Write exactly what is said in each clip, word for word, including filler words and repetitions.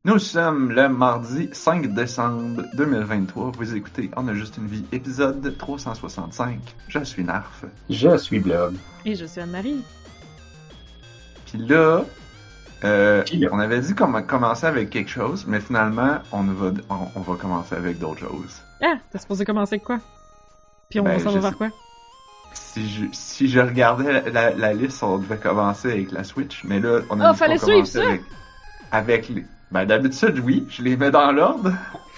Nous sommes le mardi cinq décembre deux mille vingt-trois. Vous écoutez On a juste une vie, épisode trois cent soixante-cinq. Je suis Narf. Je suis Blob. Et je suis Anne-Marie. Puis là, euh, Puis là. on avait dit qu'on va commencer avec quelque chose, mais finalement, on va, on, on va commencer avec d'autres choses. Ah, t'es supposé commencer avec quoi? Puis on Ben, s'en je va sais- vers quoi? Si je, si je regardais la, la, la liste, on devait commencer avec la Switch, mais là, on a Ah, dit fallait qu'on suivre commençait ça! avec, avec les... Ben, d'habitude, oui, je les mets dans l'ordre.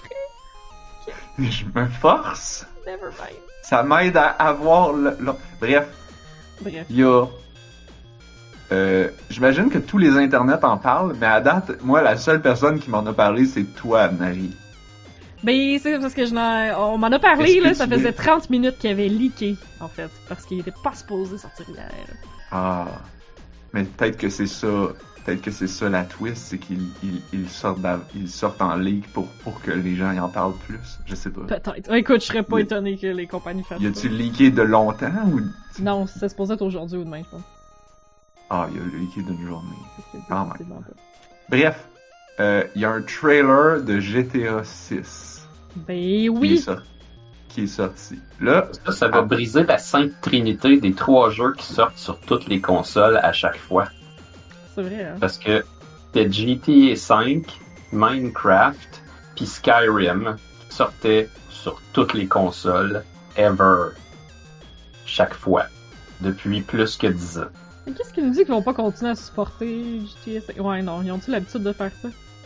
Je me force. Never mind. Ça m'aide à avoir le... le- Bref, Bref. il y a... Euh, j'imagine que tous les internets en parlent, mais à date, moi, la seule personne qui m'en a parlé, c'est toi, Anne-Marie. Ben, c'est parce que je n'en... on m'en a parlé, Est-ce que là, tu ça veux- faisait trente minutes qu'il avait leaké, en fait, parce qu'il était pas supposé sortir hier. Ah. Mais peut-être que c'est ça... Peut-être que c'est ça la twist, c'est qu'ils ils, ils sortent, d'av- ils sortent en leak pour, pour que les gens y en parlent plus. Je sais pas. Peut-être. Écoute, je serais pas Y- étonné que les compagnies fassent Y ça. a-tu leaké de longtemps ou... Non, c'est supposé être aujourd'hui ou demain, je pense. Ah, il y a leaké d'une journée. C'est- c'est- Ah, c'est bon, ça. Bref, euh, il y a un trailer de G T A six Ben qui, est oui! sor- qui est sorti. Là, Ça, ça va Ah. briser la sainte trinité des trois jeux qui sortent sur toutes les consoles à chaque fois. C'est vrai, hein? Parce que t'as G T A cinq, Minecraft, puis Skyrim qui sortaient sur toutes les consoles ever. Chaque fois. Depuis plus que dix ans. Mais qu'est-ce qui nous dit qu'ils vont pas continuer à supporter G T A cinq? Ouais, non, ils ont-tu l'habitude de faire ça?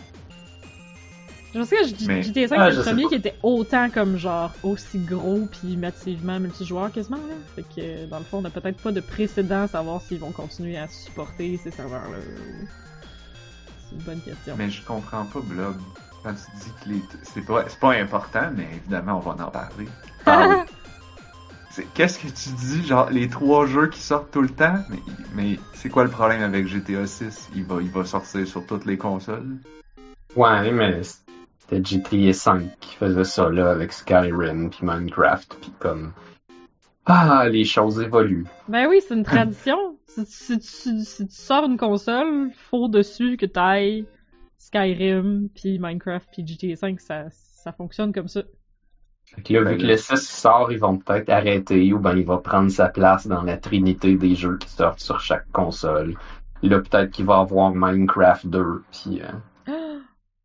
Je sais que G- Mais- G T A cinq, Ah, c'est je le sais premier pas. qui était autant comme genre aussi gros pis massivement multijoueur quasiment, là. Fait que dans le fond, on a peut-être pas de précédent à savoir s'ils vont continuer à supporter ces serveurs-là. C'est une bonne question. mais je comprends pas, Blob. Quand tu dis que les... C'est pas, c'est pas important, mais évidemment, on va en parler. Ah C'est- Qu'est-ce que tu dis, genre, les trois jeux qui sortent tout le temps? Mais, mais c'est quoi le problème avec G T A six? Il va, il va sortir sur toutes les consoles? Ouais, mais c'était G T A cinq qui faisait ça là avec Skyrim puis Minecraft puis comme ah les choses évoluent. Ben oui, c'est une tradition. Si, si, si- si tu sors une console, faut dessus que t'ailles Skyrim pis Minecraft pis G T A cinq, ça, ça fonctionne comme ça. Fait que là, Ben vu que là- le six sort, ils vont peut-être arrêter ou ben il va prendre sa place dans la trinité des jeux qui sortent sur chaque console. Là, peut-être qu'il va avoir Minecraft deux puis euh,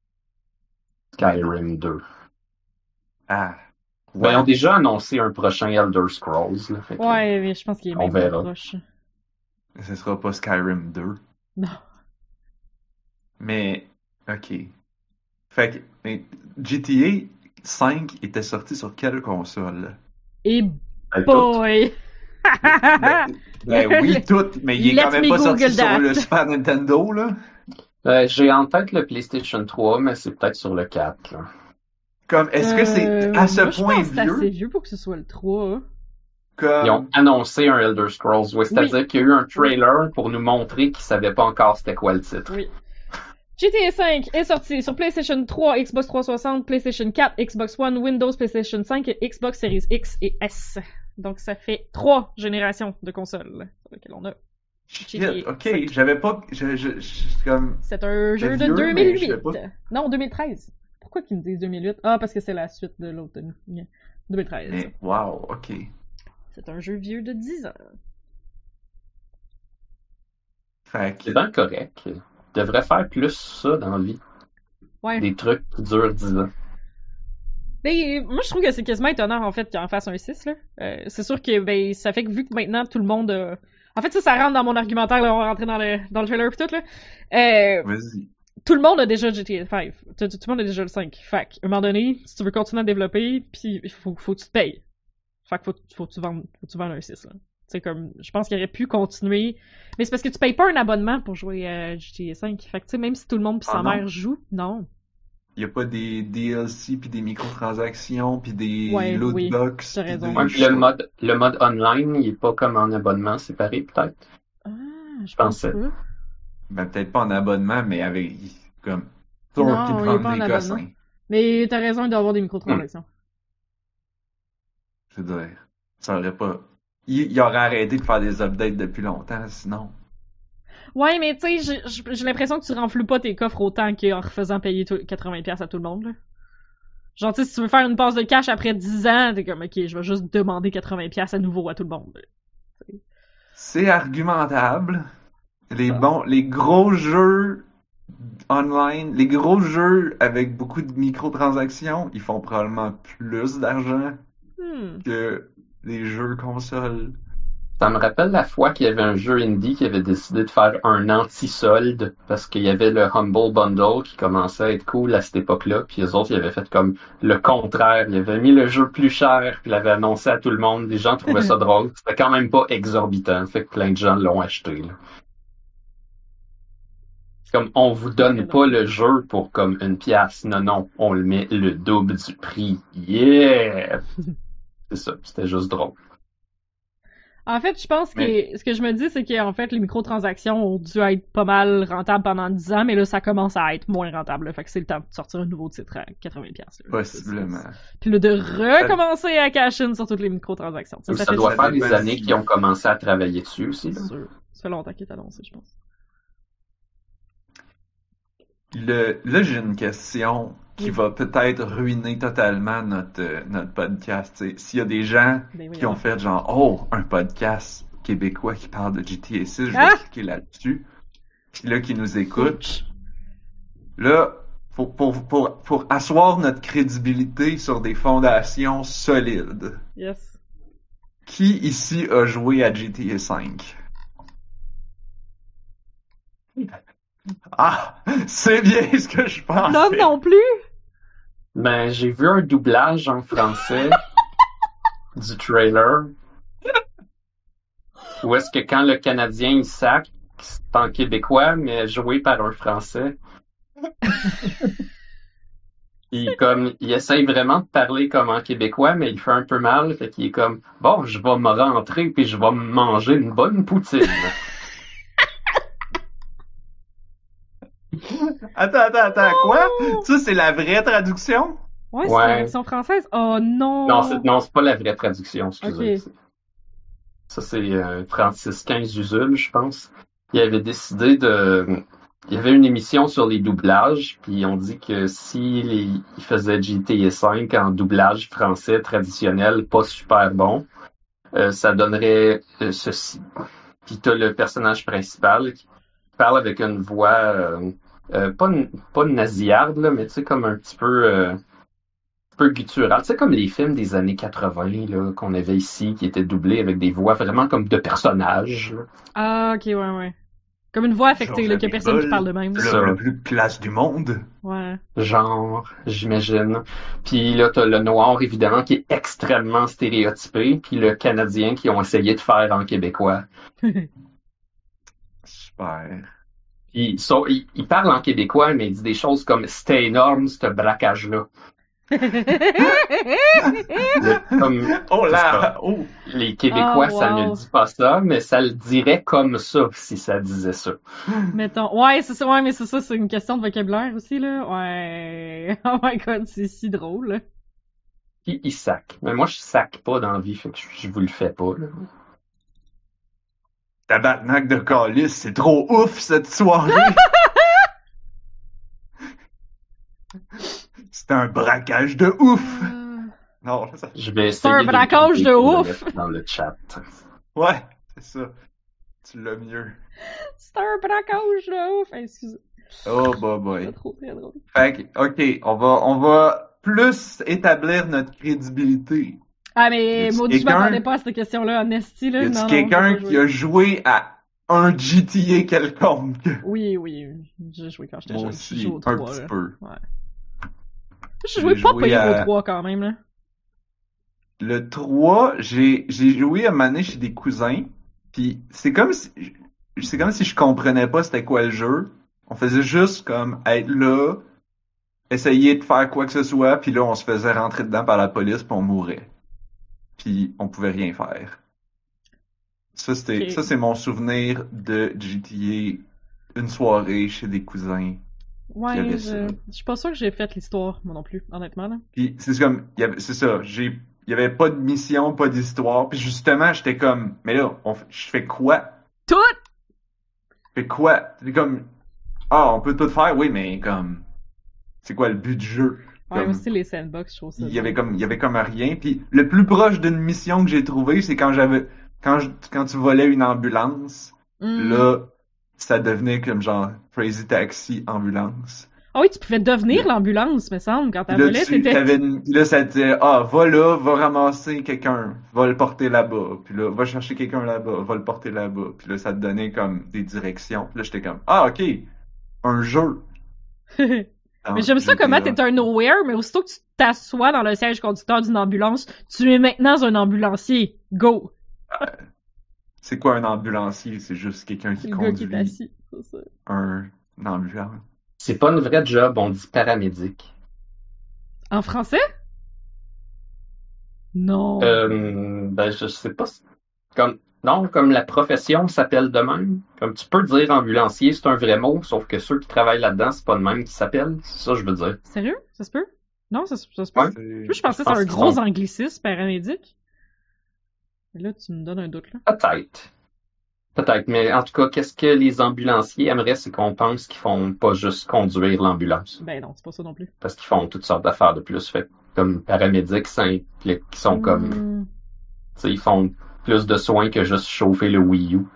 Skyrim deux. Ah. Ben, ils ont déjà annoncé un prochain Elder Scrolls. Là, fait que- Ouais, mais je pense qu'il est On même pas verra. proche. Ce sera pas Skyrim deux. Non. Mais, ok. Fait que, mais G T A cinq était sorti sur quelle console? Et Ben, tout. boy! Ben, ben oui, toutes, mais il est Let quand même me pas sorti Google sur that. le Super Nintendo, là. Euh, j'ai en tête le PlayStation trois, mais c'est peut-être sur le quatre. Là. Comme, est-ce que c'est Euh, à ce moi, je point pense que c'est vieux? assez vieux pour que ce soit le trois. hein. Comme, Ils ont annoncé un Elder Scrolls. Ouais, c'est-à-dire qu'il y a eu un trailer pour nous montrer qu'ils savaient pas encore c'était quoi le titre. Oui. G T A cinq est sorti sur PlayStation trois, Xbox trois cent soixante, PlayStation quatre, Xbox One, Windows, PlayStation cinq et Xbox Series X et S. Donc ça fait trois générations de consoles sur lesquelles on a. shit, G T A ok, cinq. j'avais pas, je, je, je- comme, C'est un jeu de vieux, deux mais mille je sais huit. pas. Non, deux mille treize. Pourquoi qu'ils me disent deux mille huit? Ah, parce que c'est la suite de l'autre. deux mille treize. mais, wow, ok. C'est un jeu vieux de dix ans. Fait que, C'est bien correct. Ils devraient faire plus ça dans la vie. Ouais. Des trucs qui durent dix ans. Ben, moi, je trouve que c'est quasiment étonnant, en fait, qu'il en fasse un six, là. Euh, c'est sûr que, ben, ça fait que vu que maintenant, tout le monde a... En fait, ça, ça rentre dans mon argumentaire, là, on va rentrer dans le, dans le trailer pis tout, là. Euh, vas-y. tout le monde a déjà G T A cinq. Tout, tout le monde a déjà le cinq. Fait qu'à un moment donné, si tu veux continuer à développer, pis il faut, faut que tu te payes. Fait que faut, faut que tu vendes, faut que tu vendes un six, là. C'est comme, je pense qu'il aurait pu continuer. Mais c'est parce que tu payes pas un abonnement pour jouer à G T A cinq. Fait que, tu sais, même si tout le monde pis Ah sa non? mère joue, non. Y a pas des D L C pis des microtransactions pis des Ouais, oui, lootbox. t'as pis raison. des Ouais, puis le choses. mode, le mode online, il est pas comme en abonnement séparé, peut-être. Ah, je pense pense pas. Ben, peut-être pas en abonnement, mais avec, comme, Non, Thor qui te il est vend pas en des abonnement. cossins. Mais t'as raison, il doit y avoir des microtransactions. Je veux dire, ça aurait pas... Il, il aurait arrêté de faire des updates depuis longtemps, sinon. Ouais, mais tu sais, j'ai- j'ai j'ai l'impression que tu renfloues pas tes coffres autant qu'en refaisant payer tout- quatre-vingts pièces à tout le monde, là. Genre, tu sais, si tu veux faire une passe de cash après dix ans, t'es comme, ok, je vais juste demander quatre-vingts pièces à nouveau à tout le monde. C'est argumentable. Les bons, les gros jeux online, les gros jeux avec beaucoup de microtransactions, ils font probablement plus d'argent Hmm. que les jeux consoles. Ça me rappelle la fois qu'il y avait un jeu indie qui avait décidé de faire un anti-solde parce qu'il y avait le Humble Bundle qui commençait à être cool à cette époque-là, puis les autres, ils avaient fait comme le contraire. Ils avaient mis le jeu plus cher, puis l'avaient annoncé à tout le monde. Les gens trouvaient ça drôle. C'était quand même pas exorbitant, fait que plein de gens l'ont acheté, là. C'est comme, on vous donne pas le jeu pour comme une pièce. Non, non, on le met le double du prix. Yeah! C'est ça, c'était juste drôle. En fait, je pense que Mais- ce que je me dis, c'est qu'en fait, les microtransactions ont dû être pas mal rentables pendant dix ans, mais là, ça commence à être moins rentable. Là. Fait que c'est le temps de sortir un nouveau titre à quatre-vingts pièces. Possiblement. Puis là, de recommencer à cash in sur toutes les microtransactions. Ça, Ça, ça fait doit ça faire des dépend années si- qu'ils ont commencé à travailler dessus aussi. c'est là. sûr. Ça fait longtemps qu'il est annoncé, je pense. Le, là, j'ai une question qui Oui. va peut-être ruiner totalement notre, euh, notre podcast. T'sais, s'il y a des gens Ben oui, qui ont alors. fait genre, oh, un podcast québécois qui parle de G T A six, je vais Ah! cliquer là-dessus. Puis là, qui nous écoutent. Là, pour, pour, pour, pour asseoir notre crédibilité sur des fondations solides, Yes. qui ici a joué à G T A cinq? Ah, c'est bien ce que je pensais. Non, non plus! Ben, j'ai vu un doublage en français du trailer. Où est-ce que quand le Canadien il sac, c'est en québécois, mais joué par un Français. Il comme il essaye vraiment de parler comme en québécois, mais il fait un peu mal, fait qu'il est comme bon, je vais me rentrer puis je vais me manger une bonne poutine. Attends, attends, attends, quoi? Ça, c'est la vraie traduction? Ouais, c'est Ouais. la version française. Oh non! Non, c'est non, c'est pas la vraie traduction, excusez. Ok. Ça, c'est euh, Franciscain Zuzul, je pense. Il avait décidé de... Il y avait une émission sur les doublages, puis on dit que s'il il faisait G T A cinq en doublage français traditionnel, pas super bon, euh, ça donnerait euh, ceci. Puis t'as le personnage principal qui parle avec une voix euh, euh, pas, pas nasillarde, là, mais tu sais, comme un petit peu... Euh, peu guttural, tu sais, comme les films des années quatre-vingts là, qu'on avait ici, qui étaient doublés avec des voix vraiment comme de personnages. Là. Ah, ok, ouais, ouais. Comme une voix affectée, Genre là, qu'il y a personne qui Bol, parle de même. Le, Ça. le plus classe du monde. Ouais. Genre, j'imagine. Puis là, t'as le noir, évidemment, qui est extrêmement stéréotypé, puis le canadien qui ont essayé de faire en québécois. Super. Puis ça, il, il parle en québécois, mais il dit des choses comme « c'était énorme, ce braquage-là ». Comme Oh c'est ça. là! Oh! Les Québécois, Oh, ça wow. ne dit pas ça, mais ça le dirait comme ça si ça disait ça. Mettons. Ouais, c'est ça, ouais, mais c'est ça, c'est une question de vocabulaire aussi, là. Ouais. Oh my god, c'est si drôle, là. Puis il sac. Mais moi, je sac pas dans la vie, fait que je, je vous le fais pas, là. Tabarnak de calice, c'est trop ouf cette soirée! C'est un braquage de ouf! Euh, Non, ça... Je vais C'est un essayer de braquage le de pour le ouf! mettre dans le chat. Ouais, c'est ça. Tu l'as mieux. C'est un braquage de ouf! Excusez. Oh, bah, boy. C'est trop très drôle. Fait que, ok, on va, on va plus établir notre crédibilité. Ah, mais Y a-tu maudit, je quelqu'un- m'attendais pas à cette question-là, honesty, là. Y Non, a-tu non, quelqu'un j'ai pas qui a joué. joué à un G T A quelconque? Oui, oui, j'ai joué quand j'étais Moi jeune. aussi, J'ai joué au un trois, petit là. peu. J'ai joué J'ai pas joué pire à- au trois quand même, là. Le trois, j'ai, j'ai joué à un moment donné chez des cousins, puis c'est comme si, c'est comme si je comprenais pas c'était quoi le jeu. On faisait juste comme être là, essayer de faire quoi que ce soit, puis là on se faisait rentrer dedans par la police, puis on mourait. Puis on pouvait rien faire. Ça c'était, Ok. ça c'est mon souvenir de G T A, une soirée chez des cousins. Qu'il y Ouais, avait je... ça. je suis pas sûr que j'ai fait l'histoire, moi non plus, honnêtement, là. Puis c'est comme, il y avait- c'est ça, j'ai, il y avait pas de mission, pas d'histoire, puis justement j'étais comme, mais là, on, f- je fais quoi? Tout! Fait quoi? C'est comme, ah, on peut tout faire, oui, mais comme, c'est quoi le but du jeu? Ouais, Comme, aussi les sandbox, je trouve ça. il y avait drôle. comme, il y avait comme rien. Puis le plus proche d'une mission que j'ai trouvé, c'est quand j'avais, quand je, quand tu volais une ambulance, Hmm. là, ça devenait comme genre Crazy Taxi ambulance. Ah oui, tu pouvais devenir l'ambulance, me semble, quand Puis t'as là, volé, tu, t'étais... t'avais une, puis là, ça te disait, ah, va là, va ramasser quelqu'un, va le porter là-bas. Puis là, va chercher quelqu'un là-bas, va le porter là-bas. Puis là, ça te donnait comme des directions. Puis là, j'étais comme, ah, ok, un jeu. dans Mais j'aime ça comment G T A. t'es un nowhere, mais aussitôt que tu t'assois dans le siège conducteur d'une ambulance, tu es maintenant un ambulancier. Go! C'est quoi un ambulancier? C'est juste quelqu'un C'est qui le gars qui est conduit assis, c'est ça. un, une ambulance. C'est pas une vraie job, on dit paramédic. En français? Non. Euh, ben, je sais pas. si- Comme, non, comme la profession s'appelle de même. Comme tu peux dire ambulancier, c'est un vrai mot, sauf que ceux qui travaillent là-dedans, c'est pas de même qui s'appelle. C'est ça que je veux dire. Sérieux? Ça se peut? Non, ça, se- ça se peut. Ouais. C'est- Moi, je pensais que je pense c'était un qu'ils gros sont- anglicisme paramédic. Mais là, tu me donnes un doute, là. Peut-être. Peut-être, mais en tout cas, qu'est-ce que les ambulanciers aimeraient, c'est qu'on pense qu'ils font pas juste conduire l'ambulance. Ben non, c'est pas ça non plus. Parce qu'ils font toutes sortes d'affaires de plus. Fait que comme paramédics, ça implique qu'ils sont comme, Hmm. tu sais, ils font plus de soins que juste chauffer le Wii U.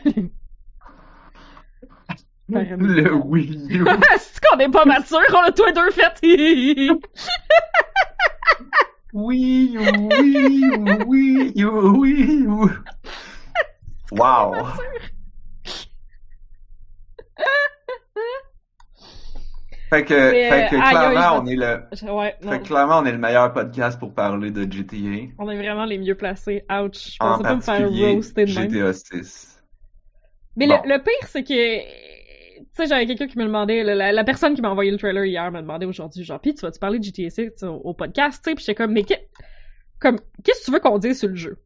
Paramédic. Le Wii U. C'est qu'on est pas mature, on a tous les deux fait. Wii U, Wii U, Wii U, Wii U. Wow. Fait que, Mais, fait que euh, aïe, aïe, clairement, je on est le, Ouais, non. fait que clairement, on est le meilleur podcast pour parler de G T A. On est vraiment les mieux placés. Ouch. Je En pensais pas me faire particulier, roaster de même. G T A six. Mais Bon. le, le pire, c'est que, tu sais, j'avais quelqu'un qui me demandait, la, la, la personne qui m'a envoyé le trailer hier m'a demandé aujourd'hui, genre, pis tu vas-tu parler de G T A six au, au podcast, tu sais, pis j'étais comme, mais qu'est- comme, qu'est-ce que tu veux qu'on dise sur le jeu?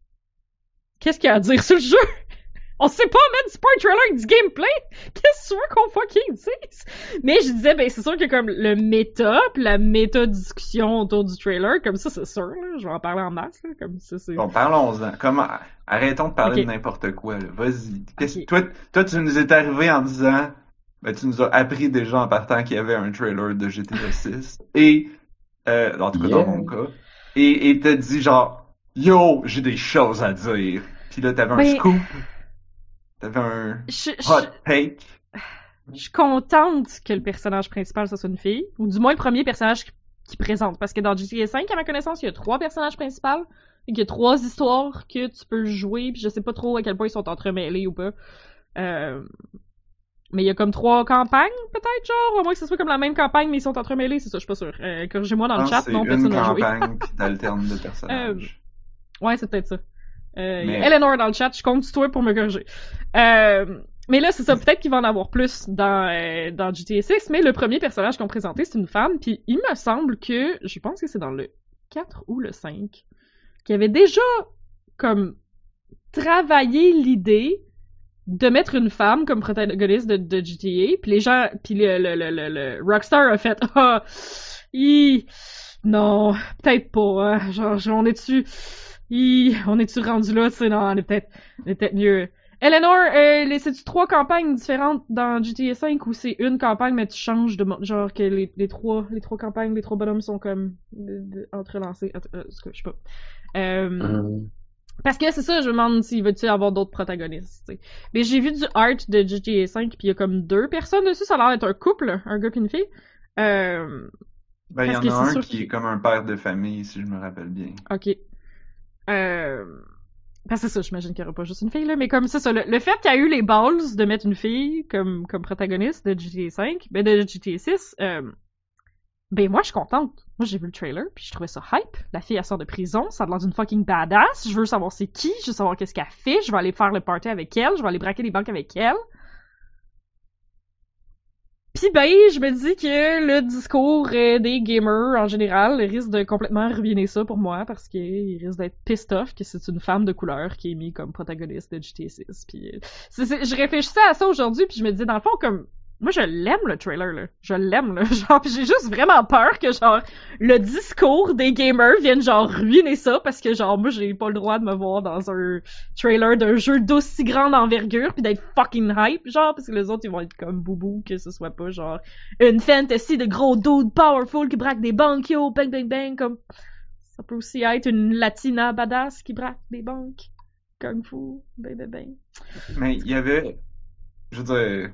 Qu'est-ce qu'il y a à dire sur le jeu? On sait pas, man, c'est pas un trailer avec du gameplay! Qu'est-ce que tu veux qu'on fucking dise? Mais je disais, ben, c'est sûr que comme le méta, pis la méta-discussion autour du trailer, comme ça, c'est sûr, là, je vais en parler en masse, là, comme ça, c'est... Bon, parlons-en. Comment, arrêtons de parler Ok. de n'importe quoi, là. Vas-y. Qu'est-ce, Ok. toi, toi, tu nous es arrivé en disant, ben, tu nous as appris déjà en partant qu'il y avait un trailer de G T A six. Et, euh, en tout cas, Yeah. dans mon cas. Et, et t'as dit genre, yo, j'ai des choses à dire. Puis là, t'avais un Ben- scoop. T'avais un Je, hot je, take. je suis contente que le personnage principal, ça soit une fille. Ou du moins le premier personnage qui, qui présente. Parce que dans G T A cinq, à ma connaissance, il y a trois personnages principaux. Et qu'il y a trois histoires que tu peux jouer. Puis je sais pas trop à quel point ils sont entremêlés ou pas. Euh... Mais il y a comme trois campagnes, peut-être, genre. À moins que ce soit comme la même campagne, mais ils sont entremêlés. C'est ça, je suis pas sûre. Euh, corrigez-moi dans Je le pense chat, que c'est non, une personne n'a joué. campagne qui t'alterne de personnages. Ouais, c'est peut-être ça. Euh, il y a Mais- Eleanor dans le chat, je compte sur toi pour me corriger. Euh, mais là, c'est ça, peut-être qu'il va en avoir plus dans, euh, dans G T A six, mais le premier personnage qu'on présenté, c'est une femme, puis il me semble que, je pense que c'est dans le quatre ou le cinq, qu'il avait déjà, comme, travaillé l'idée de mettre une femme comme protagoniste de, de G T A, puis les gens, puis le, le, le, le, le Rockstar a fait, ah, hi, non, peut-être pas, hein, genre, on est dessus, hi, on est-tu rendu là, tu sais, non, on est peut-être, on est peut-être mieux. Eleanor, euh, c'est-tu trois campagnes différentes dans G T A cinq ou c'est une campagne mais tu changes de mo- genre que les, les trois les trois campagnes, les trois bonhommes sont comme de, de, entrelacés, Att- euh, je sais pas. Euh, Hum. Parce que c'est ça, je me demande s'il veut-tu avoir d'autres protagonistes, tu sais. Mais j'ai vu du art de G T A cinq, puis il y a comme deux personnes dessus, ça a l'air d'être un couple, un gars pis une fille. Euh, Ben, il y parce en que a c'est un sûr qui qu'il- est comme un père de famille, si je me rappelle bien. ok. Euh... Parce que c'est ça, j'imagine qu'il y aura pas juste une fille, là, mais comme c'est ça, le, le fait qu'il y a eu les balls de mettre une fille comme, comme protagoniste de G T A cinq, ben de G T A six, euh, ben moi je suis contente. Moi j'ai vu le trailer, puis je trouvais ça hype. La fille elle sort de prison, ça a l'air d'une fucking badass, je veux savoir c'est qui, je veux savoir qu'est-ce qu'elle fait, je vais aller faire le party avec elle, je vais aller braquer des banques avec elle. Pis ben, je me dis que le discours euh, des gamers en général risque de complètement ruiner ça pour moi parce qu'il risque d'être pissed off que c'est une femme de couleur qui est mise comme protagoniste de G T A six. Puis euh, c'est- c'est- je réfléchissais à ça aujourd'hui puis je me disais dans le fond comme Moi, je l'aime, le trailer, là. Je l'aime, là. Genre, pis j'ai juste vraiment peur que, genre, le discours des gamers vienne, genre, ruiner ça, parce que, genre, moi, j'ai pas le droit de me voir dans un trailer d'un jeu d'aussi grande envergure, pis d'être fucking hype, genre, parce que les autres, ils vont être comme boubou, que ce soit pas, genre, une fantasy de gros dudes powerful qui braquent des banques, yo, bang, bang, bang, comme... Ça peut aussi être une latina badass qui braque des banques. Kung Fu, bang, bang, bang. Mais il y avait, je veux dire,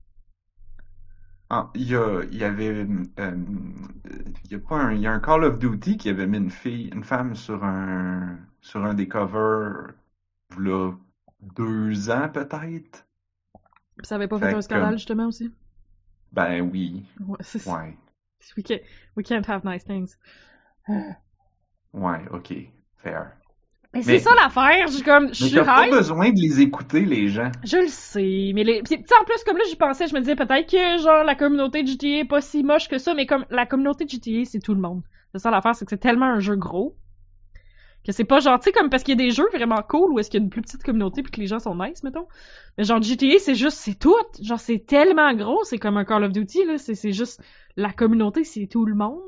ah, il y a, il y avait, euh, il y a pas un, il y a un Call of Duty qui avait mis une fille, une femme sur un, sur un des covers, là, deux ans peut-être. Ça avait pas fait Fait un que, scandale, comme, justement, aussi? ben oui, Ouais, c'est ça. ouais, We can't, we can't have nice things. ouais, ok, fair. Mais c'est Mais, ça l'affaire, je suis comme, je mais suis t'as pas hype. besoin de les écouter, les gens. Je le sais, mais les... Pis, tu sais, en plus, comme là, j'y pensais, je me disais peut-être que, genre, la communauté de G T A est pas si moche que ça, mais comme, la communauté de G T A, c'est tout le monde. C'est ça l'affaire, c'est que c'est tellement un jeu gros, que c'est pas genre, tu sais, comme, parce qu'il y a des jeux vraiment cool où est-ce qu'il y a une plus petite communauté pis que les gens sont nice, mettons. Mais genre, G T A, c'est juste, c'est tout. Genre, c'est tellement gros, c'est comme un Call of Duty, là, c'est, c'est juste, la communauté, c'est tout le monde.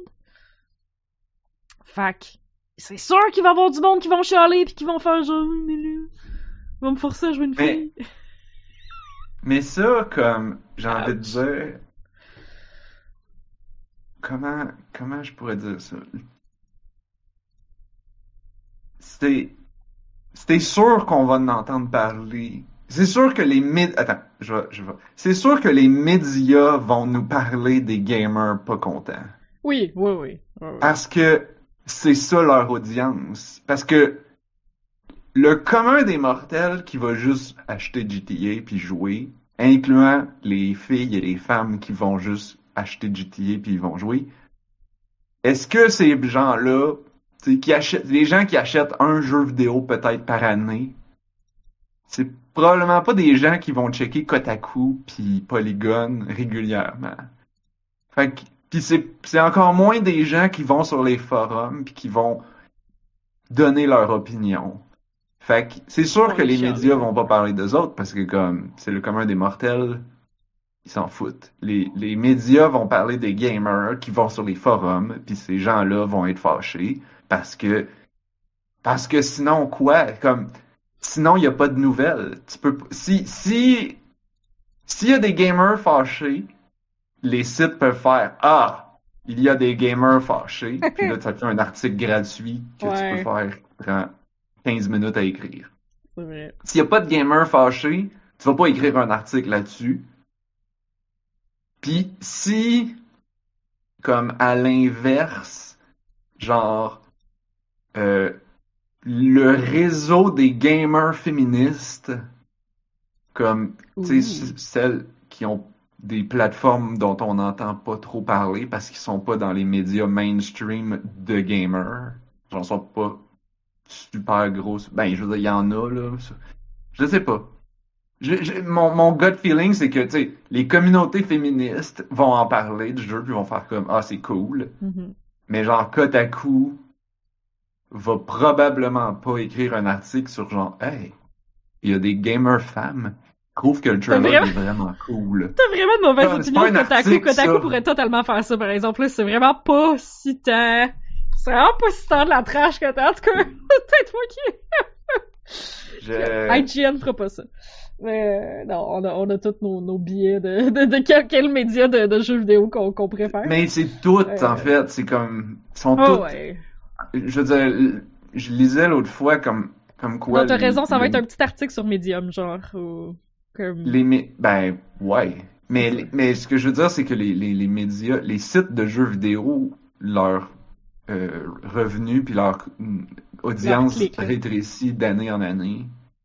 Fait que, c'est sûr qu'il va y avoir du monde qui vont chialer pis qui vont faire genre, mais là, ils vont me forcer à jouer une Mais, fille. mais ça, comme, j'ai envie de Ouch. dire, comment, comment je pourrais dire ça? C'était, c'était sûr qu'on va en entendre parler. C'est sûr que les mid... Attends, je vais, je vais. C'est sûr que les médias vont nous parler des gamers pas contents. Oui, oui, oui. oui, oui. Parce que c'est ça leur audience. Parce que le commun des mortels qui va juste acheter G T A puis jouer, incluant les filles et les femmes qui vont juste acheter G T A puis ils vont jouer, est-ce que ces gens-là, tu sais, qui achètent, les gens qui achètent un jeu vidéo peut-être par année, c'est probablement pas des gens qui vont checker Kotaku puis Polygon régulièrement. Fait que, puis c'est, c'est encore moins des gens qui vont sur les forums puis qui vont donner leur opinion. Fait que c'est sûr Bon, que les les chiens, médias là. vont pas parler d'eux autres parce que comme c'est le commun des mortels, ils s'en foutent. Les, les médias vont parler des gamers qui vont sur les forums puis ces gens-là vont être fâchés parce que parce que sinon quoi, comme sinon il y a pas de nouvelles. Tu peux p- si si s'il y a des gamers fâchés, les sites peuvent faire ah, il y a des gamers fâchés, puis là ça fait un article gratuit que tu peux Ouais, faire prend quinze minutes à écrire. c'est vrai. S'il n'y a pas de gamer fâché, tu vas pas écrire un article là-dessus. Puis si, comme à l'inverse, genre, euh, le réseau des gamers féministes, comme, tu sais, Ouh. celles qui ont des plateformes dont on n'entend pas trop parler parce qu'ils sont pas dans les médias mainstream de gamers, j'en sont pas super grosses. Ben, je veux dire, il y en a, là. Je sais pas. Je- je- mon, mon gut feeling, c'est que, tu sais, les communautés féministes vont en parler du jeu, puis vont faire comme, ah, c'est cool. Mhm. Mais genre, Kotaku va probablement pas écrire un article sur genre, hey, il y a des gamers femmes qui trouvent que le T'as trailer vraiment, est vraiment cool. t'as vraiment de mauvaise Comme, c'est opinion pas de un Kotaku. article, Kotaku ça. pourrait totalement faire ça, par exemple. Là, c'est vraiment pas si tant... C'est vraiment pas si tant de la trash que t'as. En tout cas, peut-être moi qui... Je... I G N fera pas ça. Mais euh, non, on a, on a tous nos, nos billets de, de, de quel, quel média de, de jeux vidéo qu'on qu'on préfère. Mais c'est tout, Euh, en fait. C'est comme, ils sont oh toutes, ouais. je veux dire, je lisais l'autre fois comme, comme quoi Non, t'as raison, ça va le, être un petit article sur Medium, genre, ou comme... les mé- ben ouais, mais C'est les- ça. mais ce que je veux dire c'est que les, les, les médias, les sites de jeux vidéo, leur euh, revenus puis leur mm, Leur audience clic, là. rétrécit d'année en année.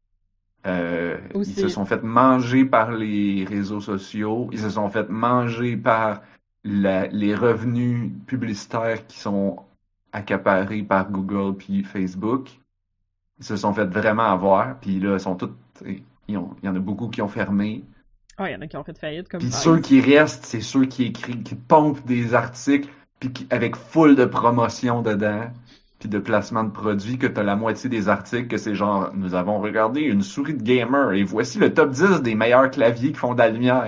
Euh, ils se Aussi. sont fait manger par les réseaux sociaux, ils se sont fait manger par la- les revenus publicitaires qui sont accaparés par Google puis Facebook. Ils se sont fait vraiment avoir, puis là, ils sont tous, ils ont, il y en a beaucoup qui ont fermé. Ah, il y en a qui ont fait faillite, comme Puis ceux Vice. qui restent, c'est ceux qui écrivent, qui pompent des articles, puis qui, avec full de promotion dedans, puis de placement de produits, que t'as la moitié des articles que c'est genre, nous avons regardé une souris de gamer, et voici le top dix des meilleurs claviers qui font de la lumière.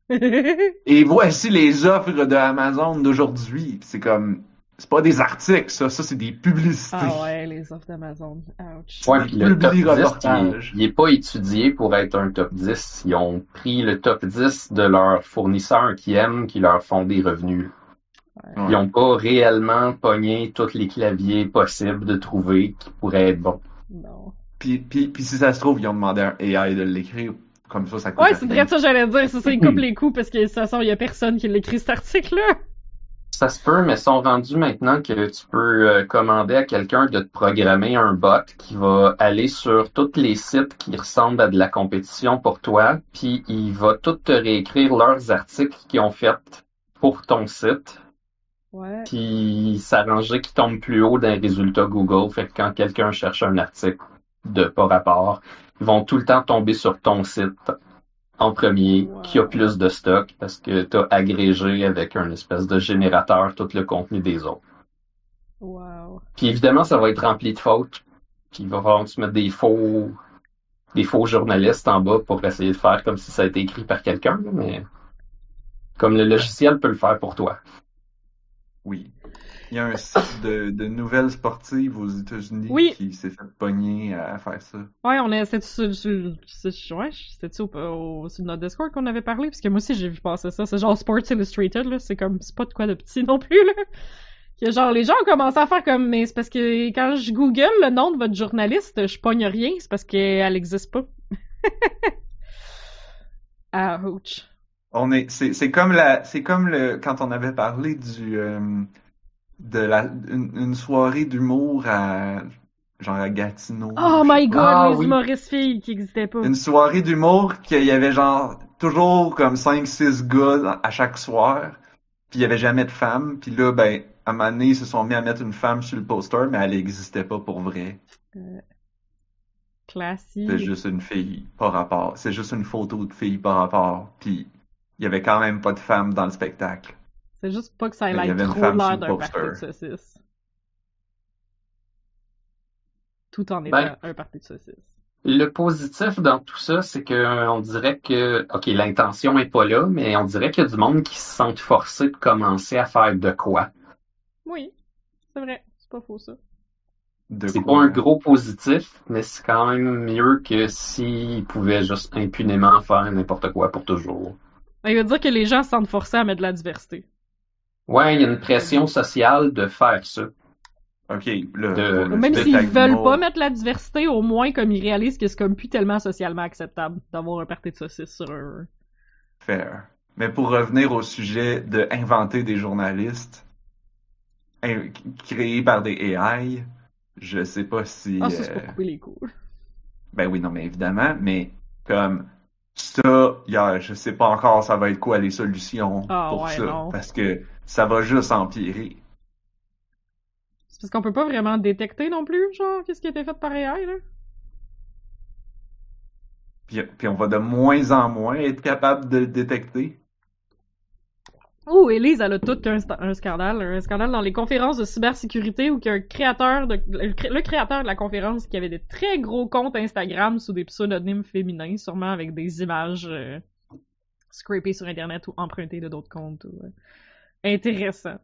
Et voici les offres de Amazon d'aujourd'hui. C'est comme, c'est pas des articles, ça, ça c'est des publicités. Ah ouais, les offres d'Amazon. Ouch. Ouais, Des puis le top dix, il est, publi-reportages. il est pas étudié pour être un top dix. Ils ont pris le top dix de leurs fournisseurs qui aiment, qui leur font des revenus. Ouais. Ils ont pas réellement pogné tous les claviers possibles de trouver qui pourraient être bons. Non. Puis, puis, puis si ça se trouve, ils ont demandé à un A I de l'écrire. Comme ça, ça coûte Ouais, c'est rien. vrai ça j'allais dire. C'est ça, ils coupent les coups parce que de toute façon, il y a personne qui l'écrit cet article-là. Ça se peut, mais ils sont rendus maintenant que tu peux euh, commander à quelqu'un de te programmer un bot qui va aller sur tous les sites qui ressemblent à de la compétition pour toi, puis il va tout te réécrire leurs articles qu'ils ont faits pour ton site, Ouais. puis s'arranger qu'ils tombent plus haut dans les résultats Google. Fait que quand quelqu'un cherche un article de pas rapport, ils vont tout le temps tomber sur ton site en premier, Wow. qui a plus de stock, parce que t'as agrégé avec un espèce de générateur tout le contenu des autres. Wow. Puis évidemment, ça va être rempli de fautes. Puis il va falloir se mettre des faux des faux journalistes en bas pour essayer de faire comme si ça a été écrit par quelqu'un, là, mais comme le logiciel peut le faire pour toi. Oui. Il y a un site de, de nouvelles sportives aux États-Unis Oui. qui s'est fait pogner à faire ça. Ouais, on est, c'était sur, sur, sur, ouais, c'était au, au, sur notre Discord qu'on avait parlé, parce que moi aussi j'ai vu passer ça. C'est genre Sports Illustrated, là. C'est comme, c'est pas de quoi de petit non plus, là. Que genre, les gens ont commencé à faire comme, mais c'est parce que quand je google le nom de votre journaliste, je pogne rien, c'est parce qu'elle existe pas. Ouch. On est, c'est, c'est comme la, c'est comme le, quand on avait parlé du, euh, de la, une, une soirée d'humour à, genre à Gatineau. Oh je sais my pas. god, Ah, les oui. humoristes filles qui existaient pas. Une soirée d'humour qu'il y avait genre toujours comme cinq six gars à chaque soir, puis il y avait jamais de femmes, puis là ben à un moment donné, ils se sont mis à mettre une femme sur le poster, mais elle existait pas pour vrai. Classique. C'était juste une fille par rapport. C'est juste une photo de fille par rapport, puis il y avait quand même pas de femme dans le spectacle. C'est juste pas que ça ait Il y l'air avait une trop femme l'air sur le d'un party de poster. saucisses. Tout en étant Ben, un party de saucisses. le positif dans tout ça, c'est que on dirait que, ok, l'intention est pas là, mais on dirait qu'il y a du monde qui se sentent forcés de commencer à faire de quoi. Oui, c'est vrai, c'est pas faux ça. De C'est quoi? pas un gros positif, mais c'est quand même mieux que s'ils pouvaient juste impunément faire n'importe quoi pour toujours. Il veut dire que les gens se sentent forcés à mettre de la diversité. Ouais, il y a une pression sociale de faire ça. Ok, là, De- pour le Même s'ils spectacle veulent d'humour, pas mettre la diversité, au moins comme ils réalisent que c'est comme plus tellement socialement acceptable d'avoir un party de saucisses sur un... Fair. Mais pour revenir au sujet de inventer des journalistes in- créés par des A I, je sais pas si... Ah, ça, c'est euh, pour couper les coups. Ben oui, non, mais évidemment, mais comme ça, y a, je sais pas encore ça va être quoi les solutions Ah, pour ouais, ça, non. parce que ça va juste empirer. C'est parce qu'on peut pas vraiment détecter non plus, genre, qu'est-ce qui a été fait par A I, là? Puis, puis on va de moins en moins être capable de le détecter. Oh, Elise, elle a tout un, sta- un scandale, un scandale dans les conférences de cybersécurité où qu'il y a un créateur de, le, cré- le créateur de la conférence qui avait des très gros comptes Instagram sous des pseudonymes féminins, sûrement avec des images euh, scrapées sur Internet ou empruntées de d'autres comptes. Ou, euh, intéressant.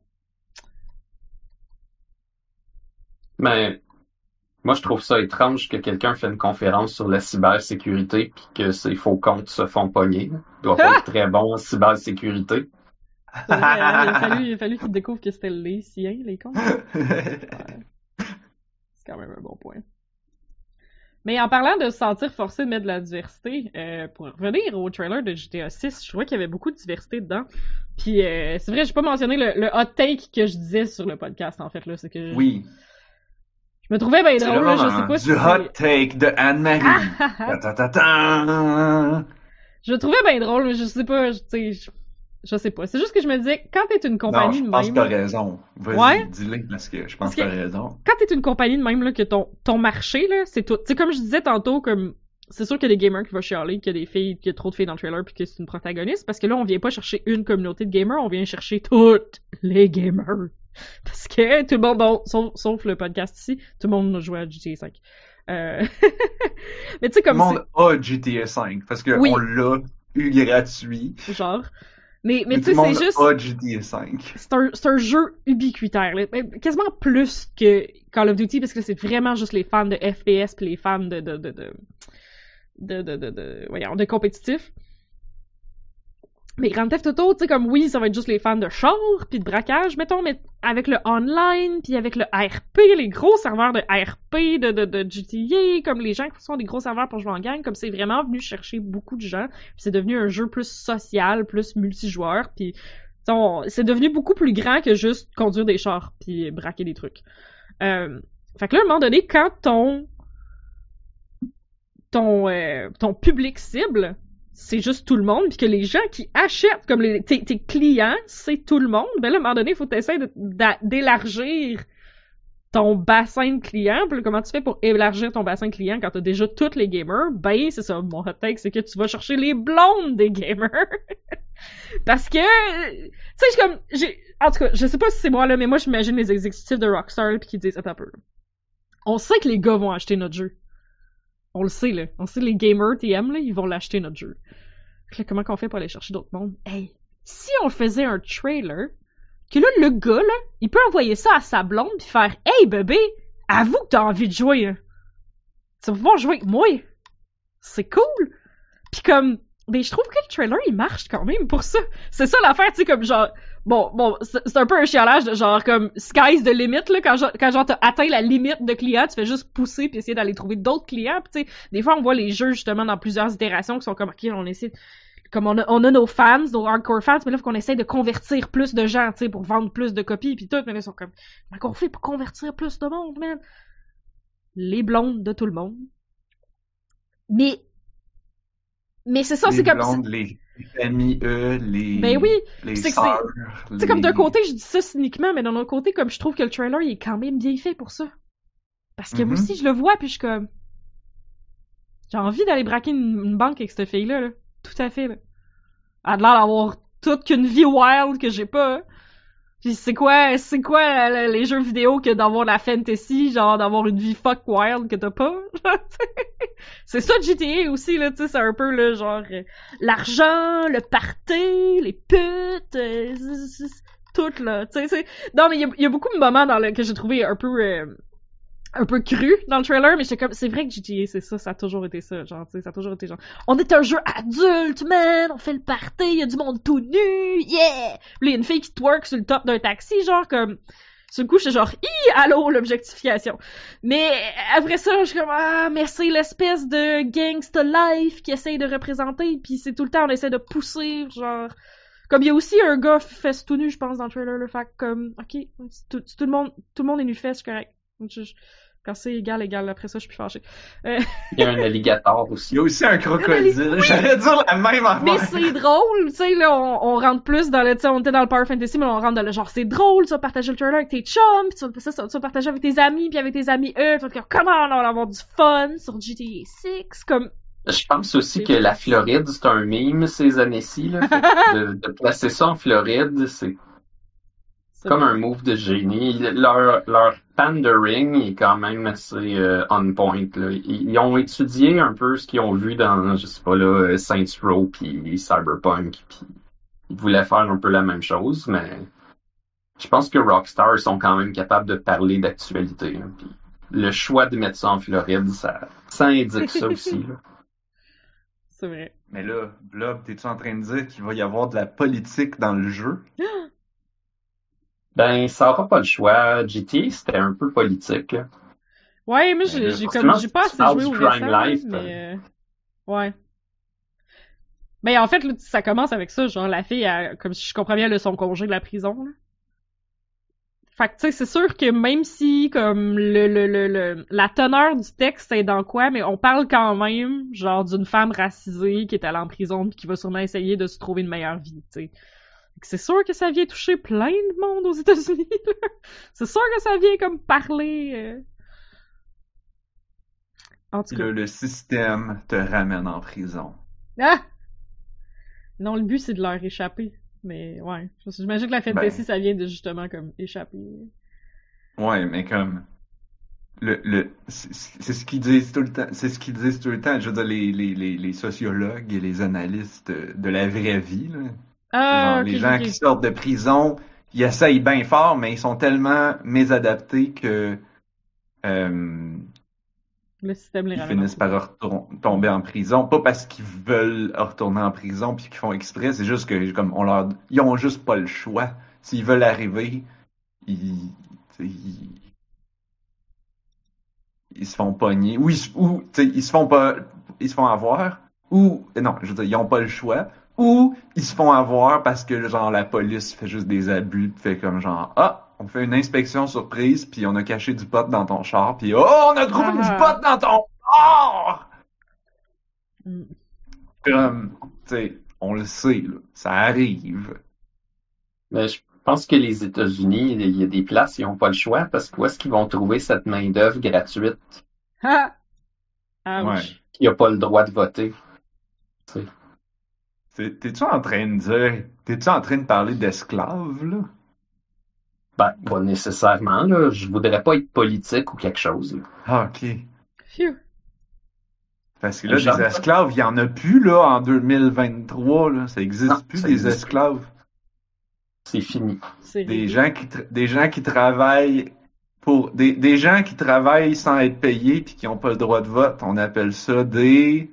Mais moi, je trouve ça étrange que quelqu'un fait une conférence sur la cybersécurité puis que ses faux comptes se font pogner. Il doit pas être très bon en cybersécurité. C'est vrai, hein, il a fallu, il a fallu qu'ils découvrent que c'était les siens, les comptes. Ouais. C'est quand même un bon point. Mais en parlant de se sentir forcé de mettre de la diversité, euh, pour revenir au trailer de G T A six, je trouvais qu'il y avait beaucoup de diversité dedans. Puis euh, c'est vrai, j'ai pas mentionné le, le hot take que je disais sur le podcast, en fait, là, c'est que je, Oui. je me trouvais bien C'est drôle, le là, je moment sais pas si du c'est- hot take de Anne-Marie. Ta ta ta ta. Je le trouvais bien drôle, mais je sais pas, je- tu sais, je, je sais pas. C'est juste que je me disais, quand t'es une Non, compagnie je de pense que même... t'as raison. Vas-y, Ouais? dis-le parce que je Parce pense que que- t'as raison. Quand t'es une compagnie de même, là, que ton, ton marché, là, c'est tout. Tu sais, comme je disais tantôt, comme, c'est sûr qu'il y a des gamers qui vont chialer, qu'il y a des filles, qu'il y a trop de filles dans le trailer puis que c'est une protagoniste, parce que là, on vient pas chercher une communauté de gamers, on vient chercher toutes les gamers. Parce que tout le monde, bon, sauf, sauf le podcast ici, tout le monde a joué à G T A cinq. Euh... Mais tu sais, Tout le comme monde a G T A cinq parce que Oui. on l'a eu gratuit. Genre. Mais, mais Mais tu tout le sais, c'est monde juste... a G T A cinq. C'est un, c'est un jeu ubiquitaire, là. Quasiment plus que Call of Duty, parce que c'est vraiment juste les fans de F P S pis les fans de... de, de, de, de, de, de, de, voyons, de compétitif. Mais Grand Theft Auto, tu sais, comme oui, ça va être juste les fans de char pis de braquage, mettons, mais avec le online pis avec le R P, les gros serveurs de R P, de, de, de G T A, comme les gens qui sont des gros serveurs pour jouer en gang, comme c'est vraiment venu chercher beaucoup de gens, pis c'est devenu un jeu plus social, plus multijoueur, pis on, c'est devenu beaucoup plus grand que juste conduire des chars pis braquer des trucs. Euh, fait que là, à un moment donné, quand ton ton euh, ton public cible, c'est juste tout le monde, puis que les gens qui achètent, comme les, tes, tes clients, c'est tout le monde, ben là, à un moment donné, il faut t'essayer de, d'élargir ton bassin de clients. Puis là, comment tu fais pour élargir ton bassin de clients quand t'as déjà tous les gamers? Ben, c'est ça, mon hot take, c'est que tu vas chercher les blondes des gamers. Parce que, tu sais, je comme, j'ai, en tout cas, je sais pas si c'est moi, là, mais moi, j'imagine les exécutifs de Rockstar, puis qui disent, attends un peu. On sait que les gars vont acheter notre jeu. On le sait, là. On sait les gamers T M, là, ils vont l'acheter, notre jeu. Là, comment qu'on fait pour aller chercher d'autres mondes? Hey, si on faisait un trailer, que là, le gars, là, il peut envoyer ça à sa blonde pis faire « Hey, bébé, avoue que t'as envie de jouer, hein. Tu vas pouvoir jouer avec moi. C'est cool. » Pis comme, ben, je trouve que le trailer, il marche quand même pour ça. C'est ça l'affaire, tu sais, comme genre... Bon, bon, c'est, c'est un peu un chialage de genre comme sky's the limit, là, quand genre, quand genre t'as atteint la limite de clients, tu fais juste pousser puis essayer d'aller trouver d'autres clients, pis tu sais, des fois on voit les jeux justement dans plusieurs itérations qui sont comme, ok, on essaie, comme on a, on a nos fans, nos hardcore fans, mais là faut qu'on essaie de convertir plus de gens, tu sais, pour vendre plus de copies pis tout, mais là ils sont comme, comment qu'on fait pour convertir plus de monde, man? Les blondes de tout le monde. Mais, mais c'est ça, les c'est comme... blondes, les familles, eux, les... Ben oui, les c'est que sœurs, c'est... Tu sais, comme d'un côté, je dis ça cyniquement, mais d'un autre côté, comme je trouve que le trailer, il est quand même bien fait pour ça. Parce que mm-hmm. moi aussi, je le vois, puis je suis comme... J'ai envie d'aller braquer une, une banque avec cette fille-là, là. Tout à fait, là. Elle a l'air d'avoir toute qu'une vie wild que j'ai pas, hein. Puis c'est quoi, c'est quoi euh, les jeux vidéo que d'avoir la fantasy, genre d'avoir une vie fuck wild que t'as pas? C'est ça G T A aussi, là, tu sais, c'est un peu, là, genre, euh, l'argent, le party, les putes, euh, tout, là, tu sais, c'est... Non, mais il y, y a beaucoup de moments dans le, que j'ai trouvé un peu... Euh, un peu cru dans le trailer, mais j'étais comme, c'est vrai que G T A, c'est ça, ça a toujours été ça, genre, tu sais, ça a toujours été genre, on est un jeu adulte, man, on fait le party, y a du monde tout nu, yeah! Puis là, y a une fille qui twerk sur le top d'un taxi, genre, comme, sur le coup, j'étais genre, hi, allô, l'objectification. Mais, après ça, je suis comme, ah, mais c'est l'espèce de gangsta life qui essaye de représenter, puis c'est tout le temps, on essaie de pousser, genre, comme il y a aussi un gars fesse tout nu, je pense, dans le trailer, le fait comme, ok, tout, tout le monde, tout le monde est nu fesse, c'est correct. Je, je, quand c'est égal, égal, après ça, je suis plus fâchée. Euh... Il y a un alligator aussi. Il y a aussi un crocodile. Oui. J'allais dire la même affaire. Mais c'est drôle, tu sais, là, on, on rentre plus dans le, tu sais, on était dans le Power Fantasy, mais on rentre dans le genre, c'est drôle, tu vas partager le trailer avec tes chums, pis tu vas, ça, ça, tu vas partager avec tes amis, puis avec tes amis, eux, tu vas te dire, comment on va avoir du fun sur G T A six, comme... Je pense aussi que la Floride, c'est un meme ces années-ci, là. de, de placer ça en Floride, c'est... C'est comme un move de génie. Leur, leur pandering est quand même assez euh, on point, là. Ils, ils ont étudié un peu ce qu'ils ont vu dans, je sais pas là, Saints Row puis Cyberpunk, puis ils voulaient faire un peu la même chose, mais je pense que Rockstar sont quand même capables de parler d'actualité. Là. Puis le choix de mettre ça en Floride, ça, ça indique ça aussi. Là. C'est vrai. Mais là, Blob, t'es-tu en train de dire qu'il va y avoir de la politique dans le jeu? Ben, ça aura pas le choix. G T A, c'était un peu politique. Là. Ouais, mais j'ai, j'ai comme, j'ai pas assez joué au récent, Life, mais, euh... ouais. Ben, en fait, là, ça commence avec ça, genre, la fille, a, comme si je comprends bien, elle a son congé de la prison, là. Fait que, tu sais, c'est sûr que même si, comme, le, le, le, le, la teneur du texte est dans quoi, mais on parle quand même, genre, d'une femme racisée qui est allée en prison pis qui va sûrement essayer de se trouver une meilleure vie, tu sais. C'est sûr que ça vient toucher plein de monde aux États-Unis. Là. C'est sûr que ça vient comme parler. Euh... En tout cas. Le, le système te ramène en prison. Ah! Non, le but c'est de leur échapper. Mais ouais. J'imagine que la fantasy, ben... ça vient de justement comme échapper. Ouais, mais comme. le, le, c'est c'est ce qu'ils disent tout le temps, c'est ce qu'ils disent tout le temps. Je veux dire, les, les, les, les sociologues et les analystes de la vraie vie, là. C'est genre, Ah, ok, les ok, gens qui ok. sortent de prison, ils essayent bien fort, mais ils sont tellement mésadaptés que, euh, Le système les ils ramène en finissent par prison. retour- tomber en prison. Pas parce qu'ils veulent retourner en prison puis qu'ils font exprès, c'est juste que, comme, on leur, ils ont juste pas le choix. S'ils veulent arriver, ils, ils, ils se font pogner, ou ils, ou, tu sais, ils se font pas, ils se font avoir, ou, non, je veux dire, ils ont pas le choix, ou ils se font avoir parce que, genre, la police fait juste des abus, pis fait comme genre, ah, on fait une inspection surprise, puis on a caché du pot dans ton char, puis oh, on a trouvé du Ah. pot dans ton char! Mm. Comme, tu sais, on le sait, là, ça arrive. Mais je pense que les États-Unis, il y a des places, ils n'ont pas le choix parce que où est-ce qu'ils vont trouver cette main-d'œuvre gratuite Ah! Ouais. Ouch. qui n'a pas le droit de voter? Tu sais. C'est- T'es-tu en train de dire, t'es-tu en train de parler d'esclaves, là? Ben, pas nécessairement, là. Je voudrais pas être politique ou quelque chose, là. Ah, ok. Phew. Parce que là, Genre, des esclaves, il y en a plus, là, en deux mille vingt-trois, là. Ça existe Non, plus, ça des existe plus. esclaves. C'est fini. C'est Des réglé. gens qui, tra- des gens qui travaillent pour, des, des gens qui travaillent sans être payés puis qui ont pas le droit de vote. On appelle ça des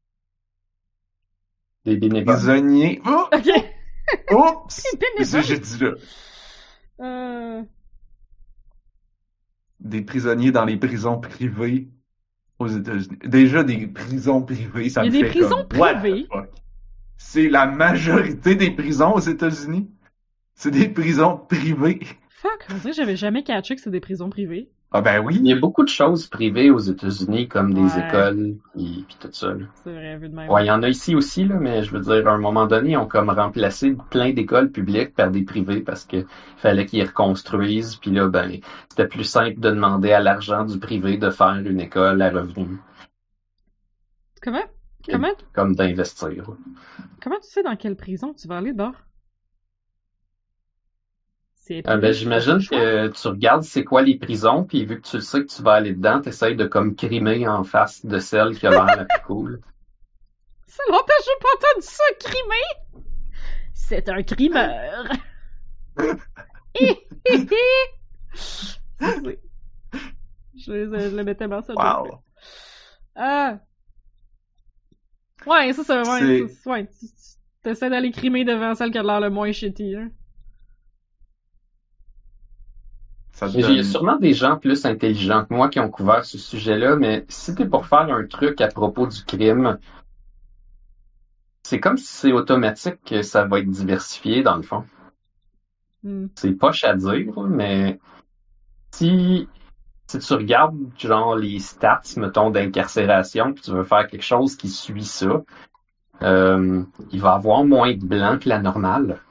Des bénévoles. prisonniers. Oh! Ok. Oups! Des Qu'est-ce que bénévoles. j'ai dit là? Euh... Des prisonniers dans les prisons privées aux États-Unis. Déjà, des prisons privées, ça Il y me a des fait prisons comme, what the privées? fuck? C'est la majorité des prisons aux États-Unis. C'est des prisons privées. Fuck, on dirait que j'avais jamais catché que c'est des prisons privées. Ah ben Il oui. y a beaucoup de choses privées aux États-Unis, comme des Ouais. écoles et puis tout ça, là. C'est vrai, vu de même. Ouais, il y en a ici aussi, là, mais je veux dire, à un moment donné, ils ont comme remplacé plein d'écoles publiques par des privées parce que fallait qu'ils reconstruisent, puis là, ben, c'était plus simple de demander à l'argent du privé de faire une école à revenu Comment? que- Comment? comme d'investir. Comment tu sais dans quelle prison tu vas aller d'abord? C'est Euh, ben, j'imagine que tu regardes c'est quoi les prisons, puis vu que tu le sais que tu vas aller dedans, t'essayes de comme crimer en face de celle qui a l'air la plus cool. Ça longtemps que j'ai pas entendu ça, crimer! C'est un crimeur! Hi, hi, hi. je, je le mettais mal ça. Wow. Ah! Ouais, c'est ça, ouais. C'est- c'est- Ouais, tu, tu essaies d'aller crimer devant celle qui a l'air le moins shitty, hein. Ça te Mais il y a donne- sûrement des gens plus intelligents que moi qui ont couvert ce sujet-là, mais si t'es pour faire un truc à propos du crime, c'est comme si c'est automatique que ça va être diversifié dans le fond. Hmm. C'est poche à dire, mais si, si tu regardes genre les stats, mettons, d'incarcération, puis tu veux faire quelque chose qui suit ça, euh, il va y avoir moins de blancs que la normale.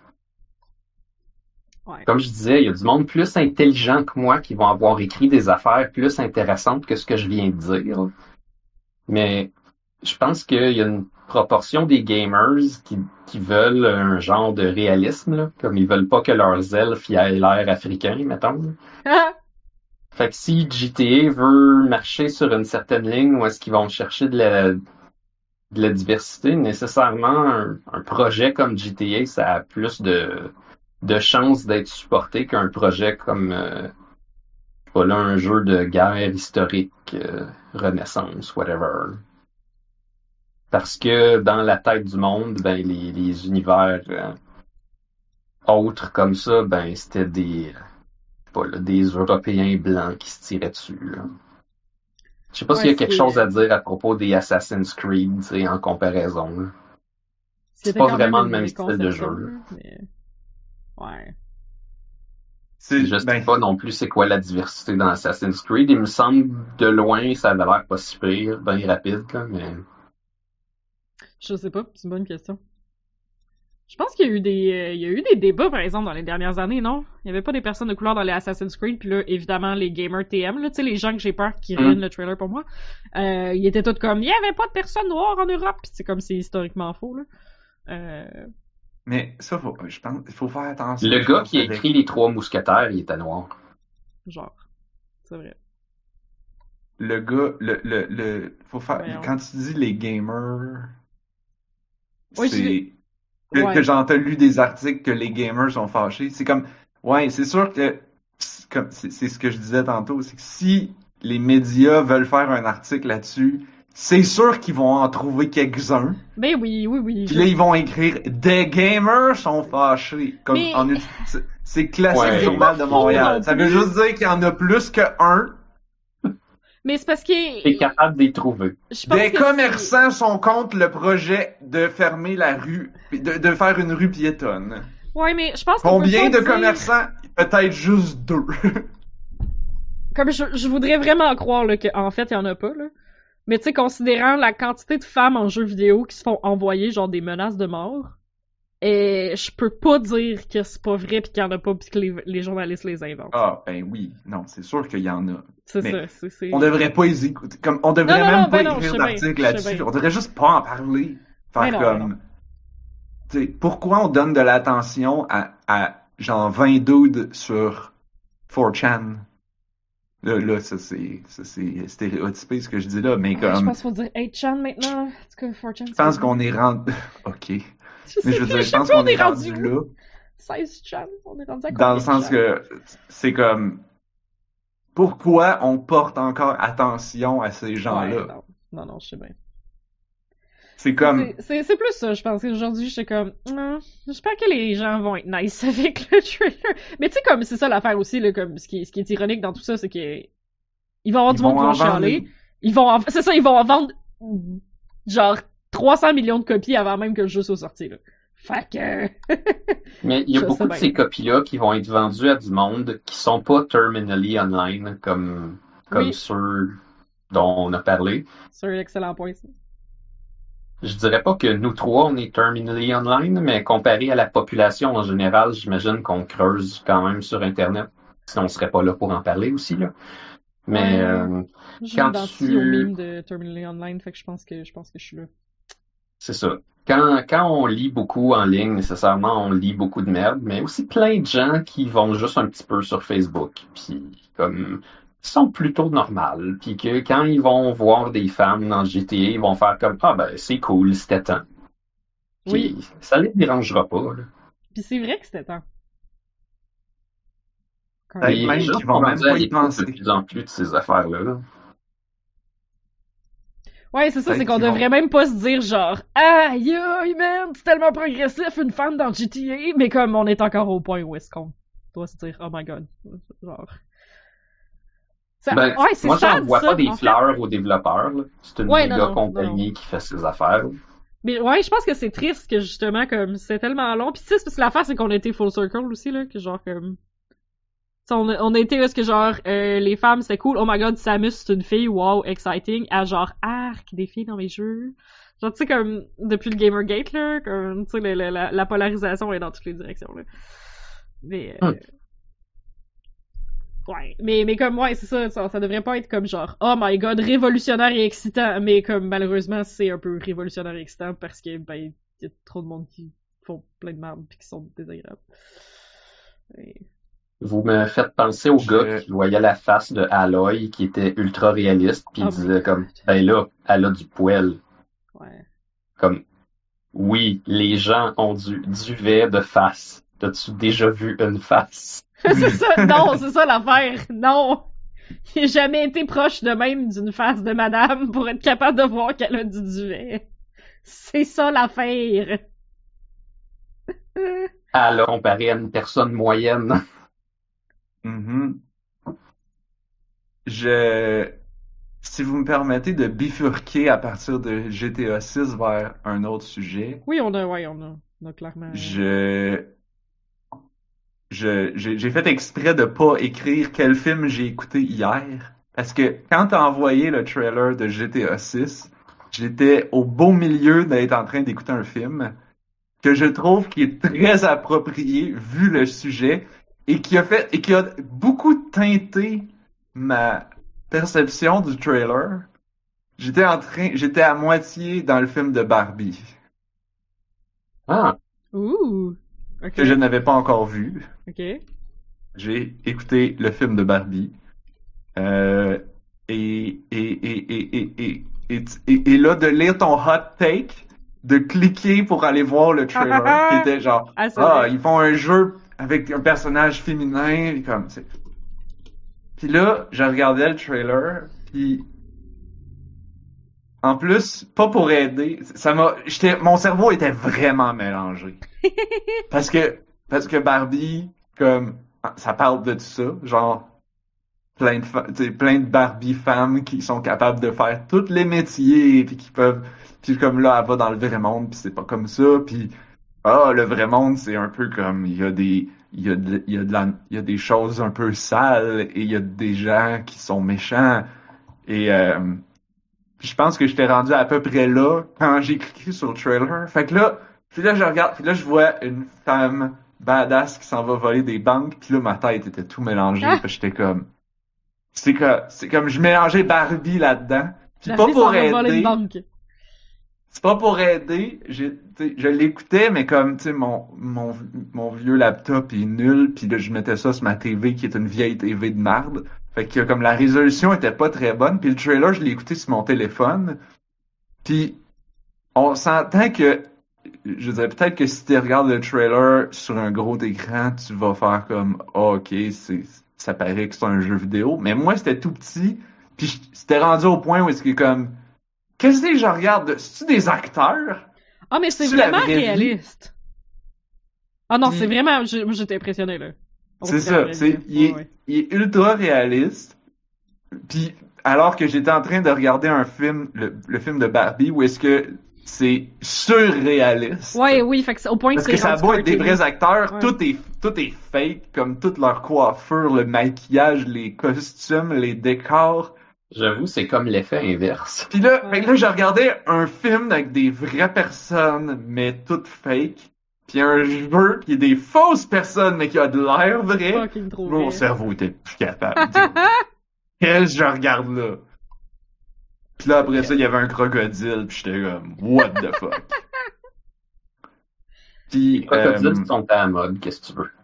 Ouais. Comme je disais, il y a du monde plus intelligent que moi qui vont avoir écrit des affaires plus intéressantes que ce que je viens de dire. Mais je pense qu'il y a une proportion des gamers qui, qui veulent un genre de réalisme, là, comme ils veulent pas que leurs elfes y aient l'air africain, mettons. Ah! Fait que si G T A veut marcher sur une certaine ligne où est-ce qu'ils vont chercher de la, de la diversité, nécessairement un, un projet comme G T A, ça a plus de de chances d'être supporté qu'un projet comme euh, pas là, un jeu de guerre historique, euh, Renaissance, whatever. Parce que dans la tête du monde, ben les, les univers euh, autres comme ça, ben c'était des pas là, des Européens blancs qui se tiraient dessus. Là. Je sais pas Ouais, s'il y a quelque c'est- chose à dire à propos des Assassin's Creed, tu sais, en comparaison. Là. C'était pas quand vraiment une le même vraie style de conception, jeu. là, mais... Ouais. C'est, Je sais ben, pas non plus c'est quoi la diversité dans Assassin's Creed. Il me semble de loin ça avait l'air pas si pire, bien rapide, là, mais Je sais pas, c'est une bonne question. Je pense qu'il y a eu des euh, il y a eu des débats par exemple dans les dernières années, non? Il y avait pas des personnes de couleur dans les Assassin's Creed, puis là évidemment les gamers T M là, tu sais les gens que j'ai peur qui Mm. ruinent le trailer pour moi. Euh, ils étaient tous comme il y avait pas de personnes noires en Europe, puis c'est comme c'est historiquement faux là. Euh, mais ça, faut, je pense, il faut faire attention. le je gars pense, qui a avec- écrit Les Trois Mousquetaires, il était noir. genre c'est vrai. le gars, le, le, le, faut faire, Voyons. quand tu dis les gamers, Ouais, c'est, j'ai- que, ouais. que j'en ai lu des articles que les gamers sont fâchés. C'est comme, ouais, c'est sûr que, c'est comme, c'est c'est ce que je disais tantôt, c'est que si les médias veulent faire un article là-dessus, c'est sûr qu'ils vont en trouver quelques-uns. Ben oui, oui, oui. Puis je- là, ils vont écrire des gamers sont fâchés. Comme Mais- en ut- c'est- c'est classique Ouais. du Journal de C'est pas Montréal. faux Ça non veut plus. juste dire qu'il y en a plus que un. Mais c'est parce que. T'es capable de les trouver. Je pense Des que commerçants sont contre le projet de fermer la rue, de, de faire une rue piétonne. c'est- Ouais, mais je pense qu'on Combien peut de pas dire- commerçants? Peut-être juste deux. Comme je, je voudrais vraiment croire là, qu'en fait, il y en a pas, là. Mais tu sais, considérant la quantité de femmes en jeux vidéo qui se font envoyer genre des menaces de mort, et je peux pas dire que c'est pas vrai pis qu'il y en a pas pis que les, les journalistes les inventent. Ah, ben oui. Non, c'est sûr qu'il y en a. c'est mais ça, c'est... c'est... On devrait pas les écouter. Comme, on devrait Non, non, même non, pas ben non, écrire je sais bien, d'article je sais là-dessus. bien. On devrait juste pas en parler. Faire Ben non, comme, ben non. tu sais, pourquoi on donne de l'attention à, à genre vingt dudes sur four chan? Là, là, ça c'est, ça c'est stéréotypé ce que je dis là, mais Ah, comme, je pense qu'il faut dire eight chan maintenant. En tout cas, four chan, je pense qu'on est rendu, ok. Je Mais sais je veux plus, dire, je sais pense pas, qu'on on est est rendu rendu là, seize chan, on est rendu à dans combien le de sens chan? que c'est comme, pourquoi on porte encore attention à ces Ouais, gens-là? non, non, non, je sais bien. C'est comme, C'est- C'est c'est plus ça, je pense. Aujourd'hui, j'étais comme, non, j'espère que les gens vont être nice avec le trailer. Mais tu sais, comme, c'est ça l'affaire aussi, là, comme, ce qui, est- ce qui est ironique dans tout ça, c'est que ils vont avoir ils du monde vont qui en vont vendre chialer. Ils vont en... C'est ça, ils vont en vendre, genre, trois cents millions de copies avant même que le jeu soit sorti, là. Fait que... Mais il y a Je beaucoup sais de bien. ces copies-là qui vont être vendues à du monde qui sont pas terminally online comme, comme Oui. ceux dont on a parlé. C'est un excellent point, ça. Je dirais pas que nous trois, on est terminally online, mais comparé à la population en général, j'imagine qu'on creuse quand même sur Internet. Sinon, on serait pas là pour en parler aussi, là. Mais, Ouais. euh, Je quand m'identifie tu- au meme de Terminally Online, fait que je pense que, je pense que je suis là. c'est ça. Quand, quand on lit beaucoup en ligne, nécessairement, on lit beaucoup de merde, mais aussi plein de gens qui vont juste un petit peu sur Facebook, puis comme ils sont plutôt normales, puis que quand ils vont voir des femmes dans G T A, ils vont faire comme ah ben c'est cool, c'était temps. Puis Oui. ça les dérangera pas. Là. Puis c'est vrai que c'était temps. Quand Peut-être Les même gens qu'ils vont sont même rendus pas à y l'écoute penser. de plus en plus de ces affaires-là. là. Ouais, c'est ça, Peut-être c'est qu'on qu'ils vont- devrait même pas se dire genre aïe aïe man, c'est tellement progressif une femme dans G T A, mais comme on est encore au point où est-ce qu'on doit se dire oh my god, genre. Ça- Ben, ouais, c'est moi, j'en sad, vois ça, pas des en fait. fleurs aux développeurs. là. C'est une Ouais, méga non, non, compagnie qui fait ses affaires. là. Mais ouais, je pense que c'est triste que justement comme c'est tellement long. Puis tu sais, c'est parce que l'affaire c'est qu'on a été full circle aussi là, que genre comme tu sais, on a, on a été où est-ce que genre euh, les femmes c'est cool, oh my god Samus c'est une fille, wow exciting, à genre arc des filles dans mes jeux. Genre tu sais comme depuis le Gamergate là, comme tu sais la, la, la, la polarisation est dans toutes les directions là. Mais euh, Hmm. ouais, mais mais comme ouais c'est ça, ça, ça devrait pas être comme genre oh my god révolutionnaire et excitant, mais comme malheureusement c'est un peu révolutionnaire et excitant parce que ben y a trop de monde qui font plein de merde pis qui sont désagréables. Et... Vous me faites penser au Je- gars qui voyait la face de Aloy qui était ultra réaliste, puis Oh il my disait God. comme ben là, elle a du poil. Ouais. Comme oui, les gens ont du duvet de face. T'as-tu déjà vu une face? c'est ça, non, c'est ça l'affaire. Non. J'ai jamais été proche de même d'une face de madame pour être capable de voir qu'elle a du duvet. C'est ça l'affaire. Elle a comparé à une personne moyenne. Mhm. Je, si vous me permettez de bifurquer à partir de G T A six vers un autre sujet, Oui, on a, ouais, on a, on a clairement... je, je, j'ai j'ai fait exprès de pas écrire quel film j'ai écouté hier, parce que quand t'as envoyé le trailer de G T A six, j'étais au beau milieu d'être en train d'écouter un film que je trouve qui est très approprié vu le sujet et qui a fait et qui a beaucoup teinté ma perception du trailer. J'étais en train, j'étais à moitié dans le film de Barbie Ah, Ouh. Ok. que je n'avais pas encore vu. Ok. J'ai écouté le film de Barbie. Euh, et, et, et, et, et, et, et, et, et là, de lire ton hot take, de cliquer pour aller voir le trailer, qui était genre, Ah, c'est ah, vrai. ils font un jeu avec un personnage féminin, et comme, c'est... Puis là, je regardais le trailer, puis en plus, pas pour aider, ça m'a, j'étais, mon cerveau était vraiment mélangé. Parce que, parce que Barbie, comme, ça parle de tout ça, genre, plein de, fa- tu sais, plein de Barbie femmes qui sont capables de faire tous les métiers, puis qui peuvent, puis comme là, elle va dans le vrai monde, puis c'est pas comme ça, puis ah, le vrai monde, c'est un peu comme, il y a des, il y a de, il y a de la, il y a des choses un peu sales, et il y a des gens qui sont méchants, et euh, je pense que j'étais rendu à peu près là quand j'ai cliqué sur le trailer. Fait que là, puis là je regarde, puis là je vois une femme badass qui s'en va voler des banques, puis là ma tête était tout mélangée, Ah! puis j'étais comme, c'est que, c'est comme je mélangeais Barbie là-dedans. Puis La pas fille s'en pour va voler une aider, banque. c'est pas pour aider, j'ai, tu sais, je l'écoutais, mais comme, tu sais, mon, mon, mon vieux laptop est nul, puis là, je mettais ça sur ma T V qui est une vieille T V de marde. Fait que comme la résolution était pas très bonne, puis le trailer, je l'ai écouté sur mon téléphone, puis on s'entend que, je dirais peut-être que si tu regardes le trailer sur un gros écran, tu vas faire comme, ah, ok, c'est, ça paraît que c'est un jeu vidéo, mais moi, c'était tout petit, puis je- c'était rendu au point où est-ce que comme, qu'est-ce que je regarde? C'est-tu des acteurs? Ah, mais c'est C'est-tu la vraiment vraie vie? réaliste. Ah non, Puis- c'est vraiment... j'ai- Moi, j'étais impressionné, là. Oh, C'est c'est la ça, vraie c'est, vie. il est, Ouais, ouais. il est ultra réaliste. Puis, alors que j'étais en train de regarder un film, le, le film de Barbie, où est-ce que c'est surréaliste. Ouais, oui, fait que c'est au point que Parce c'est que ça a rendu beau être des cartoony. vrais acteurs, Ouais. tout est, tout est fake, comme toute leur coiffure, le maquillage, les costumes, les décors. J'avoue, c'est comme l'effet inverse. Puis là, Ouais. fait que là, je regardais un film avec des vraies personnes, mais toutes fake. Puis un jeu qui est des fausses personnes, mais qui a de l'air vrai. Fucking trop Mon vrai. cerveau était plus capable. Qu'est-ce que je regarde là? Puis là, après ça, il y avait un crocodile, puis j'étais comme, what the fuck? Puis, Les crocodiles euh, sont à la mode, qu'est-ce que tu veux?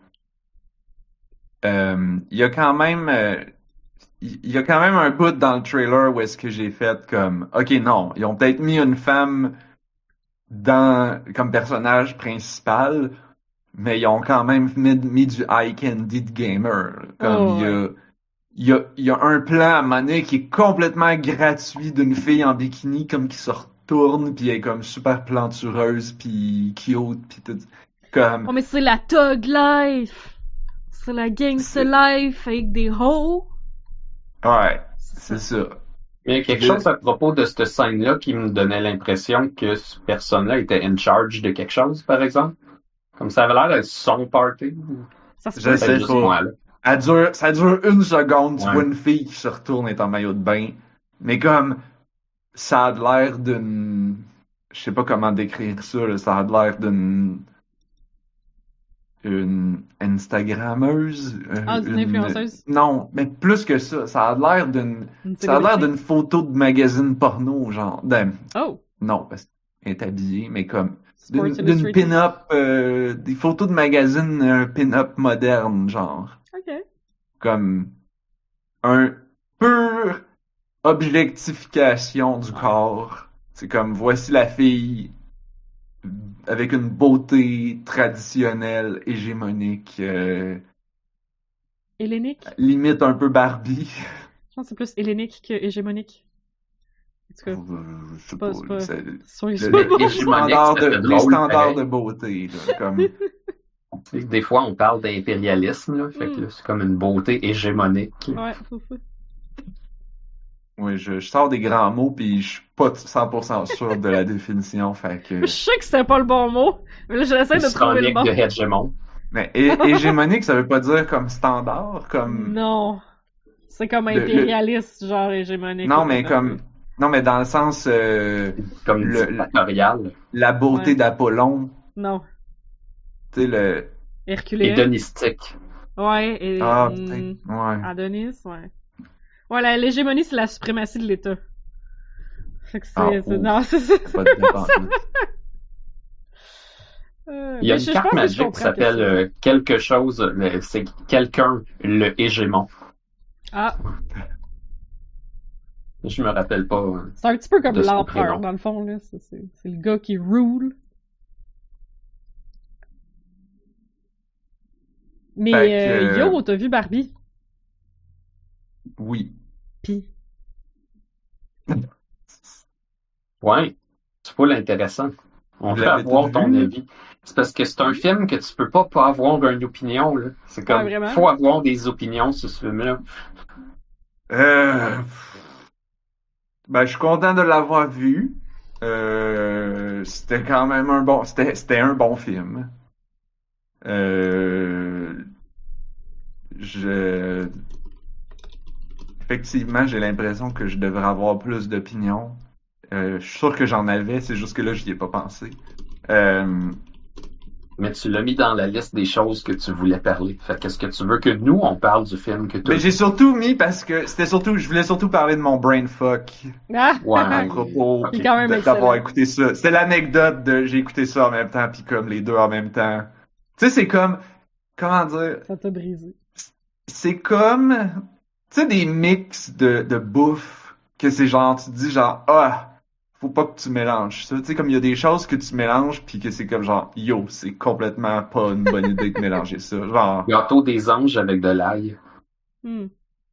euh, il y a quand même, euh, il y a quand même un bout dans le trailer où est-ce que j'ai fait comme, ok, non, ils ont peut-être mis une femme dans, comme personnage principal, mais ils ont quand même mis, mis du eye candy de gamer. Comme, Oh, il y a, il y a, il y a un plan à un moment donné qui est complètement gratuit d'une fille en bikini, comme qui se retourne, puis elle est comme super plantureuse, puis cute, puis tout. Comme, Oh, mais c'est la Thug Life! C'est la Gangsta C'est- Life avec des hoes! ouais, c'est ça. Mais il y a quelque Je- chose à propos de cette scène-là qui me donnait l'impression que cette personne-là était in charge de quelque chose, par exemple. Comme ça avait l'air d'être son party. Ça se Je peut. sais Peut-être juste pas. moi, là. Ça dure, ça dure une seconde, tu Ouais. vois une fille qui se retourne et est en maillot de bain. Mais comme, ça a l'air d'une, je sais pas comment décrire ça, là, ça a l'air d'une, une Instagrammeuse. euh, Ah, d'une une- influenceuse? Non, mais plus que ça, ça a l'air d'une, Une ça a l'air célébrité? d'une photo de magazine porno, genre, d'un- Oh! non, parce qu'elle est habillée, mais comme, Sports d'une, d'une Illustrated? pin-up, euh, des photos de magazine, un pin-up moderne, genre. Ok. Comme un pure objectification du corps. C'est comme voici la fille avec une beauté traditionnelle, hégémonique, euh, Hellénique? limite un peu Barbie. Je pense que c'est plus hellénique que hégémonique. En tout cas, Euh, je sais pas- pas, c'est pas- c'est- sur les le- Mais le- les hégémonique, standards ça de, fait les drôle, standards pareil. de beauté, là, comme, Tu sais, des fois, on parle d'impérialisme, là. Fait que là, c'est comme une beauté hégémonique. Ouais, fou fou. oui, je, je sors des grands mots puis je suis pas cent pour cent sûr de la définition, fait que, Je sais que c'était pas le bon mot, mais là j'essaie de trouver le Historique bon. de hégémon. mais hé- hégémonique, ça veut pas dire comme standard, comme, Non. C'est comme Le- le- impérialiste, genre hégémonique. non, ou mais pas. comme, non, mais dans le sens, euh, Comme Le- dictatorial. la beauté Ouais. d'Apollon, Non. tu sais, le, Herculéen. Hédonistique. Ouais, et. ah, hum, peut-être, ouais. Adonis, ouais. Ouais, la- l'hégémonie, c'est la suprématie de l'État. Fait que c'est. Ah, c'est- oh. Non, c'est ça. Pas de dépendance. Euh, Il y a mais une je- je carte pense que je magique qui comprends s'appelle que c'est- euh, quelque chose, euh, c'est quelqu'un, le hégémon. Ah, Je me rappelle pas. hein. C'est un petit peu comme De son l'empereur, prénom. dans le fond, là. C'est, c'est, c'est le gars qui rule. Mais, Fait que, euh, euh, yo, t'as vu Barbie? Oui. Pis, Ouais, c'est pas l'intéressant. On Vous veut l'avez avoir tout ton vu, là? avis. C'est parce que c'est un film que tu peux pas pas avoir une opinion, là. C'est comme, Ouais, vraiment? faut avoir des opinions sur ce film-là. Euh... Ben, je suis content de l'avoir vu. Euh... C'était quand même un bon... C'était, c'était un bon film. Euh... Je... Effectivement, j'ai l'impression que je devrais avoir plus d'opinions. Euh, je suis sûr que j'en avais, c'est juste que là, j'y ai pas pensé. Euh... Mais tu l'as mis dans la liste des choses que tu voulais parler. Fait qu'est-ce que tu veux que nous, on parle du film que tu Mais j'ai surtout mis parce que c'était surtout... Je voulais surtout parler de mon brain fuck. ah! Ouais, À propos C'est quand même de- excellent. d'avoir écouté ça. C'était l'anecdote de j'ai écouté ça en même temps, puis comme les deux en même temps. Tu sais, c'est comme, comment dire, Ça t'a brisé. c'est comme, tu sais, des mix de, de bouffe que c'est genre, tu te dis genre, ah, faut pas que tu mélanges ça. Tu sais, comme il y a des choses que tu mélanges, puis que c'est comme genre, yo, c'est complètement pas une bonne idée de mélanger ça. Genre, Gâteau des anges avec de l'ail. Hmm.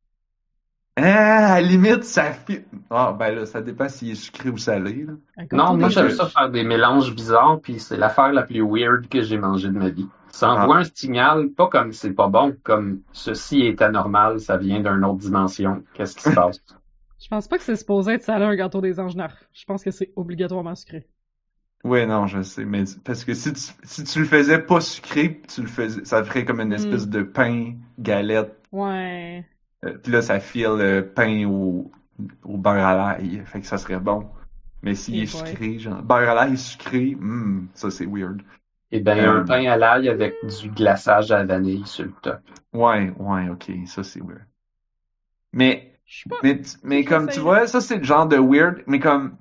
ah, à la limite, ça fit. Ah, ben là, ça dépend s'il est sucré ou salé, là. Un Non, gâteau moi des j'aime anges. ça faire des mélanges bizarres, puis c'est l'affaire la plus weird que j'ai mangée de ma vie. Ça envoie un signal, pas comme c'est pas bon, comme ceci est anormal, ça vient d'une autre dimension. Qu'est-ce qui se passe? Je pense pas que c'est supposé être salé un gâteau des anges neufs. Je pense que c'est obligatoirement sucré. Ouais, non, je sais, mais parce que si tu, si tu le faisais pas sucré, tu le faisais, ça ferait comme une Mm. espèce de pain galette. Ouais. Euh, puis là, ça file le pain au, au beurre à l'ail, fait que ça serait bon. Mais s'il Eh est boy. sucré, genre beurre à l'ail sucré, hmm, ça c'est weird. Eh ben, Euh. un pain à l'ail avec du glaçage à la vanille sur le top. Ouais, ouais, ok, ça c'est weird. Mais Je sais pas. mais tu- mais Je comme tu l'essayerai. vois, ça c'est le genre de weird, mais comme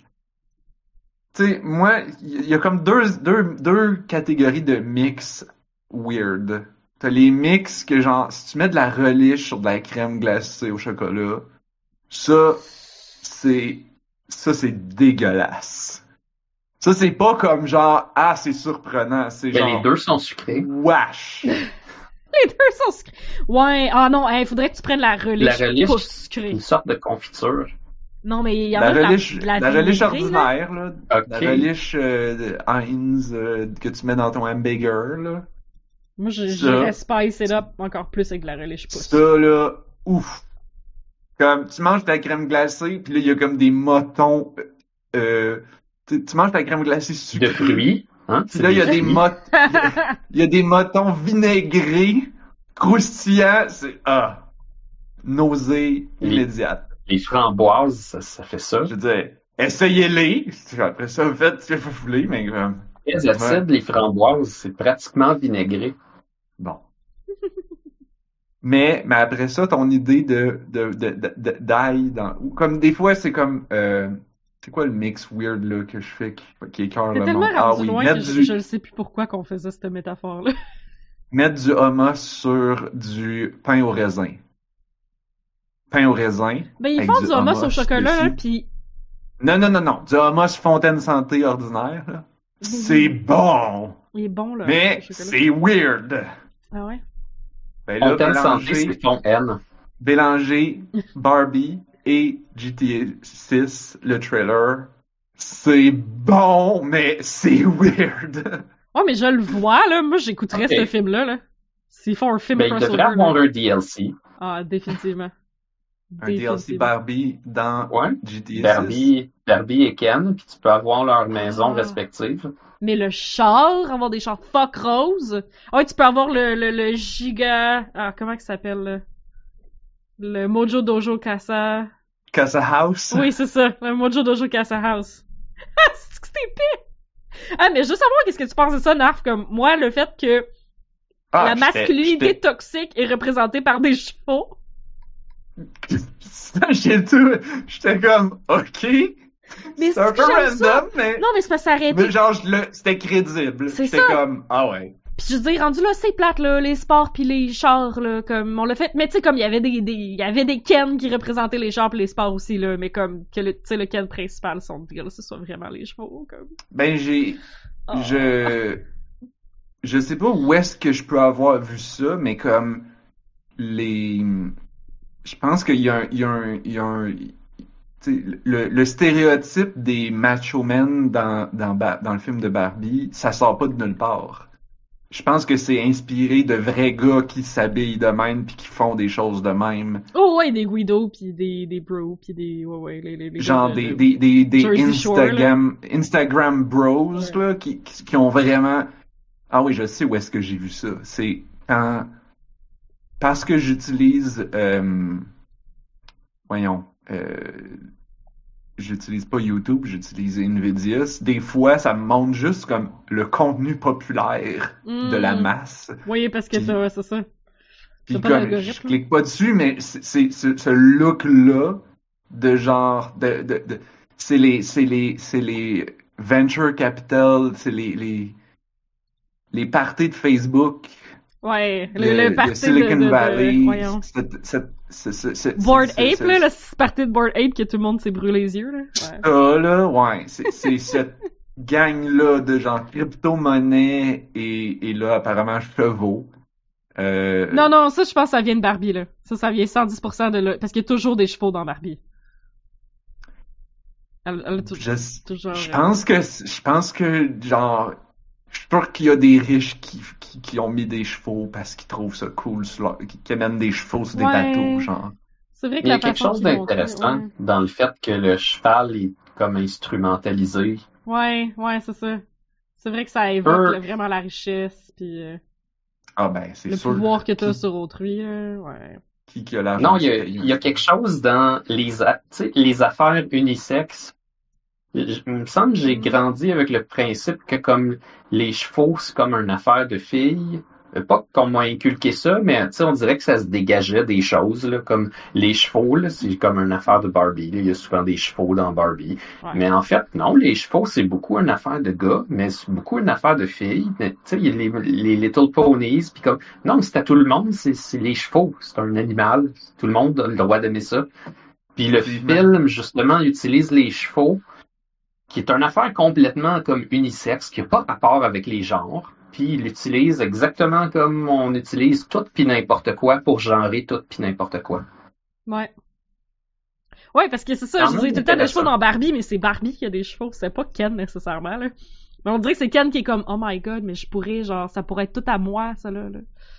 tu sais, moi, il y a comme deux, deux, deux catégories de mix weird. T'as les mix que genre, si tu mets de la relish sur de la crème glacée au chocolat, ça, c'est, ça c'est dégueulasse. Ça c'est pas comme genre, ah c'est surprenant, c'est Mais genre, les deux sont sucrés. wesh. Les deux sont sucrés. Ouais, ah non, il faudrait que tu prennes la relish, La relish, pas sucrée. Une sorte de confiture. Non, mais il y en La a de relish, la, de la relish vinaigrée, là. ordinaire, là. Ok. La relish euh, de Heinz euh, que tu mets dans ton hamburger, là. Moi, je- Ça. j'irais spice it up encore plus avec de la relish pousse. Ça, là, ouf. Comme, tu manges ta crème glacée, puis là, il y a comme des motons, euh, tu, tu manges ta crème glacée sucrée. De fruits. Hein? Puis là, il y a des fruits. mot, il y a- il y a des motons vinaigrés, croustillants, c'est, ah, nausée Les- immédiate. Les framboises, ça, ça fait ça. Je veux dire, essayez-les. Après ça, vous faites, tu fais fouler, mais comme, Les acides, les framboises, c'est pratiquement vinaigré. bon. Mais, mais après ça, ton idée de, de, de, de- de- d'ail dans, ou comme des fois, c'est comme, euh, c'est quoi le mix weird, là, que je fais qui, qui écœure T'es le tellement monde? Ah rendu oui, loin mettre que je, du, je ne sais plus pourquoi qu'on faisait cette métaphore-là. mettre du hummus sur du pain au raisin. Pain au raisin. Ben, ils avec font du hummus au hummus chocolat, là, dessus. pis... Non, non, non, non. Du hummus Fontaine Santé ordinaire, là. C'est bon! Il est bon, là, Mais le chocolat. c'est weird! Ah ouais? Ben là, Fontaine santé, mélanger, c'est ton N. mélanger Barbie et G T A six, le trailer, c'est bon, mais c'est weird! Ouais, mais je le vois, là. Moi, j'écouterais Ok. ce film-là, là. S'ils font un film Ben, il crossover, devrait avoir là. un D L C. Ah, définitivement. Un D L C Barbie dans Ouais. G T A six. Barbie, Barbie et Ken, puis tu peux avoir leurs maisons Ah. respectives. Mais le char, avoir des chars fuck rose. Ah ouais, tu peux avoir le, le, le giga... Ah, comment il s'appelle, là? Le Mojo Dojo Casa... Casa House. Oui, c'est ça. Le Mojo Dojo Casa House. Ah, c'est que c'était épais! Ah, mais juste savoir qu'est-ce que tu penses de ça, Narf, comme moi, le fait que Ah, la j'étais- masculinité j'étais- toxique est représentée par des chevaux. J'ai tout, j'étais comme, ok. Mais C'est un c'est peu que j'aime ça. random, mais, Non, mais c'est parce que ça aurait été... mais genre, je le, c'était crédible. C'est J'étais ça. comme, ah ouais. Puis je veux dire, rendu là, c'est plate, là, les sports pis les chars, là, comme, on l'a fait, mais tu sais, comme, il y avait des, des, il y avait des Ken qui représentaient les chars pis les sports aussi, là, mais comme, que le, tu sais, le Ken principal, son deal, ce soit vraiment les chevaux, comme. Ben, j'ai, Oh. je, je sais pas où est-ce que je peux avoir vu ça, mais comme, les, je pense qu'il y a un, il y a un, il y a un, tu sais, le, le stéréotype des macho men dans, dans, Ba- dans le film de Barbie, ça sort pas de nulle part. Je pense que c'est inspiré de vrais gars qui s'habillent de même puis qui font des choses de même. Oh ouais, des Guido pis des, des bros pis des, ouais, ouais, les, les, les Genre gars de- des, de- des, des, des Jersey Shore, là. Instagram, Instagram bros, Ouais. là, qui, qui, qui ont vraiment, ah oui, je sais où est-ce que j'ai vu ça. C'est quand, parce que j'utilise, euh, voyons, euh, j'utilise pas YouTube, j'utilise Nvidia. Des fois, ça me montre juste comme le contenu populaire de la Mm. masse. Oui, parce que Puis- ça, ouais, c'est ça. Puis T'as pas comme, d'algorithme, je clique pas dessus, mais c'est c'est- ce ce look-là de genre, de, de, de c'est les, c'est les, c'est les venture capital, c'est les, les, les parties de Facebook, Ouais, le, de, le de parti de, Silicon de, de- Valley, voyons. cette- cette- ce- ce- ce- Bored ce- Ape, ce- là, la partie de Bored Ape que tout le monde s'est brûlé les yeux, là. Ouais. ça, là, ouais, c'est c'est cette gang-là de genre crypto-monnaie et, et là, apparemment, chevaux. Euh, Non, non, ça, je pense que ça vient de Barbie, là. Ça, ça vient cent dix pour cent de là. Parce qu'il y a toujours des chevaux dans Barbie. Elle, elle a tou- Je, toujours. je euh, pense que je pense que genre je suis sûr qu'il y a des riches qui, qui, qui ont mis des chevaux parce qu'ils trouvent ça cool sur leur- qui, qui amènent des chevaux sur des Ouais. bateaux genre. C'est vrai que Il y a la quelque façon chose qu'ils l'ont fait, d'intéressant ouais. dans le fait que le cheval est comme instrumentalisé. Ouais, ouais, c'est ça. C'est vrai que ça évoque Peu- là, vraiment la richesse puis euh, Ah ben c'est le sûr. pouvoir que t'as Qui, sur autrui, là. Ouais. qui, qui a l'argent Non, il y a, de se payer il y a un quelque chose dans les, a- tu sais, les affaires unisexes. Je- Il me semble que j'ai grandi avec le principe que comme les chevaux, c'est comme une affaire de filles. Euh, Pas qu'on m'a inculqué ça, mais tu sais, on dirait que ça se dégageait des choses, là, comme les chevaux, là, c'est comme une affaire de Barbie. Là. Il y a souvent des chevaux dans Barbie. Ouais. Mais en fait, non, les chevaux, c'est beaucoup une affaire de gars, mais c'est beaucoup une affaire de filles. Mais, tu sais, il y a les, les Little Ponies, puis comme, non, c'est à tout le monde, c'est c'est les chevaux, c'est un animal. Tout le monde a le droit d'aimer ça. Puis le Effectivement. film, justement, utilise les chevaux, qui est une affaire complètement comme unisexe, qui n'a pas rapport avec les genres. Puis il l'utilise exactement comme on utilise tout puis n'importe quoi pour genrer tout puis n'importe quoi. Ouais. Ouais, parce que c'est ça, Quand je même disais tout le temps des intéressant. chevaux dans Barbie, mais c'est Barbie qui a des chevaux, c'est pas Ken nécessairement, là. Mais on dirait que c'est Ken qui est comme, oh my god, mais je pourrais, genre, ça pourrait être tout à moi, ça, là. là.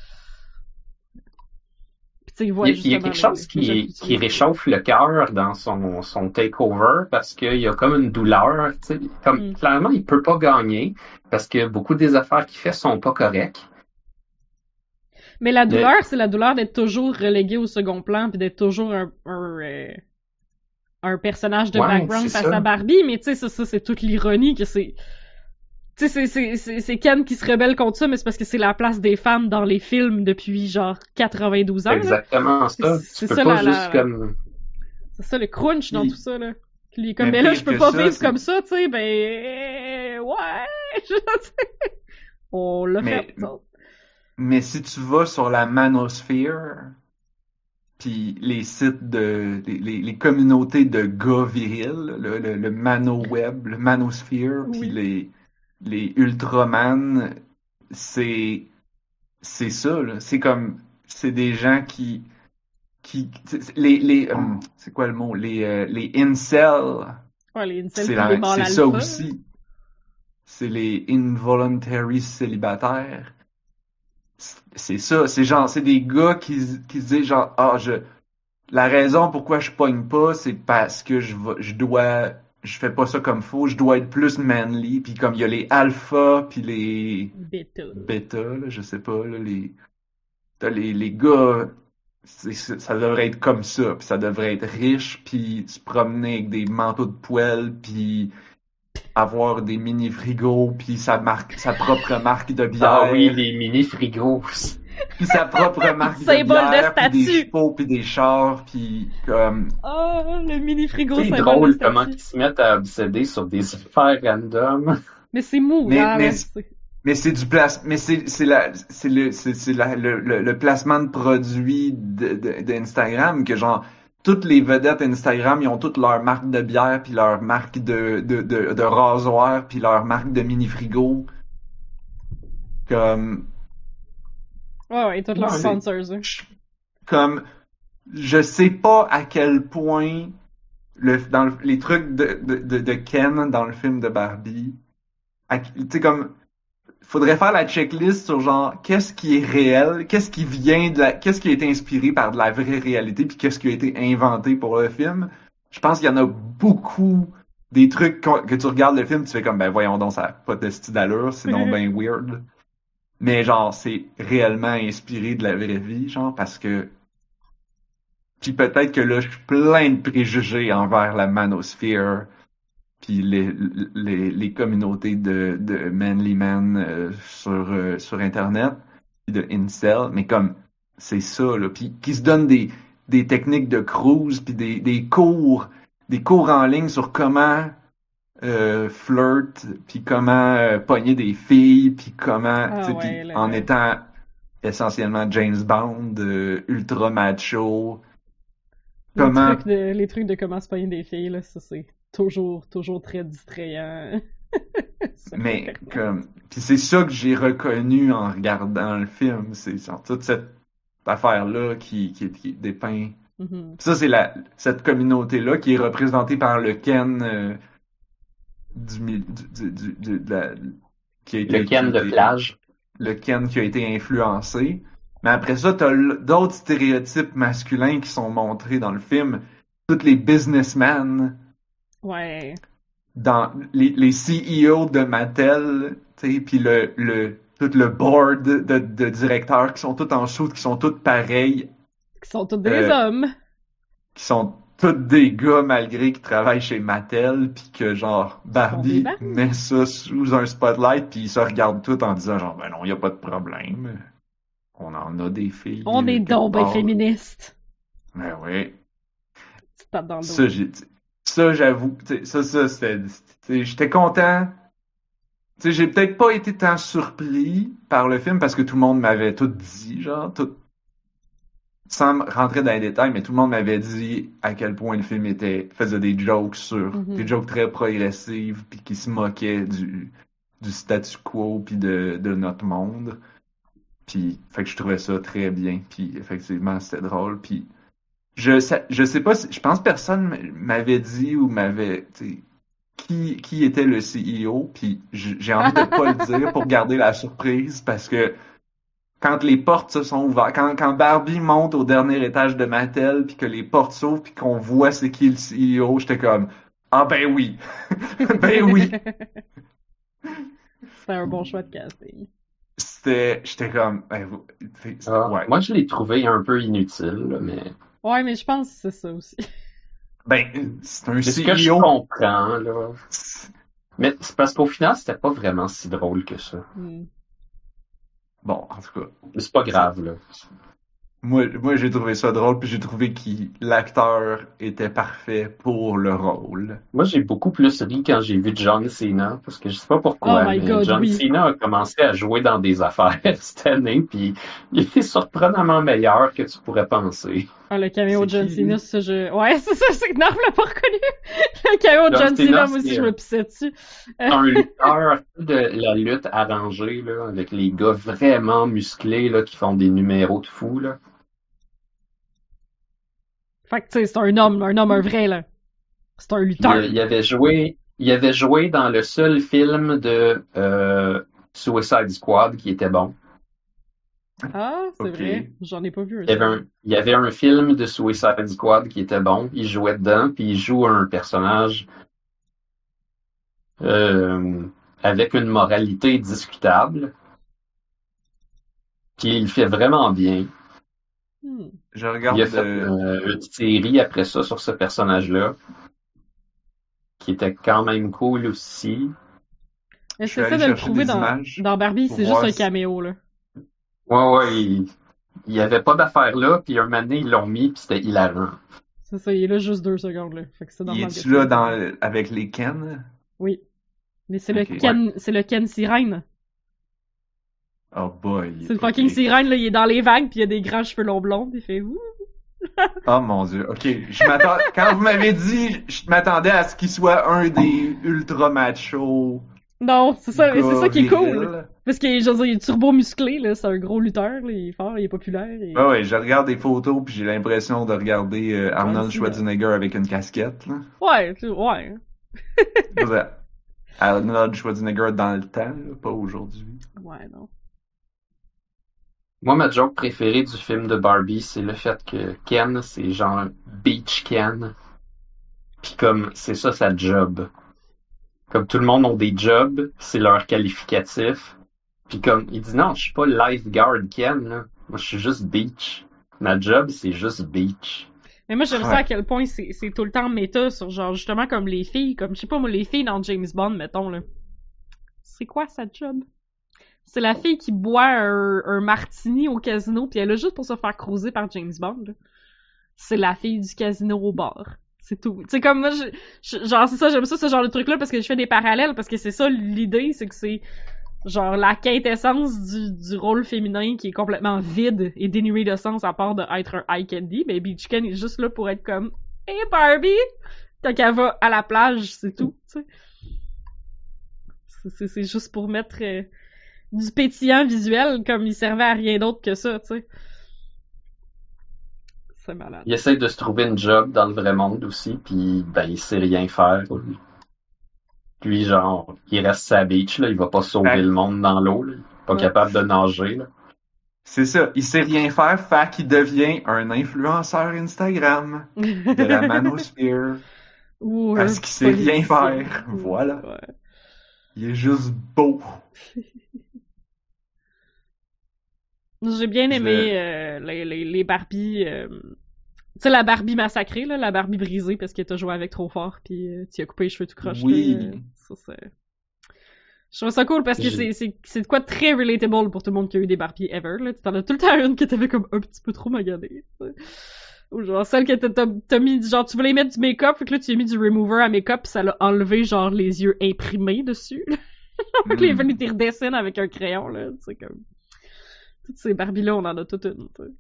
Puis tu sais, il voit Il y a, il y a justement quelque le- chose le qui, jeune qui utilise. réchauffe le cœur dans son, son takeover parce qu'il y a comme une douleur. Tu sais, comme, Mm. clairement, il peut pas gagner parce que beaucoup des affaires qu'il fait sont pas correctes. Mais la Le- douleur, c'est la douleur d'être toujours relégué au second plan puis d'être toujours un, un, euh, un personnage de Ouais, background c'est face ça. à Barbie, mais tu sais, ça, ça, c'est toute l'ironie que c'est... Tu sais, c'est- c'est- c'est c'est Ken qui se rebelle contre ça, mais c'est parce que c'est la place des femmes dans les films depuis genre quatre-vingt-douze ans, C'est là. exactement ça. C'est- Tu c'est peux ça, pas la- juste la- comme... C'est ça le crunch dans Puis- tout ça, là. Qu'il est comme, Mais mais là, pire je peux que pas ça, vivre c'est- comme ça, tu sais, ben... euh, Ouais! Je sais. On l'a Mais- fait, ça. Mais si tu vas sur la manosphere, puis les sites de, les, les, les communautés de gars virils, le, le, le mano web, le manosphere, Oui. puis les, les ultraman, c'est, c'est ça, là. C'est comme, c'est des gens qui, qui, c'est- les, les, euh, c'est quoi le mot? Les, euh, les incels, Ouais, les incels c'est pis la- les mâles c'est ça alpha, aussi. C'est les involuntary célibataires. C'est- C'est ça, c'est genre, c'est des gars qui, qui se disent genre, ah, je, la raison pourquoi je pogne pas, c'est parce que je, vais- je dois, je fais pas ça comme faut, je dois être plus manly, puis comme il y a les alpha, puis les Bêta. bêta, là, je sais pas, là, les, t'as les, les gars, c'est- c'est- ça devrait être comme ça, puis ça devrait être riche, puis se promener avec des manteaux de poêle, puis avoir des mini frigos, puis sa marque, sa propre marque de bière. Ah oui, les mini-frigos. Puis sa propre marque de Symbole de bière, puis des statut. chevaux, puis des chars, puis comme... Oh, le mini frigo, C'est symbole drôle de comment statut. ils se mettent à obséder sur des affaires random. Mais c'est mou, Mais- hein, mais- là, c'est- Mais c'est du place, mais c'est c'est la c'est le c'est c'est la- le, le le placement de produits de, de, d'Instagram que genre toutes les vedettes Instagram ils ont toutes leur marque de bière puis leur marque de de de, de rasoir puis leur marque de mini frigo comme Ouais, ouais, tous leurs Ouais. c'est sponsors. Hein. je- comme je sais pas à quel point le dans le- les trucs de, de de de Ken dans le film de Barbie à- tu sais comme faudrait faire la checklist sur genre qu'est-ce qui est réel, qu'est-ce qui vient de la, qu'est-ce qui a été inspiré par de la vraie réalité, puis qu'est-ce qui a été inventé pour le film. Je pense qu'il y en a beaucoup des trucs qu'on- que tu regardes le film, tu fais comme ben voyons donc ça a pas de style d'allure, c'est donc ben weird. Mais genre c'est réellement inspiré de la vraie vie, genre parce que puis peut-être que là je suis plein de préjugés envers la manosphere puis les, les, les communautés de, de manly men euh, sur, euh, sur Internet, puis de incel, mais comme, c'est ça, là, puis qui se donnent des, des techniques de cruise, puis des, des cours, des cours en ligne sur comment euh, flirt, puis comment euh, pogner des filles, puis comment, tu Ah sais, ouais, puis là. en étant essentiellement James Bond, euh, ultra macho, Les comment trucs de, les trucs de comment se pogner des filles, là, ça c'est toujours, toujours très distrayant. Ça fait Mais tellement. comme, puis c'est ça que j'ai reconnu en regardant le film, c'est genre toute cette affaire-là qui, qui, qui dépeint. Mhm. Puis ça, c'est la cette communauté-là qui est représentée par le Ken euh, du, mi- du, du, du- du- de la- qui a Le été qui a Ken de été plage. le Ken qui a été influencé. Mais après ça, t'as l- d'autres stéréotypes masculins qui sont montrés dans le film. Tous les businessmen Ouais. dans les, les C E O de Mattel, tu sais, puis le, le tout le board de, de directeurs qui sont tous en shoot, qui sont tous pareils, Qui sont tous des euh, hommes. qui sont tous des gars malgré qu'ils travaillent chez Mattel, puis que genre Qui font des Barbie Barbies. met ça sous un spotlight, puis ils se regardent tous en disant genre ben non, y a pas de problème, on en a des filles On est euh, quelque donc ben part. féministes. Ben oui. Tu te tapes dans le Ça, dos. j'ai, ça, j'avoue, tu sais, ça, ça, c'était, tu sais, j'étais content. Tu sais, j'ai peut-être pas été tant surpris par le film parce que tout le monde m'avait tout dit, genre, tout, sans me rentrer dans les détails, mais tout le monde m'avait dit à quel point le film était, faisait des jokes sur, Mhm. des jokes très progressives, puis qui se moquaient du, du statu quo, puis de, de notre monde. Puis, fait que je trouvais ça très bien, puis effectivement, c'était drôle, puis je sais, je sais pas si, je pense que personne m- m'avait dit ou m'avait, tu sais, qui, qui était le C E O, puis j- j'ai envie de pas le dire pour garder la surprise parce que quand les portes se sont ouvertes, quand, quand Barbie monte au dernier étage de Mattel, puis que les portes s'ouvrent, puis qu'on voit c'est qui le C E O, j'étais comme, ah ben oui, ben oui. C'était un bon choix de casting. C'était, j'étais comme, ben, vous- c'est- Ah, ouais. moi, je l'ai trouvé un peu inutile, là, mais... Ouais, mais je pense que c'est ça aussi. Ben, c'est un Mais ce que je C E O. comprends, là... Mais c'est parce qu'au final, c'était pas vraiment si drôle que ça. Hmm. Bon, en tout cas. Mais c'est pas grave, là. Moi, moi j'ai trouvé ça drôle, puis j'ai trouvé que l'acteur était parfait pour le rôle. Moi, j'ai beaucoup plus ri quand j'ai vu John Cena, parce que je sais pas Oh pourquoi, my mais god, John oui. Cena a commencé à jouer dans des affaires cette année, puis il est surprenamment meilleur que tu pourrais penser. Ah, le caméo C'est de John qui, Cena, lui? ça, je... Ouais, c'est ça, c'est que Narf l'a pas reconnu. Le caméo de John John Cena, Cena, moi aussi, c'est, je euh, me pissais dessus. C'est un lutteur de la lutte arrangée, là, avec les gars vraiment musclés, là, qui font des numéros de fou, là. Fait que, tu sais, c'est un homme, un homme, un vrai, là. C'est un Puis, lutteur. euh, il avait joué, il avait joué dans le seul film de euh, Suicide Squad qui était bon. Ah, c'est Ok. vrai. J'en ai pas vu un Il y avait seul. un, il y avait un film de Suicide Squad qui était bon. Il jouait dedans, puis il joue un personnage euh, avec une moralité discutable. Puis il le fait vraiment bien. Hmm. Je Il a regarde fait euh, euh, une série après ça sur ce personnage-là, qui était quand même cool aussi. Mais Je suis c'est allé ça de le chercher trouver des dans, images dans Barbie, pour c'est juste voir un si- caméo, là. Ouais, ouais, il, il y avait pas d'affaire là, puis un moment donné, ils l'ont mis, puis c'était hilarant. C'est ça, il est là juste deux secondes, là. Fait que c'est Il normal. est-tu que là c'est- dans le- avec les Ken? Oui. Mais c'est Ok. le Ken, c'est le Ken sirène. Oh boy. C'est le fucking ok. sirène, là, il est dans les vagues, pis il a des grands cheveux longs blonds, il fait ouh. Oh mon dieu. Ok. Je m'attends. Quand vous m'avez dit, je m'attendais à ce qu'il soit un des ultra machos. Non, c'est ça, mais c'est ça qui est cool. virils. Parce que, je veux dire, il est turbo musclé, là, c'est un gros lutteur, là, il est fort, il est populaire. Et... Ouais, ouais, je regarde des photos puis j'ai l'impression de regarder euh, Arnold Ouais, c'est Schwarzenegger avec une casquette, là. Ouais, tu- ouais. C'est ça. Arnold Schwarzenegger dans le temps, là, pas aujourd'hui. Ouais, non. Moi, ma joke préférée du film de Barbie, c'est le fait que Ken, c'est genre Beach Ken. Puis comme, c'est ça sa job. Comme tout le monde a des jobs, c'est leur qualificatif. Puis comme, il dit non, je suis pas lifeguard Ken, là. Moi, je suis juste beach. Ma job, c'est juste beach. Mais moi, j'aime Ouais. ça à quel point c'est c'est tout le temps méta sur genre, justement, comme les filles, comme, je sais pas, moi, les filles dans James Bond, mettons, là. C'est quoi sa job? C'est la fille qui boit un, un martini au casino, puis elle a juste pour se faire cruiser par James Bond, là. C'est la fille du casino au bar. C'est tout. Tu sais, comme moi, je, je- genre, c'est ça, j'aime ça, ce genre de truc-là, parce que je fais des parallèles, parce que c'est ça, l'idée, c'est que c'est, genre, la quintessence du, du rôle féminin qui est complètement vide et dénué de sens à part d'être un eye candy. Mais Beach Ken est juste là pour être comme, hey Barbie! Quand elle va à la plage, c'est tout, tu sais. C'est- C'est c'est juste pour mettre euh, du pétillant visuel, comme il servait à rien d'autre que ça, tu sais. C'est malade. Il essaie de se trouver une job dans le vrai monde aussi, puis ben, il sait rien faire. Lui, Lui, genre, il reste sa beach, là, il va pas sauver Ouais. le monde dans l'eau, là. Il est pas Ouais. capable de nager, là. C'est ça. Il sait rien faire, fait qu'il devient un influenceur Instagram de la manosphere. Ou Parce un qu'il sait rien politicien. faire. Voilà. Ouais. Il est juste beau. J'ai bien Je- aimé euh, les, les, les Barbies. euh, Tu sais, la Barbie massacrée, là, la Barbie brisée parce que t'as joué avec trop fort puis euh, tu as coupé les cheveux tout croche. Oui. là, euh, ça, c'est... Je trouve ça cool parce que J'ai- c'est, c'est, c'est de quoi de très relatable pour tout le monde qui a eu des Barbies ever, là. T'en as tout le temps une que t'avais comme un petit peu trop maganée. tu sais. Ou genre celle que t'as, t'as, t'as mis, genre tu voulais mettre du make-up, fait que là tu as mis du remover à make-up pis ça l'a enlevé genre les yeux imprimés dessus. Fait que les Hmm. veulent ils redessinent avec un crayon, là, tu sais, comme... Toutes ces Barbies-là, on en a toutes une, tu sais.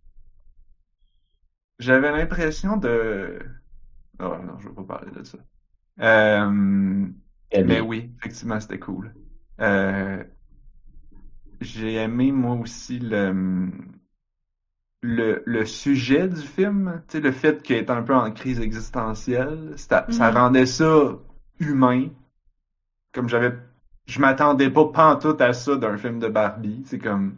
J'avais l'impression de... Oh non, je vais pas parler de ça. Euh... Eh Mais bien, oui, effectivement, c'était cool. Euh... J'ai aimé, moi aussi, le... Le, le sujet du film, tu sais, le fait qu'il est un peu en crise existentielle, ça, ça Mhm. rendait ça humain. Comme j'avais... Je m'attendais pas pantoute à ça d'un film de Barbie. C'est comme...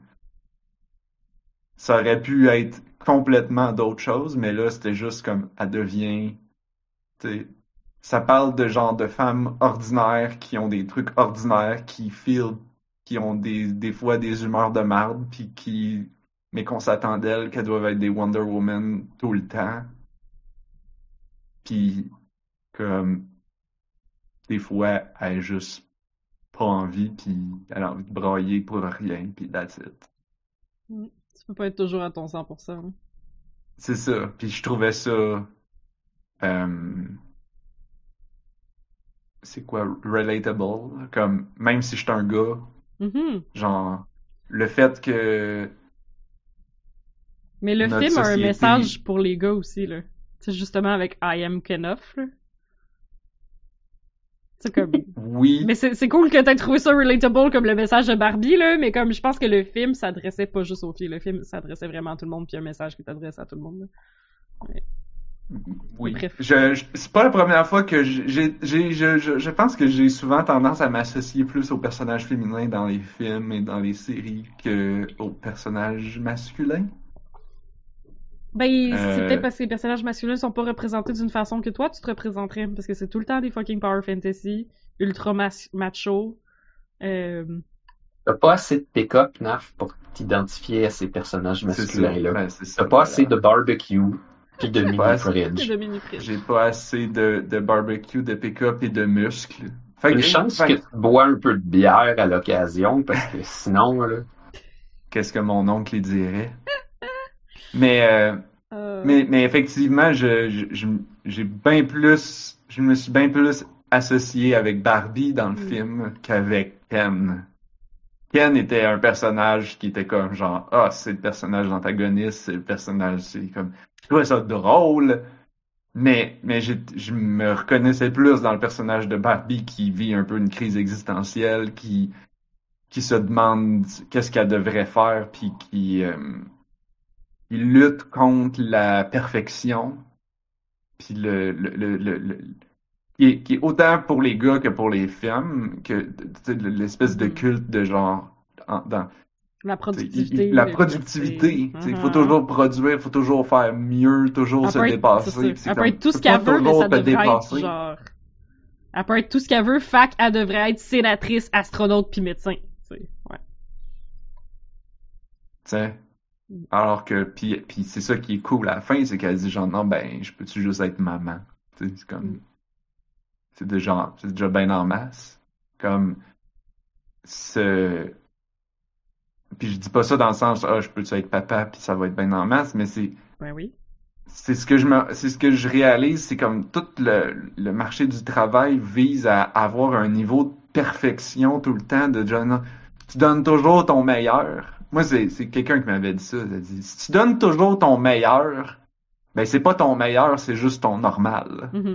Ça aurait pu être complètement d'autre chose, mais là, c'était juste comme, elle devient, tu sais, ça parle de genre de femmes ordinaires qui ont des trucs ordinaires, qui feel, qui ont des, des fois des humeurs de marde, puis qui, mais qu'on s'attend d'elles qu'elles doivent être des Wonder Woman tout le temps. Puis, comme, des fois, elle a juste pas envie, puis elle a envie de brailler pour rien, puis that's it. Mm. Tu peux pas être toujours à ton cent pour cent. hein. C'est ça. Puis je trouvais ça, euh, c'est quoi, relatable. Comme, même si je suis un gars, Mhm. genre, le fait que Mais le notre film a un société... message pour les gars aussi, là. Tu sais, justement avec I Am Kenough, là. C'est comme... Oui, Mais c'est, c'est cool que t'aies trouvé ça relatable comme le message de Barbie, là, mais comme je pense que le film s'adressait pas juste aux filles, le film s'adressait vraiment à tout le monde, puis un message qui t'adresse à tout le monde, là. oui. Bref. Je, je- c'est pas la première fois que j'ai, j'ai, j'ai- je, je, je pense que j'ai souvent tendance à m'associer plus aux personnages féminins dans les films et dans les séries que aux personnages masculins. Ben, c'est Euh, peut-être parce que les personnages masculins sont pas représentés d'une façon que toi tu te représenterais, parce que c'est tout le temps des fucking power fantasy, ultra mas- macho, euh... t'as pas assez de pick-up, Naf, pour t'identifier à ces personnages c'est ça. masculins-là. Ben, c'est ça, T'as pas voilà. assez de barbecue, puis de J'ai pas assez- mini-fridge. de mini-fridge. J'ai pas assez de, de barbecue, de pick-up et de muscles. Fait Une que- chance fait que tu bois un peu de bière à l'occasion, parce que sinon, là, qu'est-ce que mon oncle y dirait? Mais, euh, Euh... mais, mais effectivement, je, je, je- j'ai bien plus, je me suis bien plus associé avec Barbie dans le Mm. film qu'avec Ken. Ken était un personnage qui était comme genre, ah, c'est le personnage antagoniste, c'est le personnage, c'est comme, je trouvais ça drôle, mais, mais j'ai- je me reconnaissais plus dans le personnage de Barbie qui vit un peu une crise existentielle, qui, qui se demande qu'est-ce qu'elle devrait faire, puis qui, euh, qui lutte contre la perfection, puis le, le, le, le, le- qui est, qui est autant pour les gars que pour les femmes, que tu sais, l'espèce de Mhm. culte de genre, en- dans, La tu sais, il- productivité, il- la l'efficacité. productivité, tu sais, il faut Mhm. toujours produire, il faut toujours faire mieux, toujours Elle se peut être, c'est dépasser, ça. puis c'est Elle peut comme, être tout tu ce peux pas qu'elle veut, mais toujours ça te devrait être dépasser. genre. Elle peut être tout ce qu'elle veut, fac, elle devrait être sénatrice, astronaute puis médecin. Tu sais, ouais. Tu sais. Alors que, puis, puis c'est ça qui est cool à la fin, c'est qu'elle dit genre, non, ben, je peux-tu juste être maman? Tu sais, c'est comme, Mm. c'est déjà, c'est déjà bien en masse. Comme, ce, puis je dis pas ça dans le sens, ah, je peux-tu être papa, puis ça va être bien en masse, mais c'est, Ben oui. c'est ce que je me, c'est ce que je réalise, c'est comme tout le, le marché du travail vise à avoir un niveau de perfection tout le temps, de genre, tu donnes toujours ton meilleur. Moi, c'est, c'est quelqu'un qui m'avait dit ça, il a dit, si tu donnes toujours ton meilleur, ben c'est pas ton meilleur, c'est juste ton normal. Mhm.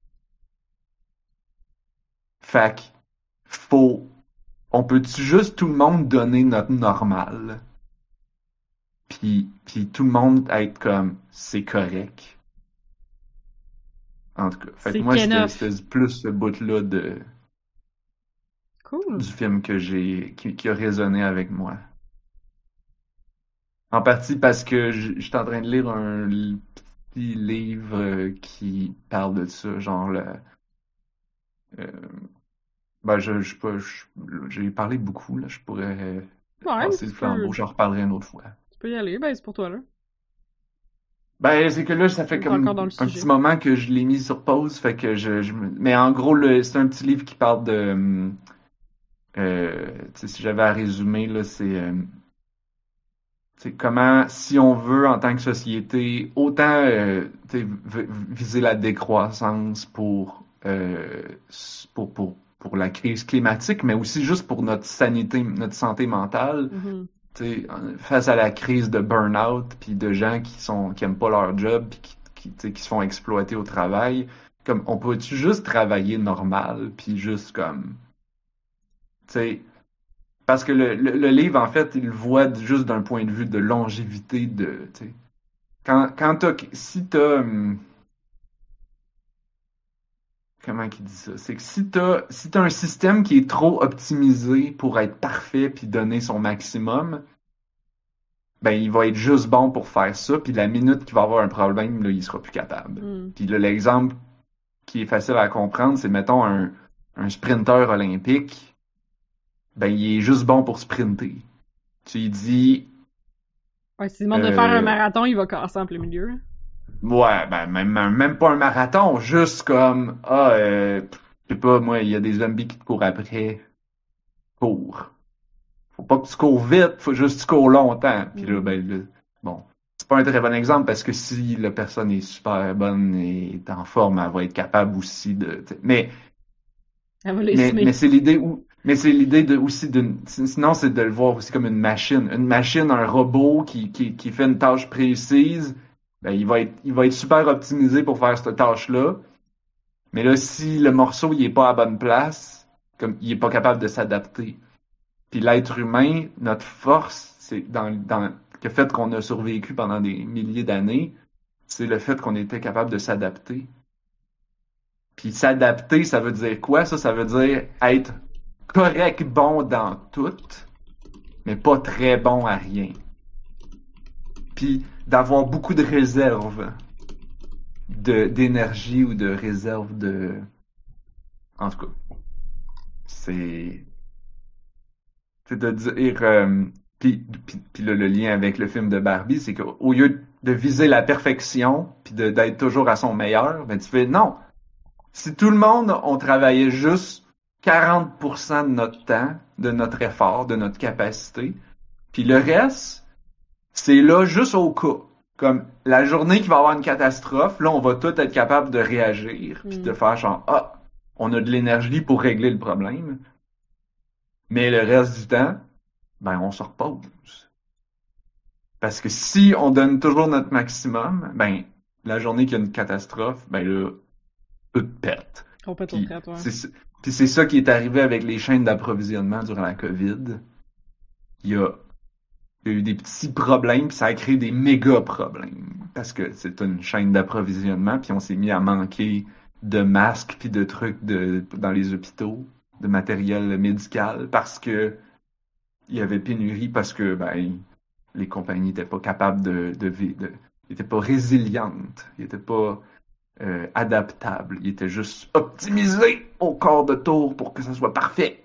Fait que, faut, on peut-tu juste tout le monde donner notre normal? Puis, puis tout le monde être comme, c'est correct. En tout cas, fait que C'est moi, c'était, Kenough. c'était plus ce bout-là de, Cool. du film que j'ai, qui, qui a résonné avec moi. En partie parce que j- j'étais en train de lire un l- petit livre euh, qui parle de ça, genre le, euh, ben je, je sais pas, je- j'ai parlé beaucoup là, je pourrais Ouais, mais passer tu le flambeau, peux, j'en reparlerai une autre fois. tu peux y aller, ben c'est pour toi, là. Ben c'est que là ça fait T'es encore dans comme le un sujet. petit moment que je l'ai mis sur pause, fait que je, je me- mais en gros le, c'est un petit livre qui parle de, hum, euh, tu sais, si j'avais à résumer là, c'est euh, c'est comment, si on veut, en tant que société, autant euh, tu sais, v- viser la décroissance pour, euh, s- pour, pour, pour la crise climatique, mais aussi juste pour notre sanité, notre santé mentale, Mhm. tu sais, en- face à la crise de burn-out, puis de gens qui sont qui aiment pas leur job, puis qui, qui, tu sais, qui se font exploiter au travail, comme on peut-tu juste travailler normal, puis juste comme, tu sais, parce que le, le, le livre, en fait, il le voit d- juste d'un point de vue de longévité de, tu sais, quand, quand t'as, si t'as, hum, comment qu'il dit ça? C'est que si t'as, si t'as un système qui est trop optimisé pour être parfait puis donner son maximum, ben, il va être juste bon pour faire ça, puis la minute qu'il va avoir un problème, là, il sera plus capable. Mm. Puis là, l'exemple qui est facile à comprendre, c'est, mettons, un, un sprinteur olympique, ben, il est juste bon pour sprinter. Tu lui dis, Ouais, s'il demande de faire un euh, marathon, il va casser en plein milieu, là. ouais, ben même, même pas un marathon, juste comme ah euh, je sais pas, moi, il y a des zombies qui te courent après. Cours. Faut pas que tu cours vite, faut juste que tu cours longtemps. Puis là, Mhm. ben là, bon. C'est pas un très bon exemple parce que si la personne est super bonne et est en forme, elle va être capable aussi de. t'sais. Mais Elle va les mais, semer. mais c'est l'idée où mais c'est l'idée de aussi d'une sinon c'est de le voir aussi comme une machine. Une machine, un robot qui, qui, qui fait une tâche précise, ben il va être il va être super optimisé pour faire cette tâche-là. Mais là, si le morceau il est pas à bonne place, comme il est pas capable de s'adapter. Puis l'être humain, notre force, c'est dans, dans le fait qu'on a survécu pendant des milliers d'années, c'est le fait qu'on était capable de s'adapter. Puis s'adapter, ça veut dire quoi? Ça, ça veut dire être correct, bon dans tout, mais pas très bon à rien. Puis d'avoir beaucoup de réserves de, d'énergie ou de réserves de... En tout cas, c'est... C'est de dire... euh, puis, puis, puis là, le lien avec le film de Barbie, c'est qu'au lieu de viser la perfection, puis de, d'être toujours à son meilleur, ben tu fais non. Si tout le monde, on travaillait juste quarante pour cent de notre temps, de notre effort, de notre capacité, puis le reste, c'est là juste au cas. Comme la journée qu'il va y avoir une catastrophe, là, on va tous être capable de réagir, puis de Mm. faire genre, ah, on a de l'énergie pour régler le problème. Mais le reste du temps, ben on se repose. Parce que si on donne toujours notre maximum, ben la journée qu'il y a une catastrophe, ben là, tout pète. Complètement Puis prête, ouais. c'est, puis c'est ça qui est arrivé avec les chaînes d'approvisionnement durant la COVID. Il y a, il y a eu des petits problèmes, puis ça a créé des méga problèmes. Parce que c'est une chaîne d'approvisionnement, puis on s'est mis à manquer de masques puis de trucs de, dans les hôpitaux, de matériel médical, parce que il y avait pénurie, parce que ben les compagnies n'étaient pas capables de, de, de, de ils étaient pas résilientes, ils étaient pas euh, adaptables, ils étaient juste optimisés au quart de tour pour que ça soit parfait.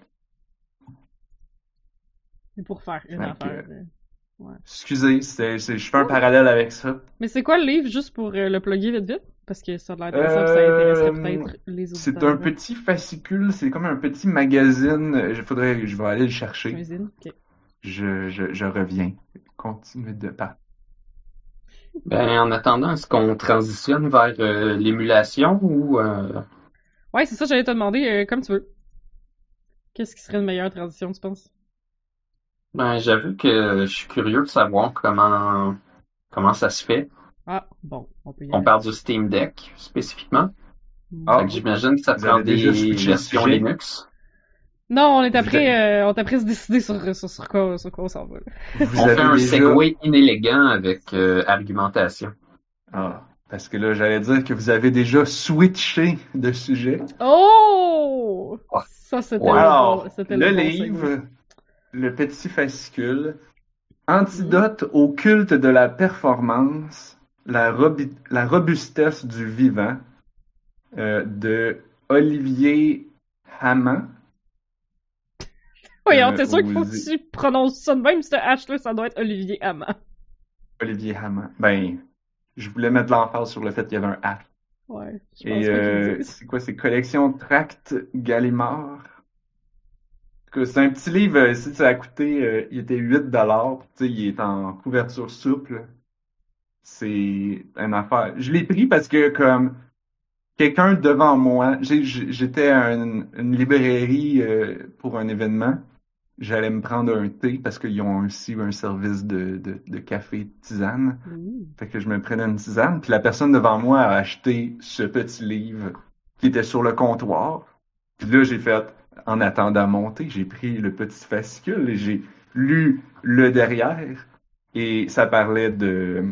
Et pour faire une Fait affaire. que- euh. Ouais. Excusez, c'est, c'est, je fais un parallèle avec ça. Mais c'est quoi le livre, juste pour euh, le plugger vite vite? Parce que ça a l'air intéressant, puis ça intéresserait Euh, peut-être les C'est auditeurs. un petit fascicule, c'est comme un petit magazine. Il faudrait, je vais aller le chercher. Cuisine, ok. Je, je, je reviens. Continuez de parler. Ben, en attendant, est-ce qu'on transitionne vers euh, l'émulation ou... euh, Ouais, c'est ça, j'allais te demander, euh, comme tu veux. Qu'est-ce qui serait une meilleure transition, tu penses? Ben, j'avoue que je suis curieux de savoir comment comment ça se fait. Ah, bon, on peut y On aller. parle du Steam Deck spécifiquement. Ah, Fait que j'imagine que ça vous prend avez déjà des switché le versions sujet? Linux. Non, on est Vous après, avez- euh, on est après se décider sur, sur, sur quoi, sur quoi on s'en va, là. Vous On fait avez un déjà... segway inélégant avec euh, argumentation. Ah, parce que là, j'allais dire que vous avez déjà switché de sujet. Oh! Ouais. Ça, c'était Ouais. le Alors, bon, c'était le le bon livre, segway. le petit fascicule, Antidote au culte de la performance, la, robi- la robustesse du vivant, euh, de Olivier Hamann. Oui, Euh, t'es sûr qu'il faut aux- que tu prononces ça de même, ce H-là, ça doit être Olivier Hamann. Olivier Hamann. Ben, je voulais mettre l'emphase sur le fait qu'il y avait un H. Ouais, je pense Et pas qu'ils euh, le disent. c'est quoi, c'est Collection Tract Gallimard. En tout cas, c'est un petit livre, euh, si ça a coûté, euh, il était huit dollars, tu sais, il est en couverture souple. C'est une affaire. Je l'ai pris parce que, comme, quelqu'un devant moi, j'ai- j'ai- j'étais à une, une librairie euh, pour un événement. J'allais me prendre un thé parce qu'ils ont aussi un service de, de, de café tisane. Ouh. Fait que je me prenais une tisane, puis la personne devant moi a acheté ce petit livre qui était sur le comptoir. Puis là, j'ai fait, en attendant mon thé, j'ai pris le petit fascicule et j'ai lu le derrière. Et ça parlait de,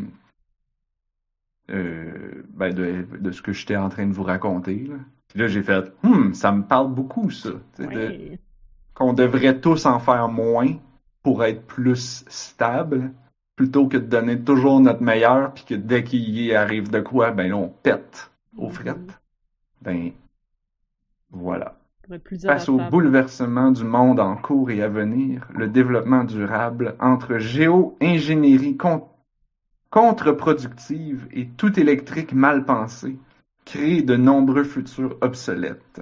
euh, ben de, de ce que j'étais en train de vous raconter, là. Puis là, j'ai fait, hum, ça me parle beaucoup, ça. Tu sais, de- Ouais. qu'on devrait tous en faire moins pour être plus stable, plutôt que de donner toujours notre meilleur, puis que dès qu'il y arrive de quoi, ben là, on pète aux frettes. Mhm. Ben, voilà. Pour être plus Face au adaptable. bouleversement du monde en cours et à venir, le développement durable entre géo-ingénierie con- contre-productive et tout électrique mal pensé crée de nombreux futurs obsolètes.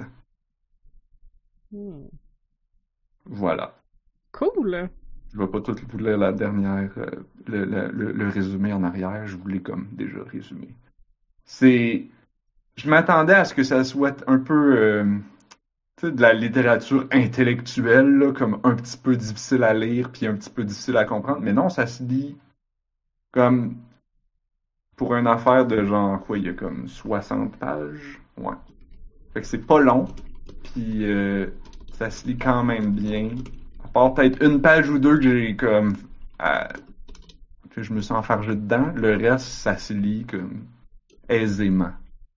Hmm. Voilà. Cool! Je vais pas tout vous lire la dernière, euh, le, le, le, le résumé en arrière, je vous l'ai comme déjà résumé. C'est, je m'attendais à ce que ça soit un peu, euh, tu sais, de la littérature intellectuelle, là, comme un petit peu difficile à lire puis un petit peu difficile à comprendre, mais non, ça se lit comme pour une affaire de genre, quoi, il y a comme soixante pages, ouais. Fait que c'est pas long, puis euh, ça se lit quand même bien. À part peut-être une page ou deux que j'ai comme euh, que je me suis enfargé dedans, le reste ça se lit comme aisément.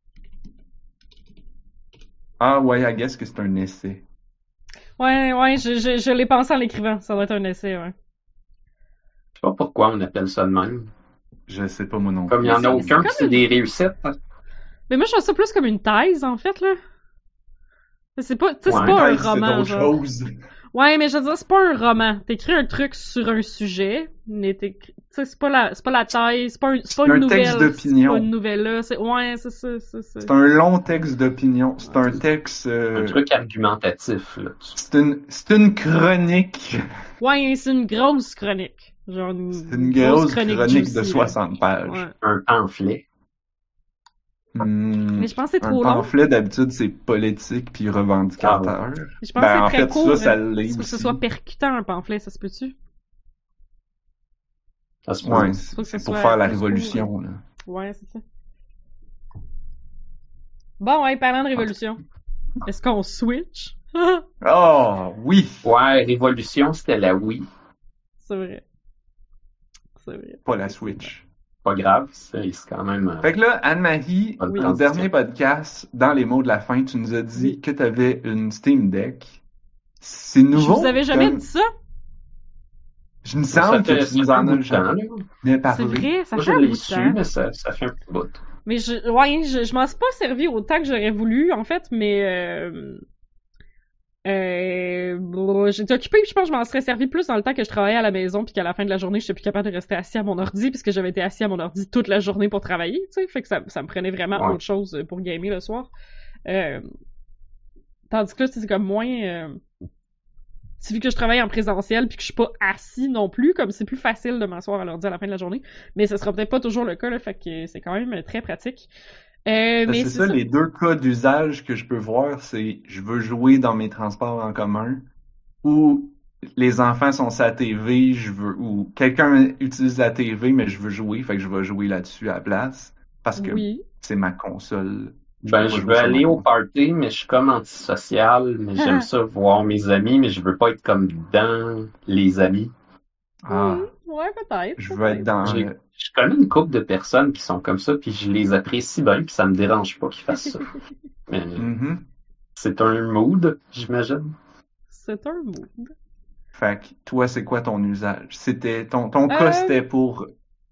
Ah ouais, I guess que c'est un essai. Ouais, ouais, je, je, je l'ai pensé en l'écrivant. Ça doit être un essai, ouais. Je sais pas pourquoi on appelle ça de même. Je sais pas moi non Comme il y en a C'est- aucun, c'est puis comme c'est une- des réussites. hein. Mais moi, je vois ça plus comme une thèse, en fait, là. C'est pas, tu sais, c'est Ouais, pas un Peut-être c'est roman, d'autres genre. choses. Ouais, mais je veux dire, c'est pas un roman. T'écris un truc sur un sujet, mais t'écris... Tu sais, c'est pas la, c'est pas la thèse, c'est pas, un, c'est pas C'est une un texte nouvelle. d'opinion. C'est pas une nouvelle, là. C'est... Ouais, c'est ça, c'est ça. C'est un long texte d'opinion. C'est un texte. Un euh, truc argumentatif, là. c'est une, c'est une chronique. Ouais, c'est une grosse chronique. Genre une, C'est une grosse chronique, de juicy, là. soixante pages. Ouais. Un pamphlet. Hmm, Mais je pense que c'est un trop long. pamphlet, d'habitude, c'est politique puis revendicateur. Je pense ben, en que c'est très fait, court. ça, ça hein. l'est C'est pour que ce aussi. soit percutant, un pamphlet, ça se peut-tu? Ça se peut. Ouais, Faut que c'est ça pour soit faire la plus révolution, là. Ouais, c'est ça. Bon, ouais, parlant de révolution, est-ce qu'on switch? Oh, oui! Ouais, Révolution, c'était la Wii. C'est vrai. C'est vrai. Pas la Switch. Pas grave, c'est c'est quand même... euh, Fait que là, Anne-Marie, Bonne Oui. au transition. dernier podcast, dans les mots de la fin, tu nous as dit Oui. que tu avais une Steam Deck. C'est Je nouveau? vous avais jamais comme- dit ça? Je me Ça semble fait, que tu ça nous fait un en bout as de temps, jamais là. parlé. C'est vrai, ça Moi, fait je un l'ai bout de su, temps. mais ça, ça fait un petit bout. Mais je, ouais, je, je m'en suis pas servi autant que j'aurais voulu, en fait, mais euh, euh, bon, j'étais occupée, puis je pense que je m'en serais servi plus dans le temps que je travaillais à la maison, puis qu'à la fin de la journée, j'étais plus capable de rester assis à mon ordi, puisque j'avais été assis à mon ordi toute la journée pour travailler, tu sais, fait que ça, ça me prenait vraiment Ouais. autre chose pour gamer le soir. Euh, tandis que là, c'est comme moins... Euh, c'est vu que je travaille en présentiel puis que je suis pas assis non plus, comme c'est plus facile de m'asseoir à l'ordi à la fin de la journée, mais ce sera peut-être pas toujours le cas, là, fait que c'est quand même très pratique. Euh, Ben, mais c'est ça, les deux cas d'usage que je peux voir, c'est je veux jouer dans mes transports en commun ou les enfants sont sur la T V, je veux ou quelqu'un utilise la T V mais je veux jouer, fait que je vais jouer là-dessus à la place parce que Oui. c'est ma console. Ben, peux je pas veux jouer sur aller ma au party, mais je suis comme antisocial, mais j'aime ça voir mes amis, mais je veux pas être comme dans les amis. Ah, Hmm, ouais, peut-être. je veux être peut-être. dans J'ai- Je connais une couple de personnes qui sont comme ça, puis je les apprécie bien, puis ça me dérange pas qu'ils fassent ça. Mais Mhm. c'est un mood, j'imagine. C'est un mood. Fait que toi, c'est quoi ton usage? C'était ton ton cas, Euh, c'était pour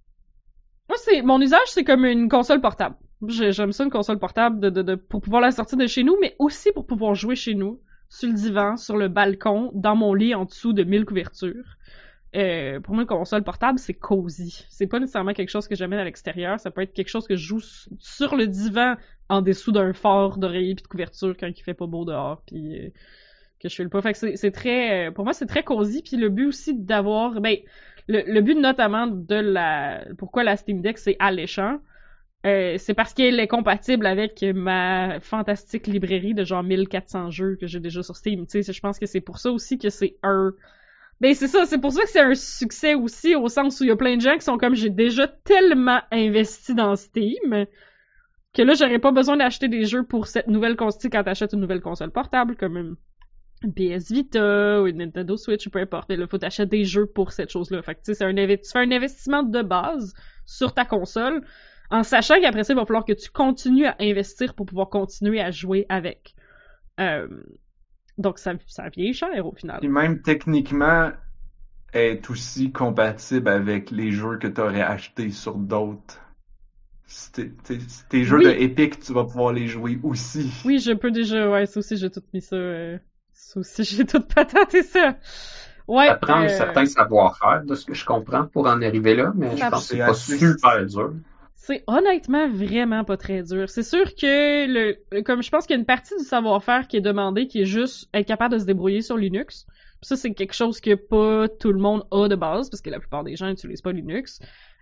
Moi, c'est mon usage, c'est comme une console portable. J'ai- J'aime ça, une console portable, de, de, de, pour pouvoir la sortir de chez nous, mais aussi pour pouvoir jouer chez nous, sur le divan, sur le balcon, dans mon lit, en dessous de mille couvertures. Euh, pour moi, une console portable, c'est cosy. C'est pas nécessairement quelque chose que j'amène à l'extérieur. Ça peut être quelque chose que je joue s- sur le divan, en dessous d'un fort d'oreiller puis de couverture quand il fait pas beau dehors, puis euh, que je fais le pas. Fait que c'est c'est très, euh, pour moi, c'est très cosy. Puis le but aussi d'avoir, ben, le, le but notamment de la, pourquoi la Steam Deck c'est alléchant, euh, c'est parce qu'elle est compatible avec ma fantastique librairie de genre mille quatre cents jeux que j'ai déjà sur Steam. Tu sais, je pense que c'est pour ça aussi que c'est un... Ben c'est ça, c'est pour ça que c'est un succès aussi, au sens où il y a plein de gens qui sont comme j'ai déjà tellement investi dans Steam que là j'aurais pas besoin d'acheter des jeux pour cette nouvelle console quand t'achètes une nouvelle console portable comme une, une P S Vita ou une Nintendo Switch ou peu importe. Mais là, faut t'acheter des jeux pour cette chose-là. Fait que tu sais, c'est un inve- tu fais un investissement de base sur ta console en sachant qu'après ça, il va falloir que tu continues à investir pour pouvoir continuer à jouer avec. Euh, donc ça, ça vient cher au final. Puis même techniquement est aussi compatible avec les jeux que tu aurais achetés sur d'autres. Si t'es- t'es- si tes jeux Oui. de Epic, tu vas pouvoir les jouer aussi. Oui, je peux déjà, ouais, ça aussi j'ai tout mis ça, euh, ça aussi j'ai tout patenté ça. Ouais. Ça prend un euh, certain savoir-faire, de ce que je comprends, pour en arriver là, mais je Ça- pense que c'est c'est pas assez- super dur. C'est honnêtement vraiment pas très dur. C'est sûr que le, le- comme je pense qu'il y a une partie du savoir-faire qui est demandée, qui est juste être capable de se débrouiller sur Linux. Puis ça, c'est quelque chose que pas tout le monde a de base, parce que la plupart des gens n'utilisent pas Linux.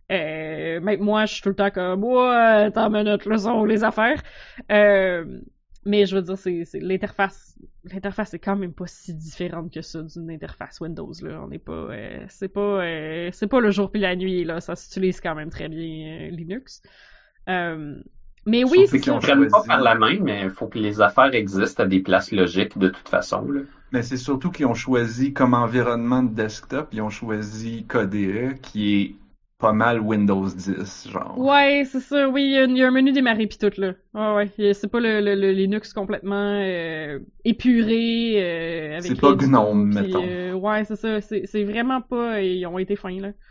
Euh, même moi, je suis tout le temps comme, ouais, attends une minute, là sont les affaires. Euh, mais je veux dire, c'est, c'est l'interface, l'interface est quand même pas si différente que ça d'une interface Windows, là. On n'est pas, euh, c'est pas, euh, c'est pas le jour puis la nuit, là. Ça s'utilise quand même très bien, euh, Linux. Euh, mais oui, Surtout c'est qu'ils ça. ont On traîne pas choisi. par la main, mais il faut que les affaires existent à des places logiques de toute façon. Là. Mais c'est surtout qu'ils ont choisi comme environnement de desktop, ils ont choisi K D E qui est pas mal Windows dix, genre. Ouais, c'est ça, oui, il y, a une- il y a un menu démarré pis tout, là. Ouais, ouais, il y a- c'est pas le, le, le Linux complètement euh, épuré, euh, avec C'est pas rien du GNOME, tout, pis, mettons. euh, ouais, c'est ça, c'est, c'est vraiment pas... Ils ont été fins, là.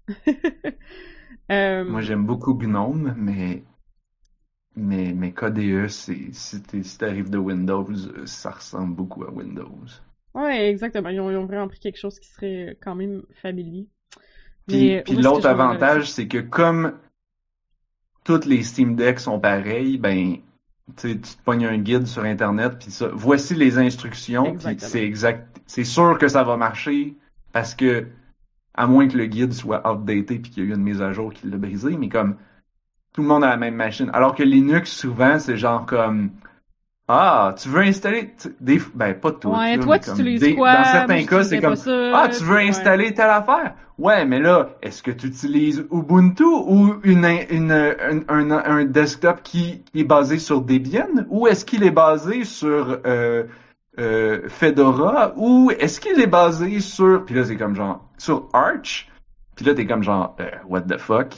Euh, Moi, j'aime beaucoup GNOME, mais mais mais K D E, c'est si t'es- si t'arrives de Windows, euh, ça ressemble beaucoup à Windows. ouais, exactement, ils ont, ils ont vraiment pris quelque chose qui serait quand même familier. Puis, Mais puis où est-ce que l'autre je m'en vais avec avantage, c'est que comme toutes les Steam Decks sont pareilles, ben, tu sais, tu te pognes un guide sur Internet, puis ça, voici les instructions, puis Exactement. c'est exact, c'est sûr que ça va marcher, parce que, à moins que le guide soit outdated puis qu'il y a eu une mise à jour qui l'a brisé, mais comme, tout le monde a la même machine. Alors que Linux, souvent, c'est genre comme, Ah, tu veux installer t- des, ben pas tout, Ouais, là, toi, mais tu comme utilises des- quoi? dans Moi, certains cas, c'est j'utiliserais comme, pas ça. ah, tu veux Ouais. installer telle affaire. Ouais, mais là, est-ce que tu utilises Ubuntu ou une, in- une, un, un, un desktop qui, qui est basé sur Debian ou est-ce qu'il est basé sur euh, euh, Fedora ou est-ce qu'il est basé sur, puis là c'est comme genre sur Arch, puis là t'es comme genre euh, what the fuck.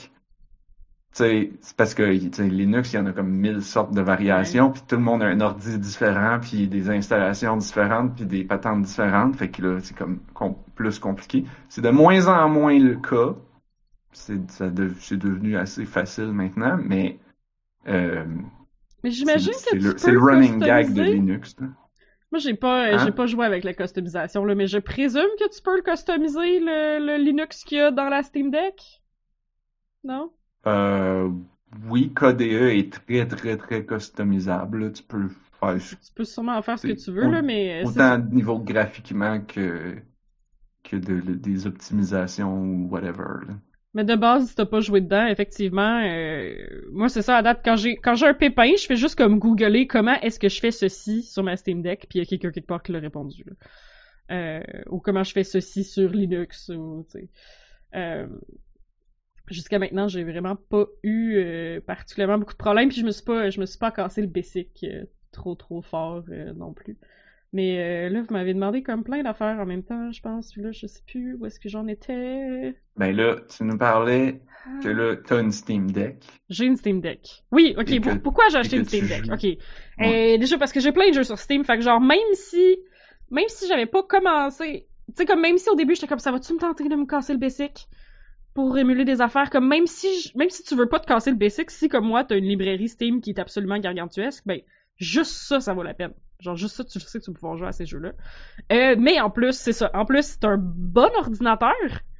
Tu sais, c'est parce que tu sais, Linux, il y en a comme mille sortes de variations, puis tout le monde a un ordi différent, puis des installations différentes, puis des patentes différentes, fait que là, c'est comme com- plus compliqué. C'est de moins en moins le cas. C'est ça de- c'est devenu assez facile maintenant, mais euh, Mais c'est j'imagine c'est que le, tu c'est peux le running gag de customiser. Linux, là. Moi, j'ai pas, euh, Hein? j'ai pas joué avec la customisation, là, mais je présume que tu peux le customiser, le, le Linux qu'il y a dans la Steam Deck? Non? Euh, oui, K D E est très, très, très customisable, là. Tu peux faire Tu peux sûrement en faire ce que c'est tu veux, au- là, mais euh, c'est autant ça. de niveau graphiquement que, que de, de- des optimisations ou whatever, là. Mais de base, si t'as pas joué dedans, effectivement, euh, moi c'est ça à date, quand j'ai quand j'ai un pépin, je fais juste comme googler comment est-ce que je fais ceci sur ma Steam Deck, puis il y a quelqu'un quelque part qui l'a répondu. Là. Euh, ou comment je fais ceci sur Linux, ou tu sais. Euh, jusqu'à maintenant, j'ai vraiment pas eu euh, particulièrement beaucoup de problèmes, puis je me suis pas je me suis pas cassé le basic euh, trop trop fort euh, non plus. Mais euh, là, vous m'avez demandé comme plein d'affaires en même temps, je pense. Là, je sais plus où est-ce que j'en étais. Ben là, tu nous parlais que Ah. là, t'as une Steam Deck J'ai une Steam Deck. Oui, ok. et que, Pour- pourquoi j'ai et acheté que une Steam tu Deck? joues. Ok. Ouais. Euh, déjà parce que j'ai plein de jeux sur Steam, fait que genre même si, même si j'avais pas commencé, tu sais comme même si au début j'étais comme ça va-tu me tenter de me casser le basic pour émuler des affaires, comme même si, je- même si tu veux pas te casser le basic, si comme moi t'as une librairie Steam qui est absolument gargantuesque, ben juste ça, ça vaut la peine. Genre juste ça, tu sais que tu vas pouvoir jouer à ces jeux-là. Euh, mais en plus, c'est ça. En plus, c'est un bon ordinateur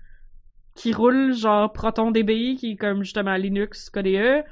qui roule genre ProtonDB, qui est comme justement Linux, K D E.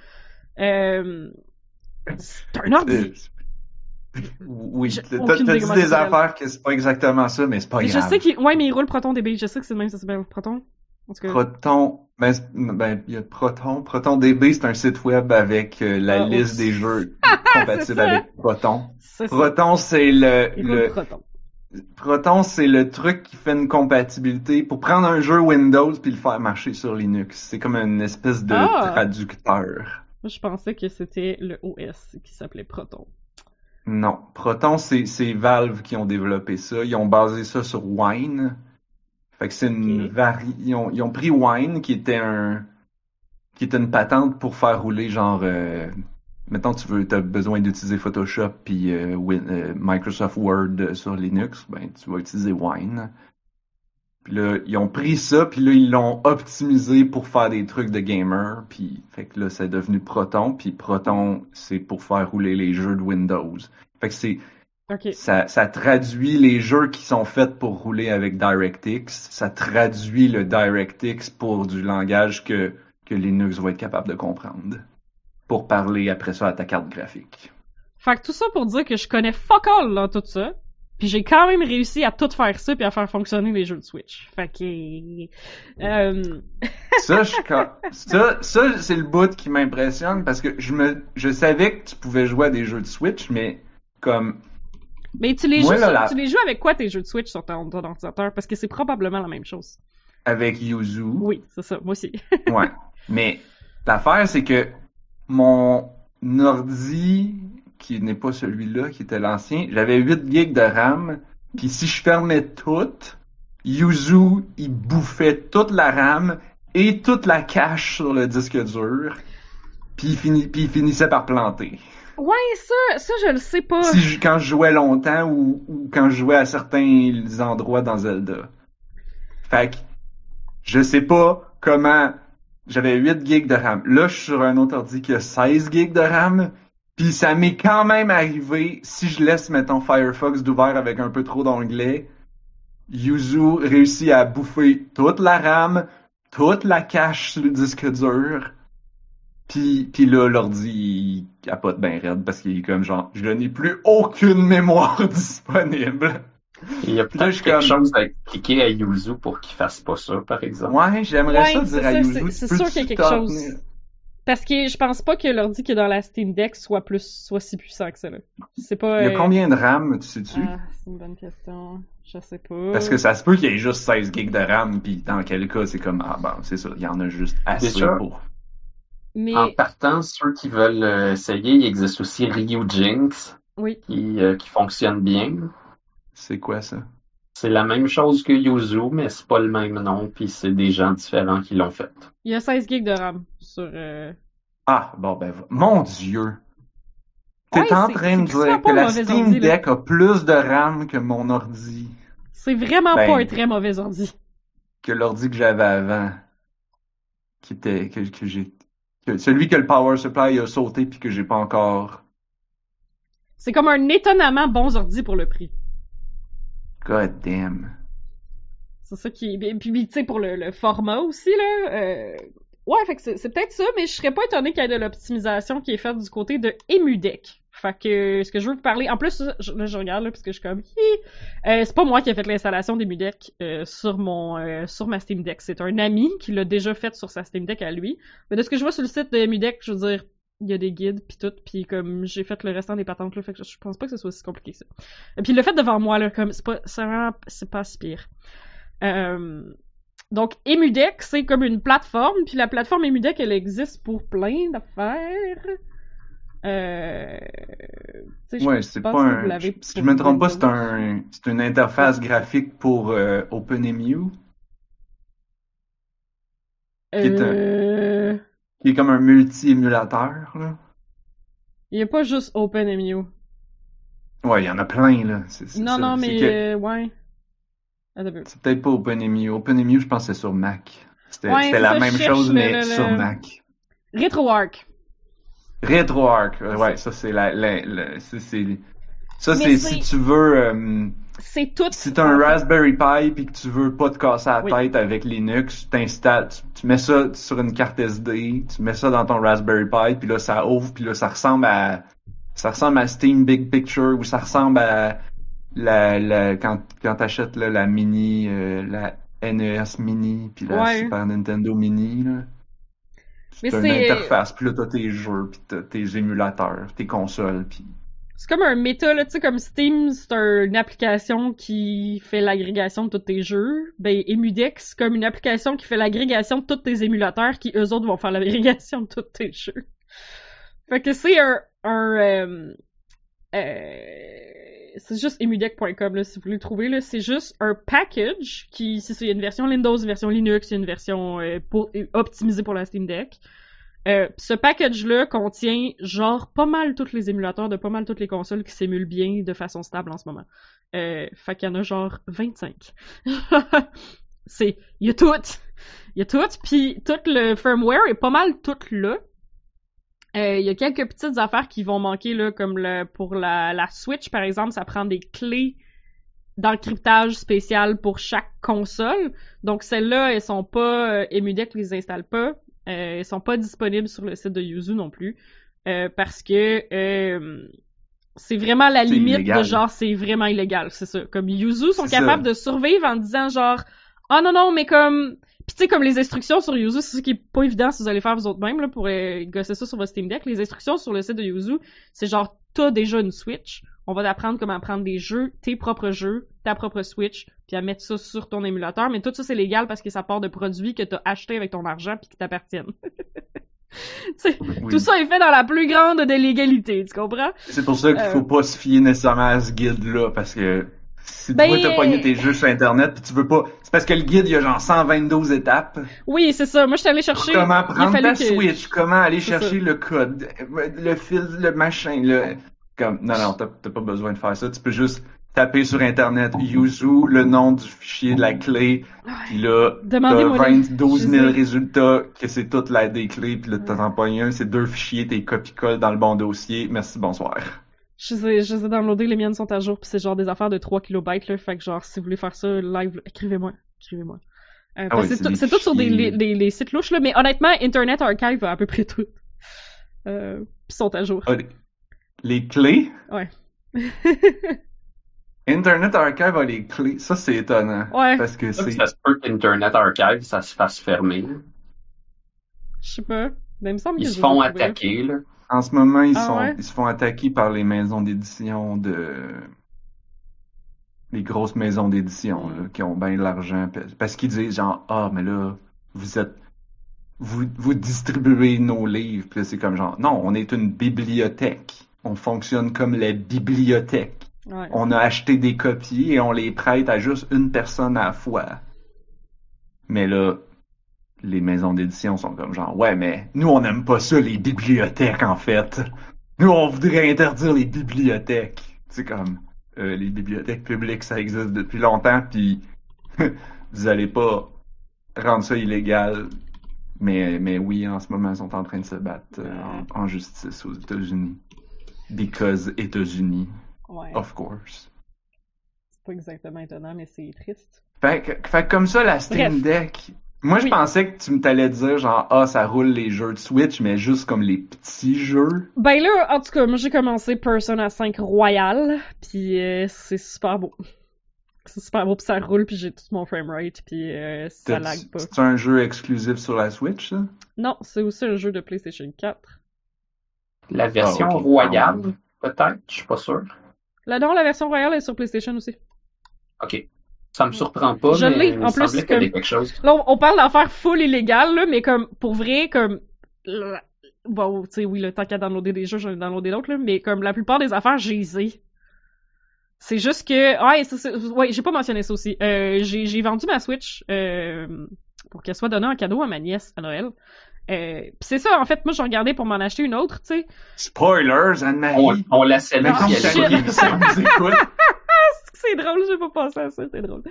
Euh, c'est un ordi. Euh, oui, J'ai t'as aucune t'as idée dit comment des ça s'appelle. affaires que c'est pas exactement ça, mais c'est pas Mais je grave. sais qu'il, ouais, mais il roule ProtonDB. Je sais que c'est le même, ça s'appelle Proton. En tout cas. Proton, ben, c'est- ben, il y a Proton. ProtonDB, c'est un site web avec euh, la Ah, liste oups. des jeux c'est compatibles ça. avec Proton. C'est ça. Proton, c'est le, Il roule le, Proton. Proton, c'est le truc qui fait une compatibilité pour prendre un jeu Windows puis le faire marcher sur Linux. C'est comme une espèce de Ah! traducteur. Moi, je pensais que c'était le O S qui s'appelait Proton. Non, Proton, c'est c'est Valve qui ont développé ça. Ils ont basé ça sur Wine. Fait que c'est une Ok. vari... Ils ont, ils ont pris Wine, qui était un qui était une patente pour faire rouler genre euh... mettons tu veux t'as besoin d'utiliser Photoshop puis euh, Win- euh, Microsoft Word euh, sur Linux, ben tu vas utiliser Wine. Puis là, ils ont pris ça, puis là, ils l'ont optimisé pour faire des trucs de gamer, puis fait que là, c'est devenu Proton, puis Proton, c'est pour faire rouler les jeux de Windows. Fait que c'est Ok. ça, ça traduit les jeux qui sont faits pour rouler avec DirectX, ça traduit le DirectX pour du langage que, que Linux va être capable de comprendre, pour parler après ça à ta carte graphique. Fait que tout ça pour dire que je connais fuck all dans tout ça. Puis j'ai quand même réussi à tout faire ça puis à faire fonctionner les jeux de Switch. Fait que... Euh... Ça, je, ca- ça, ça, c'est le bout qui m'impressionne parce que je me, je savais que tu pouvais jouer à des jeux de Switch, mais comme, Mais tu les, Moi, joues là, sur- la- tu les joues avec quoi tes jeux de Switch sur ton, ton ordinateur? Parce que c'est probablement la même chose. avec Yuzu, Oui, c'est ça, moi aussi. ouais. Mais l'affaire, c'est que mon ordi, qui n'est pas celui-là, qui était l'ancien, j'avais huit gigs de RAM, puis si je fermais tout, Yuzu, il bouffait toute la RAM et toute la cache sur le disque dur, puis il, fini- puis il finissait par planter. Ouais, ça, ça je le sais pas. Si je- quand je jouais longtemps ou, ou quand je jouais à certains endroits dans Zelda. Fait que je sais pas comment j'avais huit gigs de RAM. Là, je suis sur un autre ordi qui a seize gigs de RAM. Puis ça m'est quand même arrivé, si je laisse, mettons, Firefox d'ouvert avec un peu trop d'onglets, Yuzu réussit à bouffer toute la RAM, toute la cache sur le disque dur. Puis, puis là, l'ordi, il capote bien raide parce qu'il est comme genre, je n'ai plus aucune mémoire disponible. Il y a Puis là, peut-être je suis quelque comme- chose à cliquer à Yuzu pour qu'il fasse pas ça, par exemple. Ouais, j'aimerais Ouais, ça c'est dire à ça, Yuzu. c'est- tu c'est peux-tu sûr qu'il y a quelque t'en chose. tenir? Parce que je pense pas que l'ordi qui est dans la Steam Deck soit plus, soit si puissant que ça, là. C'est pas... Il y a euh, combien de RAM, tu sais-tu? Ah, c'est une bonne question. Je sais pas. Parce que ça se peut qu'il y ait juste seize gigs de RAM, puis dans quel cas, c'est comme, ah ben, c'est ça, il y en a juste assez Déjà, pour. Mais, En partant, ceux qui veulent euh, essayer, il existe aussi Ryujinx oui. qui, euh, qui fonctionne bien. C'est quoi ça? C'est la même chose que Yuzu, mais c'est pas le même nom, puis c'est des gens différents qui l'ont fait. Il y a seize gigs de RAM sur... Euh... Ah, bon ben, mon Dieu! T'es Ouais, en c'est- train de c'est clairement dire pas que un la mauvais Steam ordi, là. Deck a plus de RAM que mon ordi, C'est vraiment Ben- pas un très mauvais ordi. que l'ordi que j'avais avant, qui était, que, que j'ai, que celui que le power supply a sauté puis que j'ai pas encore. C'est comme un étonnamment bon ordi pour le prix. God damn. C'est ça qui est... Puis, puis, tu sais, pour le, le format aussi, là... Euh... Ouais, fait que c'est, c'est peut-être ça, mais je serais pas étonnée qu'il y ait de l'optimisation qui est faite du côté de EmuDeck. Fait que, ce que je veux vous parler... En plus, je, là, je regarde, là, parce que je suis comme... Hi! Euh, c'est pas moi qui ai fait l'installation d'EmuDeck euh, sur mon euh, sur ma Steam Deck. C'est un ami qui l'a déjà fait sur sa Steam Deck à lui. Mais de ce que je vois sur le site de EmuDeck, je veux dire... Il y a des guides pis tout, pis comme j'ai fait le restant des patentes là, fait que je pense pas que ce soit si compliqué que ça. Et puis le fait devant moi là, comme c'est pas, c'est vraiment, c'est pas si pire. Euh, donc EmuDeck c'est comme une plateforme, puis la plateforme EmuDeck elle existe pour plein d'affaires. Euh, tu sais, je Ouais, c'est pense pas que vous un. l'avez Si pour je me trompe pas, c'est Windows. un, c'est une interface graphique pour euh, OpenEMU, qui est un, Euh, qui est comme un multi-émulateur là. il y a pas juste OpenEMU. Ouais, il y en a plein là. C'est, c'est Non ça. non C'est mais que euh, ouais. Attends un peu. c'est peut-être pas OpenEMU. OpenEMU, je pense que c'est sur Mac. C'était, Ouais, c'était c'est la ça, je même cherche chose le- mais le- sur le- Mac. RetroArch. RetroArch, euh, C'est ouais, ça c'est la, la, la- ça c'est, ça Mais c'est c'est- si tu veux, euh, C'est tout. si t'as un Raspberry Pi puis que tu veux pas te casser la Oui. tête avec Linux, t'installes, tu, tu mets ça sur une carte S D, tu mets ça dans ton Raspberry Pi puis là ça ouvre puis là ça ressemble à, ça ressemble à Steam Big Picture ou ça ressemble à la, la quand quand t'achètes là, la mini, euh, la N E S mini puis la Ouais. Super Nintendo mini là. Mais C'est une c'est- interface, puis là t'as tes jeux, puis t'as tes émulateurs, tes consoles, puis C'est comme un méta, là, tu sais, comme Steam, c'est un- une application qui fait l'agrégation de tous tes jeux. Ben, EmuDeck, c'est comme une application qui fait l'agrégation de tous tes émulateurs qui, eux autres, vont faire l'agrégation de tous tes jeux. Fait que c'est un... un euh, euh, c'est juste emudeck point com, là, si vous voulez le trouver, là. C'est juste un package qui... C'est ça, il y a une version Windows, une version Linux, il y a une version euh, pour, optimisée pour la Steam Deck. Euh, ce package-là contient genre pas mal tous les émulateurs de pas mal toutes les consoles qui s'émulent bien de façon stable en ce moment. Euh, fait qu'il y en a genre vingt-cinq. C'est, il y a tout, il y a tout, puis tout le firmware est pas mal tout là. Euh, il y a quelques petites affaires qui vont manquer là, comme le pour la, la Switch par exemple, ça prend des clés d'encryptage spécial pour chaque console. Donc celles-là, elles sont pas euh, EmuDeck les installe pas. Euh, ils sont pas disponibles sur le site de Yuzu non plus euh, parce que euh, c'est vraiment la C'est limite illégal. de genre c'est vraiment illégal, c'est ça. Comme Yuzu sont C'est capables ça. de survivre en disant genre ah non non mais comme puis tu sais comme les instructions sur Yuzu c'est ce qui est pas évident si vous allez faire vous autres même là pour euh, gosser ça sur votre Steam Deck. Les instructions sur le site de Yuzu c'est genre t'as déjà une Switch, on va t'apprendre comment prendre des jeux, tes propres jeux, ta propre Switch, puis à mettre ça sur ton émulateur. Mais tout ça, c'est légal parce que ça part de produits que t'as achetés avec ton argent puis qui t'appartiennent. T'sais, Oui. Tout ça est fait dans la plus grande des légalités, tu comprends? C'est pour ça qu'il Euh. faut pas se fier nécessairement à ce guide-là, parce que si Ben, toi t'as pogné tes jeux sur Internet pis tu veux pas, c'est parce que le guide il y a genre cent vingt-deux étapes. Oui, c'est ça. Moi, je suis allée chercher... Comment il a prendre fallu ta que- Switch, comment aller C'est chercher ça. le code, le fil, le machin, le... Comme, non, non, t'as, t'as pas besoin de faire ça. Tu peux juste taper sur Internet Yuzu, le nom du fichier de la clé, pis là, t'as Demandez-moi les- vingt-douze je mille sais. résultats, que c'est toute la des clés, pis là, t'en pognes un, c'est deux fichiers, t'es copie-colle dans le bon dossier. Merci, bonsoir. Je les ai, je les ai downloadés, les miennes sont à jour, pis c'est genre des affaires de trois kilobytes, là. Fait que genre, si vous voulez faire ça live, là, écrivez-moi. Écrivez-moi. Euh, parce ouais, que c'est c'est tout, des c'est tout sur des, fichiers. les, les, les sites louches, là. Mais honnêtement, Internet Archive a à peu près tout. Euh, pis sont à jour. Ah, les, les clés? Ouais. Internet Archive a les clés. Ça, c'est étonnant. Ouais. Parce que Ça, c'est... ça se peut qu'Internet Archive, ça se fasse fermer. Je sais pas. Mais il me semble que Ils je se les ai font trouvés. attaquer, là. En ce moment, ils Ah sont, ouais? ils se font attaquer par les maisons d'édition de, les grosses maisons d'édition, Mm. là, qui ont bien de l'argent, pa- parce qu'ils disent genre, ah, mais là, vous êtes, vous, vous distribuez nos livres, puis là, c'est comme genre, non, on est une bibliothèque. On fonctionne comme la bibliothèque. Ouais. On a acheté des copies et on les prête à juste une personne à la fois. Mais là, les maisons d'édition sont comme genre, ouais, mais nous, on n'aime pas ça, les bibliothèques, en fait. Nous, on voudrait interdire les bibliothèques. C'est comme, euh, les bibliothèques publiques, ça existe depuis longtemps, puis vous allez pas rendre ça illégal. Mais, mais oui, en ce moment, ils sont en train de se battre euh, en, en justice aux États-Unis. Because États-Unis, Ouais. of course. C'est pas exactement étonnant, mais c'est triste. Fait que, fait que comme ça, la Steam Bref. Deck. Moi, je Oui. pensais que tu me t'allais dire genre, ah, ça roule les jeux de Switch, mais juste comme les petits jeux. Ben là, en tout cas, moi j'ai commencé Persona cinq Royal, puis euh, c'est super beau. C'est super beau, puis ça roule, puis j'ai tout mon framerate, puis euh, ça T'as- lag pas. C'est un jeu exclusif sur la Switch, ça? Non, c'est aussi un jeu de PlayStation quatre. La version Ah, ok. royale, peut-être, je suis pas sûr. Là, non, la version Royal est sur PlayStation aussi. Ok. Ça me surprend pas, Je mais l'ai, il me en plus, semblait qu'il y avait comme- quelque chose. Là, on, on parle d'affaires full illégales, là, mais comme, pour vrai, comme... la- Bon, tu sais, oui, le temps qu'à downloader des jeux, j'en ai downloadé d'autres, là, mais comme la plupart des affaires, j'ai les ai. C'est juste que... Ouais, ça, c'est- ouais, j'ai pas mentionné ça aussi. Euh, j'ai, j'ai vendu ma Switch euh, pour qu'elle soit donnée en cadeau à ma nièce à Noël. Euh, pis c'est ça, en fait, moi, j'ai regardé pour m'en acheter une autre, tu sais. Spoilers, On, Anne-Marie! on la salue Mettons si que elle t'as écoute une l'émission. émission nous écoute. C'est drôle, j'ai pas pensé à ça, c'est drôle.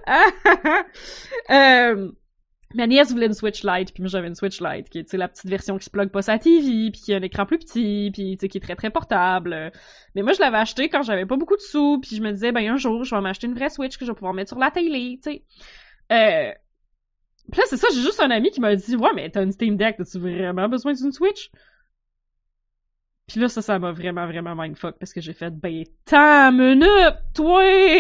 euh, ma nièce voulait une Switch Lite, puis moi j'avais une Switch Lite, qui est, tu sais, la petite version qui se plug pas sa T V, puis qui a un écran plus petit, puis tu sais, qui est très très portable. Mais moi je l'avais acheté quand j'avais pas beaucoup de sous, puis je me disais, ben un jour, je vais m'acheter une vraie Switch que je vais pouvoir mettre sur la télé, tu sais. Euh... Puis là, c'est ça, j'ai juste un ami qui m'a dit, ouais, mais t'as une Steam Deck, as-tu vraiment besoin d'une Switch? Puis là, ça, ça m'a vraiment, vraiment mindfuck, parce que j'ai fait, ben, ta minute, toi!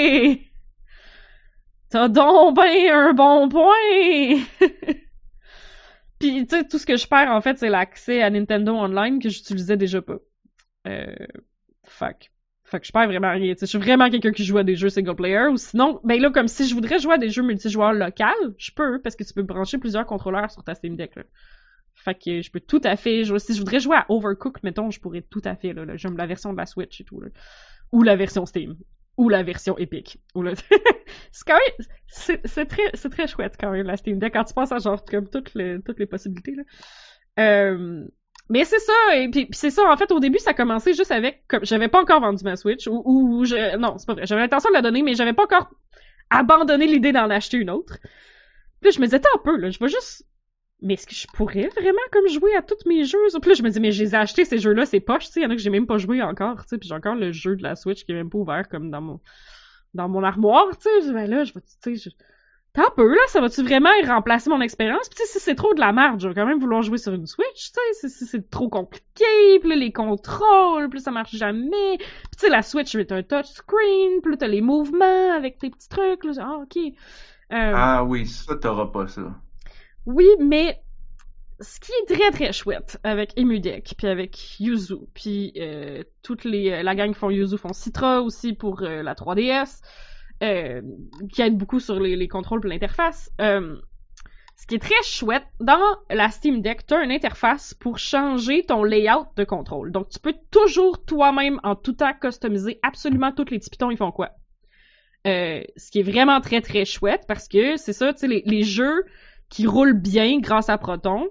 T'as donc ben un bon point! Puis, tu sais, tout ce que je perds, en fait, c'est l'accès à Nintendo Online que j'utilisais déjà pas. Euh, fuck. Fait que je perds vraiment rien. Tu sais, je suis vraiment quelqu'un qui joue à des jeux single player, ou sinon, ben là, comme si je voudrais jouer à des jeux multijoueurs locaux, je peux, parce que tu peux brancher plusieurs contrôleurs sur ta Steam Deck, là. Fait que je peux tout à fait jouer. Si je voudrais jouer à Overcooked, mettons, je pourrais tout à fait, là. là J'aime la version de la Switch et tout, là. Ou la version Steam. Ou la version Epic. Ou là... c'est quand même... C'est, c'est très, c'est très chouette, quand même, la Steam Deck, quand tu penses à genre, comme toutes les, toutes les possibilités, là. Euh... Mais c'est ça, et puis, puis c'est ça, en fait, au début, ça a commencé juste avec, comme, j'avais pas encore vendu ma Switch, ou, ou je, non, c'est pas vrai, j'avais l'intention de la donner, mais j'avais pas encore abandonné l'idée d'en acheter une autre. Puis là, je me disais, attends un peu, là, je vais juste, mais est-ce que je pourrais vraiment, comme, jouer à tous mes jeux? Puis là, je me dis, mais je les ai achetés, ces jeux-là, c'est poche, tu sais, il y en a que j'ai même pas joué encore, tu sais, puis j'ai encore le jeu de la Switch qui est même pas ouvert, comme, dans mon, dans mon armoire, tu sais, je dis, ben là, je vais, tu sais, je... T'as un peu, là, ça va-tu vraiment remplacer mon expérience? Pis tu sais, si c'est trop de la merde, je vais quand même vouloir jouer sur une Switch, tu sais, si c'est trop compliqué, pis là, les contrôles, pis là, ça marche jamais. Pis tu sais, la Switch, c'est un touchscreen, pis là, t'as les mouvements avec tes petits trucs, là, ah, ok. Euh, Ah oui, ça, t'auras pas ça. Oui, mais ce qui est très très chouette avec EmuDeck, puis avec Yuzu, puis euh, toutes les... la gang qui font Yuzu font Citra aussi pour euh, la trois D S, Euh, qui aide beaucoup sur les, les contrôles et l'interface. Euh, ce qui est très chouette, dans la Steam Deck, tu as une interface pour changer ton layout de contrôle. Donc, tu peux toujours toi-même, en tout temps, customiser absolument tous les petits pitons, ils font quoi. Euh, ce qui est vraiment très très chouette, parce que c'est ça, tu sais, les, les jeux qui roulent bien grâce à Proton,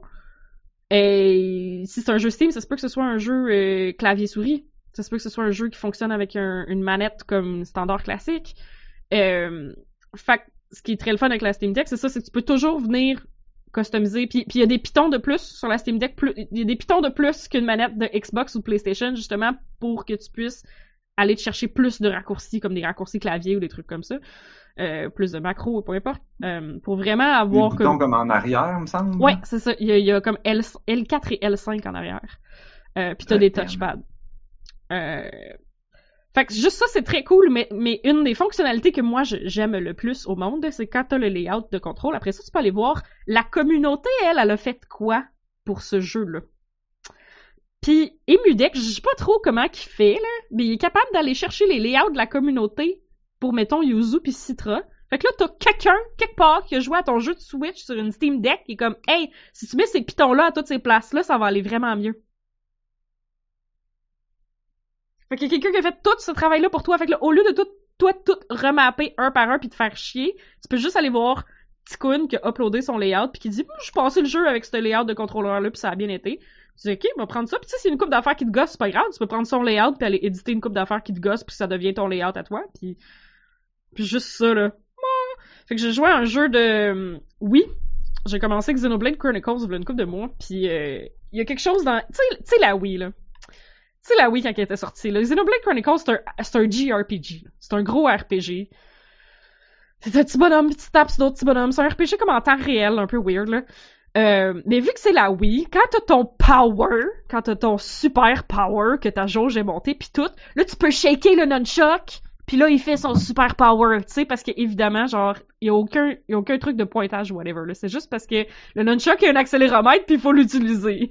et si c'est un jeu Steam, ça se peut que ce soit un jeu euh, clavier-souris. Ça se peut que ce soit un jeu qui fonctionne avec un, une manette comme standard classique. Euh, fait que ce qui est très le fun avec la Steam Deck, c'est ça, c'est que tu peux toujours venir customiser. Puis il y a des pitons de plus sur la Steam Deck, il y a des pitons de plus qu'une manette de Xbox ou de PlayStation, justement, pour que tu puisses aller te chercher plus de raccourcis, comme des raccourcis clavier ou des trucs comme ça. Euh, plus de macros, peu importe. Euh, pour vraiment avoir... Les boutons comme... comme en arrière, me semble. Ouais, c'est ça. Il y a, il y a comme L, L quatre et L cinq en arrière. Euh, puis t'as des touchpads. Euh... Fait que juste ça, c'est très cool, mais, mais une des fonctionnalités que moi je, j'aime le plus au monde, c'est quand t'as le layout de contrôle. Après ça, tu peux aller voir la communauté, elle, elle a fait quoi pour ce jeu-là. Puis EmuDeck, je sais pas trop comment qu'il fait, là, mais il est capable d'aller chercher les layouts de la communauté pour, mettons, Yuzu puis Citra. Fait que là, t'as quelqu'un, quelque part, qui a joué à ton jeu de Switch sur une Steam Deck, qui est comme, hey, si tu mets ces pitons-là à toutes ces places-là, ça va aller vraiment mieux. Fait qu'il y a quelqu'un qui a fait tout ce travail-là pour toi. Fait que là, au lieu de tout, toi, tout remapper un par un puis te faire chier, tu peux juste aller voir Tikkun qui a uploadé son layout puis qui dit, je passais le jeu avec ce layout de contrôleur-là puis ça a bien été. Tu dis, ok, on va prendre ça. Puis tu sais, c'est une coupe d'affaires qui te gosse, c'est pas grave. Tu peux prendre son layout puis aller éditer une coupe d'affaires qui te gosse puis ça devient ton layout à toi. Puis, puis juste ça, là. Fait que j'ai joué à un jeu de... Oui, j'ai commencé Xenoblade Chronicles il y a une couple de mois, puis il euh, y a quelque chose dans... Tu sais, tu sais la Wii, là. Tu sais la Wii quand elle était sortie, là. Xenoblade Chronicles, c'est un, c'est un J R P G. C'est un gros R P G. C'est un petit bonhomme, puis tu tapes sur d'autres petits bonhommes. C'est un R P G comme en temps réel, un peu weird, là. Euh, mais vu que c'est la Wii, quand t'as ton power, quand t'as ton super power, que ta jauge est montée, pis tout, là, tu peux shaker le nunchuck, pis là, il fait son super power, tu sais, parce que, évidemment, genre, il y a aucun, y a aucun truc de pointage ou whatever, là. C'est juste parce que le nunchuck a un accéléromètre pis il faut l'utiliser.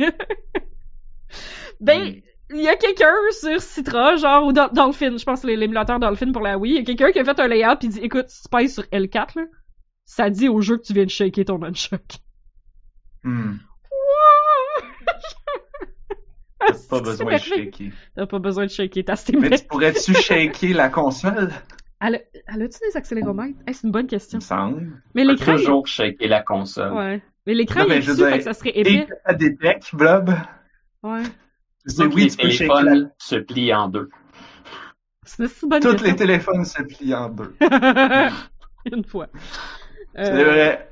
Ben, il y a quelqu'un sur Citra, genre, ou Dolphin, je pense l'émulateur Dolphin pour la Wii, il y a quelqu'un qui a fait un layout pis dit, écoute, si tu pèses sur L quatre, là, ça dit au jeu que tu viens de shaker ton nunchuck. Hmm. Ah, T'as pas besoin de shaker. T'as pas besoin de shaker ta Steam Deck. Mais tu pourrais-tu shaker la console? Elle, a, elle a-tu des accéléromètres? Hey, c'est une bonne question. Il me semble. Mais l'écran. Toujours shaker la console. Ouais. Mais l'écran, Non, il mais est je dessus, veux fait dire, que ça serait épais. Et à des decks, Blob. Ouais. C'est Tous oui, les tu peux shaker téléphones la... se plient en deux. C'est une si bonne Tous question. les téléphones se plient en deux. Une fois. C'est Euh, vrai.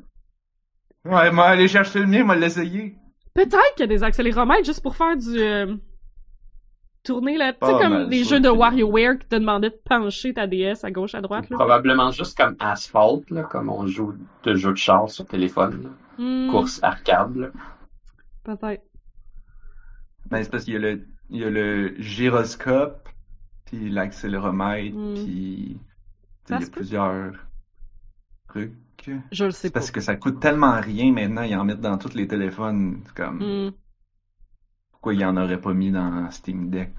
Ouais, moi, aller chercher le mien, moi, l'essayer. Peut-être qu'il y a des accéléromètres juste pour faire du... Euh... tourner, là. Tu sais, Pas comme mal les sûr jeux de que- WarioWare qui te demandaient de pencher ta D S à gauche, à droite, là. Probablement juste comme Asphalt, là, comme on joue de jeux de char sur téléphone. Là. Hmm, Course arcade. Là. Peut-être. Ben, c'est parce qu'il y a le, il y a le gyroscope, puis l'accéléromètre, Mm. puis tu sais, Ça il y se a peut. plusieurs trucs. Je le sais C'est pas. parce que ça coûte tellement rien maintenant, ils en mettent dans tous les téléphones. C'est comme, Hmm, pourquoi ils en auraient pas mis dans Steam Deck?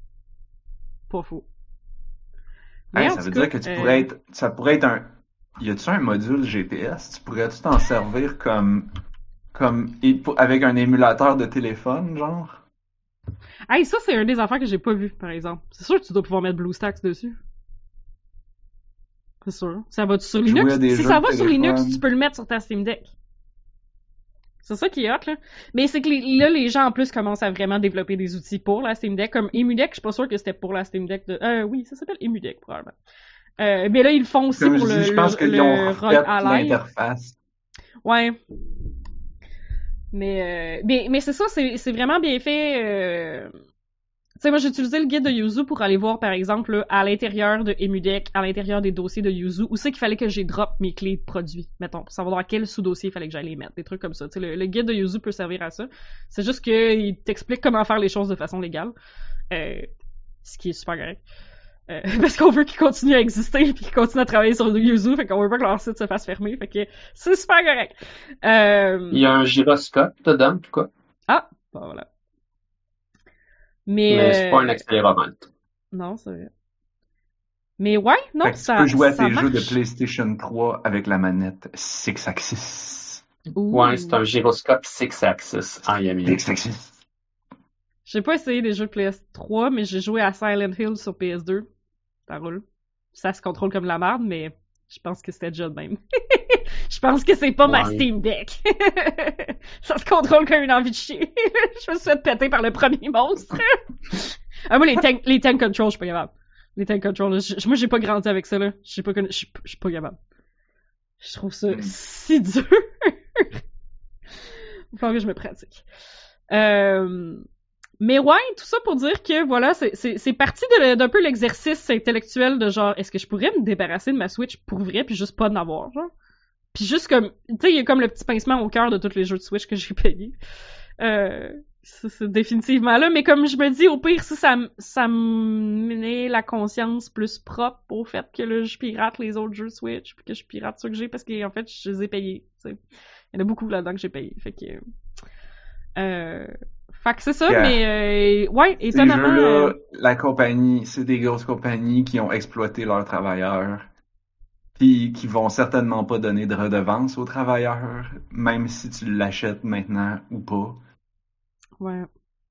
Pas faux. Hey, Mais en ça tout veut cas, dire que tu euh, pourrais être, ça pourrait être un, y a-tu un module G P S? Tu pourrais-tu t'en servir comme, comme, et pour- avec un émulateur de téléphone, genre? Hey, ça, c'est un des affaires que j'ai pas vu, par exemple. C'est sûr que tu dois pouvoir mettre BlueStacks dessus. C'est sûr. Ça va sur Jouer Linux? à des Si jeux ça de va sur téléphone. Linux, tu peux le mettre sur ta Steam Deck. C'est ça qui est hot, là. Mais c'est que les- là, les gens, en plus, commencent à vraiment développer des outils pour la Steam Deck. Comme EmuDeck, je suis pas sûre que c'était pour la Steam Deck de... Euh, oui, ça s'appelle EmuDeck, probablement. Euh, mais là, ils le font aussi Comme pour je le, dis, je pense le, qu'ils le ont Rogue refait Ally. l'interface. Ouais. Mais, euh, mais, mais c'est ça, c'est, c'est vraiment bien fait. Euh... Tu sais, moi, j'ai utilisé le guide de Yuzu pour aller voir, par exemple, là, à l'intérieur de EmuDeck, à l'intérieur des dossiers de Yuzu, où c'est qu'il fallait que j'ai drop mes clés de produits, mettons, pour savoir dans quel sous-dossier il fallait que j'allais les mettre, des trucs comme ça. Tu sais, le, le guide de Yuzu peut servir à ça. C'est juste qu'il t'explique comment faire les choses de façon légale. Euh, ce qui est super correct. Euh, parce qu'on veut qu'ils continuent à exister puis qu'ils continuent à travailler sur Yuzu, fait qu'on veut pas que leur site se fasse fermer, fait que c'est super correct. Euh... Il y a un gyroscope dedans, en tout cas. Ah, bah voilà. Mais, Mais c'est pas un euh, accéléromètre. non, c'est vrai. Mais ouais, non, Fait que ça tu peux jouer à ça tes jeux de marche. PlayStation trois avec la manette Six Axis. Ouh. Ouais, c'est un gyroscope six axis en Yami. Six Axis. J'ai pas essayé des jeux de P S trois, mais j'ai joué à Silent Hill sur P S deux. Ça roule. Ça se contrôle comme la merde, mais je pense que c'était déjà le même. Je pense que c'est pas ma Ouais. Steam Deck. Ça se contrôle comme une envie de chier. Je me suis fait péter par le premier monstre. Ah, moi, les tank, les tank controls, je suis pas capable. Les tank controls, je- moi, j'ai pas grandi avec ça, là. J'ai pas connu, je suis je suis pas capable. Je trouve ça Mm. si dur. Il faut que je me pratique. Euh... Mais ouais, tout ça pour dire que, voilà, c'est, c'est, c'est parti de, d'un peu l'exercice intellectuel de genre, est-ce que je pourrais me débarrasser de ma Switch pour vrai puis juste pas en avoir, genre? Puis juste comme, tu sais, il y a comme le petit pincement au cœur de tous les jeux de Switch que j'ai payés. Euh, c'est, c'est définitivement là, mais comme je me dis, au pire, si ça, m- ça me met la conscience plus propre au fait que là, je pirate les autres jeux Switch, puis que je pirate ceux que j'ai parce qu'en fait, je les ai payés, tu sais. Il y en a beaucoup là-dedans que j'ai payé, fait que... Euh... Fait que c'est ça, Yeah. mais euh, ouais, Ces étonnamment. jeux-là, euh, la compagnie, c'est des grosses compagnies qui ont exploité leurs travailleurs, puis qui vont certainement pas donner de redevance aux travailleurs, même si tu l'achètes maintenant ou pas. Ouais.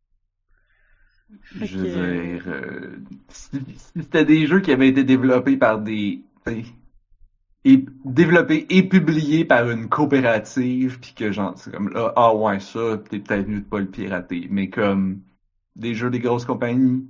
Fait Je que, veux euh, dire, euh, si, si c'était des jeux qui avaient été développés par des, tu sais, et développés et publiés par une coopérative, puis que genre, c'est comme là, ah ouais, ça, t'es peut-être mieux de pas le pirater, mais comme des jeux des grosses compagnies.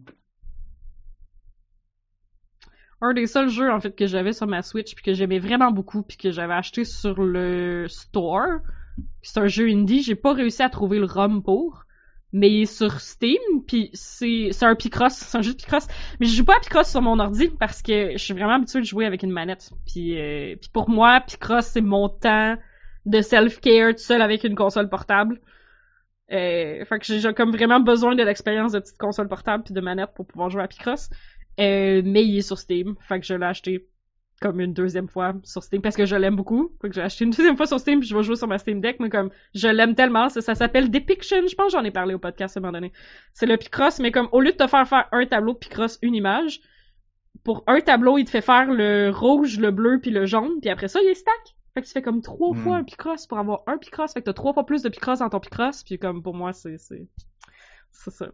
un des seuls jeux en fait que j'avais sur ma Switch puis que j'aimais vraiment beaucoup puis que j'avais acheté sur le store, c'est un jeu indie, j'ai pas réussi à trouver le ROM pour, mais il est sur Steam puis c'est c'est un Picross, c'est un jeu de Picross, mais je joue pas à Picross sur mon ordi parce que je suis vraiment habituée de jouer avec une manette. Puis euh, puis pour moi, Picross c'est mon temps de self-care tout seul avec une console portable. Euh, fait que j'ai j'ai comme vraiment besoin de l'expérience de petite console portable puis de manette pour pouvoir jouer à Picross. Euh, mais il est sur Steam, fait que je l'ai acheté comme une deuxième fois sur Steam parce que je l'aime beaucoup. Fait que j'ai acheté une deuxième fois sur Steam puis je vais jouer sur ma Steam Deck, mais comme je l'aime tellement, ça, ça s'appelle Depiction, je pense que j'en ai parlé au podcast à un moment donné. C'est le Picross, mais comme au lieu de te faire faire un tableau de Picross, une image, pour un tableau, il te fait faire le rouge, le bleu puis le jaune, puis après ça, il est stack. Fait que tu fais comme trois Hmm. fois un Picross pour avoir un Picross, fait que t'as trois fois plus de Picross dans ton Picross, puis comme pour moi, c'est c'est c'est ça.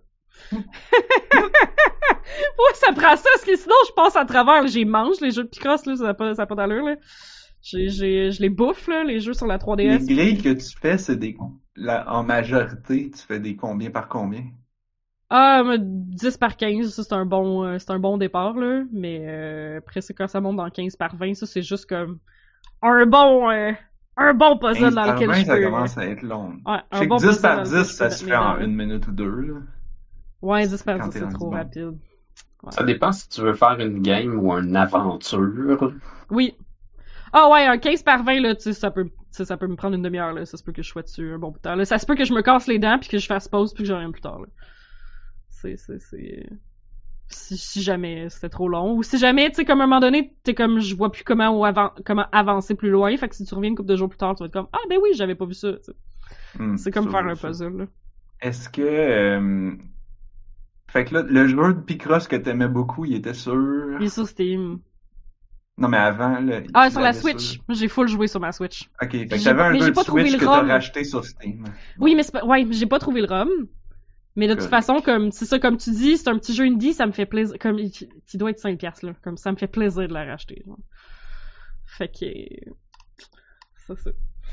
Ouais, ça prend ça, parce que sinon je passe à travers, là, j'y mange les jeux de Picross, là, ça n'a pas, ça a pas d'allure, là. J'ai, j'ai, je les bouffe, là, les jeux sur la trois D S. Les grilles que tu fais, c'est des, la, en majorité, tu fais des combien par combien? Ah, mais dix par quinze, ça c'est un bon, euh, c'est un bon départ, là, mais euh, après c'est quand ça monte dans quinze par vingt, ça c'est juste comme un bon, euh, un bon puzzle quinze dans par lequel vingt, je ça peux... commence à être long. Ouais, Je un sais bon que dix puzzle dans par lequel dix, je ça peux se mettre fait mes en dents, là. une minute ou deux, là. Ouais, dix par Quand dix, t'es c'est rendu trop bon. rapide. Ouais. Ça dépend si tu veux faire une game ou une aventure. Oui. Ah ouais, un quinze par vingt, là, tu sais, ça peut, tu sais, ça peut me prendre une demi-heure, là. Ça se peut que je sois dessus un bon bout de temps. Là, ça se peut que je me casse les dents puis que je fasse pause puis que je revienne plus tard, là. C'est, c'est, c'est... Si, si jamais c'était trop long. Ou si jamais, tu sais, comme à un moment donné, t'es comme, je vois plus comment, ou avan- comment avancer plus loin. Fait que si tu reviens une couple de jours plus tard, tu vas être comme, ah ben oui, j'avais pas vu ça, tu sais. Hmm, C'est comme ça, faire un ça. puzzle, là. Est-ce que, euh, fait que là, le joueur de Picross que t'aimais beaucoup, il était sur... Il est sur Steam. Non, mais avant, là, Ah, tu sur la l'avais Switch. sur- Moi, j'ai full joué sur ma Switch. Ok, fait que J'ai t'avais pas- un mais jeu j'ai de pas trouvé Switch le que t'as ROM. racheté sur Steam. Oui, mais c'est pas, ouais, j'ai pas trouvé le ROM. Mais de toute Correct. façon, comme, c'est ça, comme tu dis, c'est un petit jeu indie, ça me fait plaisir, comme, il, il doit être cinq piastres, là. Comme, ça me fait plaisir de la racheter, genre. Fait que, c'est ça.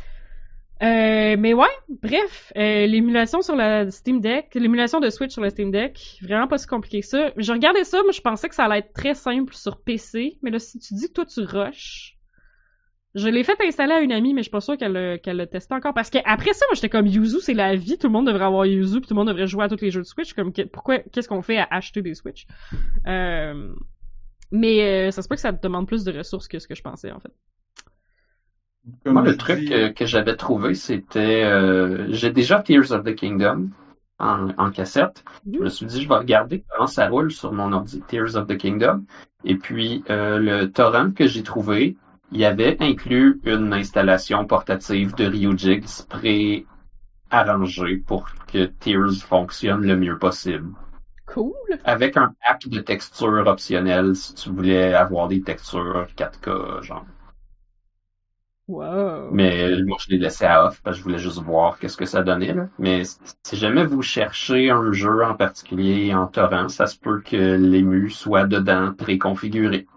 Euh, mais ouais, bref, euh, l'émulation sur la Steam Deck, l'émulation de Switch sur la Steam Deck, vraiment pas si compliqué que ça. Je regardais ça, moi je pensais que ça allait être très simple sur P C, mais là si tu dis que toi tu rushes, je l'ai fait installer à une amie, mais je suis pas sûre qu'elle l'a, qu'elle l'a testé encore, parce que après ça, moi j'étais comme Yuzu, c'est la vie, tout le monde devrait avoir Yuzu, puis tout le monde devrait jouer à tous les jeux de Switch, comme que- pourquoi, qu'est-ce qu'on fait à acheter des Switch? Euh, mais euh, ça se peut que ça te demande plus de ressources que ce que je pensais en fait. Comme Moi, le je truc dis- que, que j'avais trouvé, c'était... euh, j'ai déjà Tears of the Kingdom en, en cassette. Je me suis dit, je vais regarder comment ça roule sur mon ordi, Tears of the Kingdom. Et puis, euh, le torrent que j'ai trouvé, il y avait inclus une installation portative de Ryujig's pré-arrangée pour que Tears fonctionne le mieux possible. Cool! Avec un pack de textures optionnelles si tu voulais avoir des textures quatre K, genre. Wow! Mais moi, je l'ai laissé à off parce que je voulais juste voir qu'est-ce que ça donnait, là. Mais si jamais vous cherchez un jeu en particulier en torrent, ça se peut que l'ému soit dedans préconfiguré.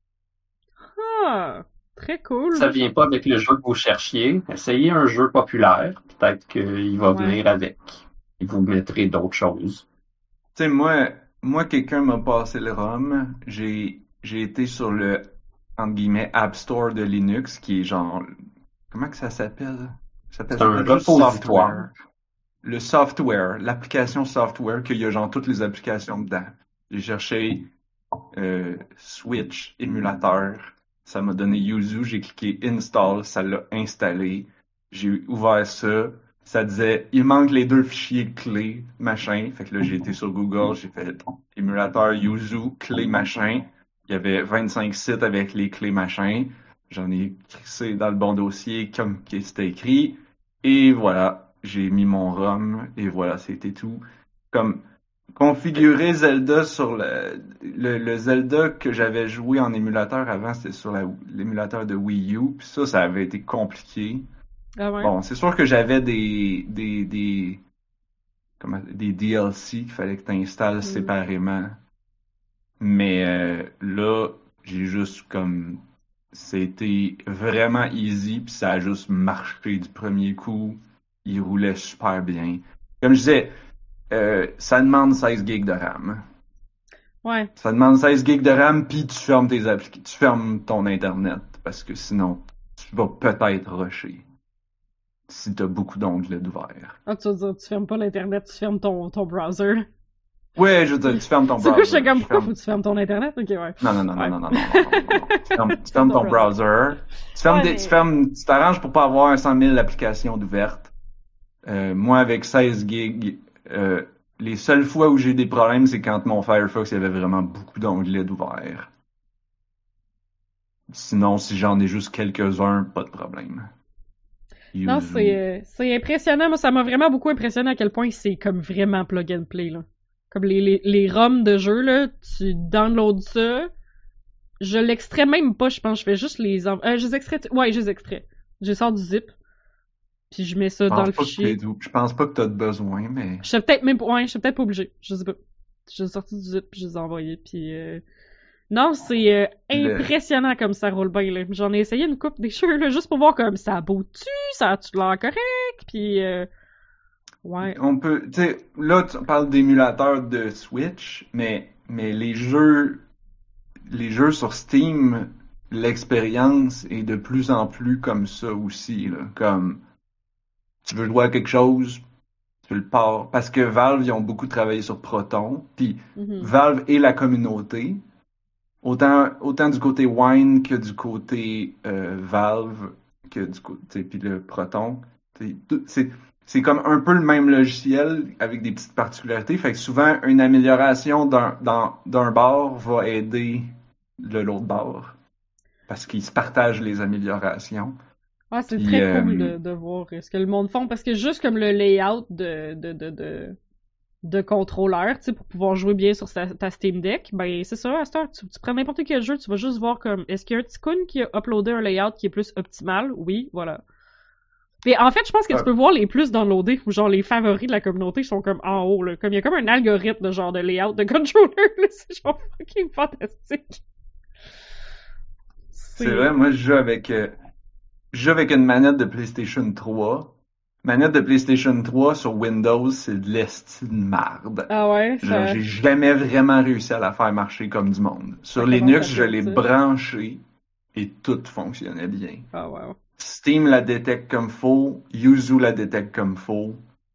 Ah! Très cool! Ça vient pas avec le jeu que vous cherchiez. Essayez un jeu populaire. Peut-être qu'il va Ouais. venir avec. Et vous mettrez d'autres choses. Tu sais, moi, moi, quelqu'un m'a passé le ROM. J'ai, j'ai été sur le, entre guillemets, App Store de Linux, qui est genre, comment que ça s'appelle? Ça s'appelle C'est un juste repositoire. software. Le software, l'application software, qu'il y a genre toutes les applications dedans. J'ai cherché, euh, Switch, émulateur. Ça m'a donné Yuzu, j'ai cliqué Install, ça l'a installé. J'ai ouvert ça. Ça disait, il manque les deux fichiers clés, machin. Fait que là, j'ai été sur Google, j'ai fait émulateur Yuzu, clé, machin. Il y avait vingt-cinq sites avec les clés, machin. J'en ai crissé dans le bon dossier comme c'était écrit. Et voilà. j'ai mis mon ROM et voilà, c'était tout. Comme configurer Zelda sur le, le, le Zelda que j'avais joué en émulateur avant, c'était sur la- l'émulateur de Wii U, puis ça, ça avait été compliqué. Ah ouais? Bon, c'est sûr que j'avais des, des, des, comment, des D L C qu'il fallait que tu installes Mm. séparément. Mais euh, là, j'ai juste comme c'était vraiment easy puis ça a juste marché du premier coup. Il roulait super bien. Comme je disais, euh, ça demande seize gigs de RAM. Ouais. Ça demande seize gigs de RAM puis tu fermes tes applications, tu fermes ton internet parce que sinon tu vas peut-être rusher si t'as beaucoup d'onglets d'ouvert. Ah, tu veux dire, tu fermes pas l'Internet, tu fermes ton, ton browser. Ouais, je veux dire, tu fermes ton C'est quoi, browser. j'étais comme, Tu pourquoi fermes- faut que tu fermes ton Internet? Ok, ouais. Non, non, non, non, Ouais. non, non, non, non, non, non, non. Tu fermes, tu fermes ton browser. Tu fermes Ouais, des, mais- tu fermes, tu t'arranges pour pas avoir cent mille applications d'ouvertes. Euh, moi, avec seize gigs, euh, les seules fois où j'ai des problèmes, c'est quand mon Firefox, il y avait vraiment beaucoup d'onglets d'ouverts. Sinon, si j'en ai juste quelques-uns, pas de problème. Non, Yuzu. c'est euh, c'est impressionnant. Moi, ça m'a vraiment beaucoup impressionné à quel point c'est comme vraiment plug and play, là. Comme les, les, les ROM de jeu, là, tu downloads ça. Je l'extrais même pas, je pense. Je fais juste les... en- Euh, je les extrais... Ouais, je les extrais. Je sors du zip. Puis je mets ça Je dans pense le pas que fichier. t'es- je pense pas que t'as de besoin, mais Je suis peut-être même... Ouais, je suis peut-être pas obligé. Je sais pas. Je les ai sortis du zip, puis je les ai envoyés, puis... Euh... Non, c'est euh, Le- impressionnant comme ça roule bien, là. J'en ai essayé une coupe des jeux, là, juste pour voir comme ça beau-tu, ça a-tu l'air correct, puis... Euh... Ouais. on peut, tu sais, là, tu parles d'émulateurs de Switch, mais, mais les jeux, les jeux sur Steam, l'expérience est de plus en plus comme ça aussi, là. Comme, tu veux jouer à quelque chose, tu le pars. Parce que Valve, ils ont beaucoup travaillé sur Proton, puis Mhm. Valve et la communauté, autant, autant du côté Wine que du côté euh, Valve, que du côté, puis le Proton, c'est tout- c'est c'est comme un peu le même logiciel avec des petites particularités. Fait que souvent, une amélioration d'un dans- d'un bord va aider de l'autre bord. Parce qu'ils se partagent les améliorations. Ouais, c'est Puis, très euh, cool de, de voir ce que le monde font, parce que juste comme le layout de, de, de, de, de contrôleur, tu sais, pour pouvoir jouer bien sur ta, ta Steam Deck, ben c'est ça, à cette heure, tu, tu prends n'importe quel jeu, tu vas juste voir comme, est-ce qu'il y a un ticoun qui a uploadé un layout qui est plus optimal? Oui, voilà. Mais en fait, je pense que Ouais. tu peux voir les plus downloadés, ou genre les favoris de la communauté sont comme en haut, là. Comme il y a comme un algorithme de genre de layout de controller, là, c'est genre fucking fantastique. C'est vrai, moi je joue avec euh, je joue avec une manette de PlayStation trois. Manette de PlayStation trois sur Windows, c'est de l'esti de marde. Ah ouais, Genre, ça... j'ai jamais vraiment réussi à la faire marcher comme du monde. Sur commence Linux, à je faire l'ai ça. branché et tout fonctionnait bien. Ah ouais. Steam la détecte comme faux, Yuzu la détecte comme faux.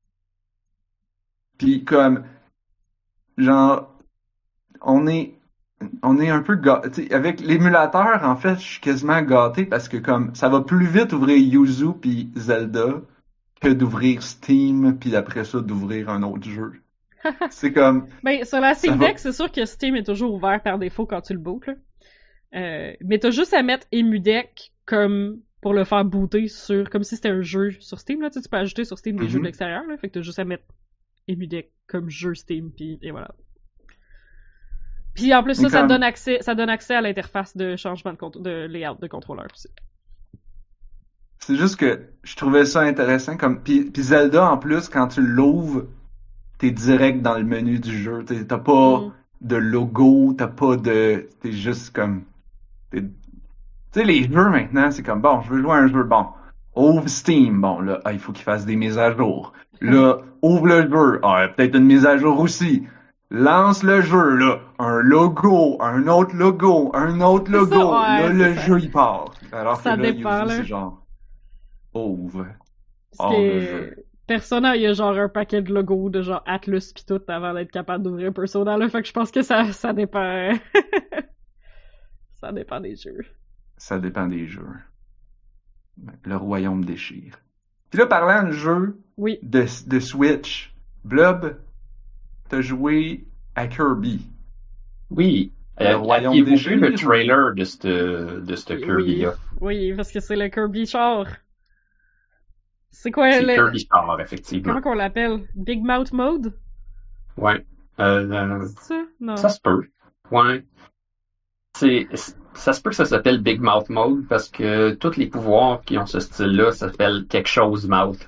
Puis comme, genre, on est, on est un peu gâté. Avec l'émulateur, en fait, je suis quasiment gâté parce que comme, ça va plus vite ouvrir Yuzu puis Zelda que d'ouvrir Steam puis après ça d'ouvrir un autre jeu. C'est comme, Ben, sur la Steam Ça va. Deck, c'est sûr que Steam est toujours ouvert par défaut quand tu le bootes, là. Euh, mais t'as juste à mettre EmuDeck comme pour le faire booter sur, comme si c'était un jeu sur Steam, là. Tu sais, tu peux ajouter sur Steam des Mhm. jeux de l'extérieur, là. Fait que t'as juste à mettre EmuDeck comme jeu Steam, puis et voilà. Puis en plus, ça, Mais ça comme- donne accès, ça donne accès à l'interface de changement de, cont- de layout de contrôleur aussi. C'est juste que je trouvais ça intéressant comme puis, puis Zelda en plus quand tu l'ouvres, t'es direct dans le menu du jeu. T'es- T'as pas Mm. de logo, t'as pas de, t'es juste comme, t'es- tu sais les jeux maintenant c'est comme bon, je veux jouer à un jeu bon, ouvre Steam, bon là ah, il faut qu'il fasse des mises à jour. Là ouvre le jeu, ah peut-être une mise à jour aussi. Lance le jeu là, un logo, un autre logo, un autre C'est ça, logo. ouais, là c'est le ça. jeu il part. Alors Ça que là dépend, Yuzu, là. c'est genre ouvre. Parce Hors de que jeu. Persona, il y a genre un paquet de logos de genre Atlus pis tout avant d'être capable d'ouvrir Persona, là. Fait que je pense que ça, ça dépend. Ça dépend des jeux. Ça dépend des jeux. Le royaume déchire. Puis là, parlant de jeux Oui. de, de Switch, Blob, t'as joué à Kirby. Oui. Le Euh, royaume Aviez-vous déchire, vu le ou- trailer de ce de ce Oui. Kirby-là? Oui, parce que c'est le Kirby char. C'est quoi C'est le... Kirby Star, effectivement. Comment qu'on l'appelle? Big Mouth Mode? Ouais. Euh, euh, C'est ça? Non. ça se peut. Ouais. C'est, ça se peut que ça s'appelle Big Mouth Mode parce que tous les pouvoirs qui ont ce style-là s'appellent quelque chose mouth.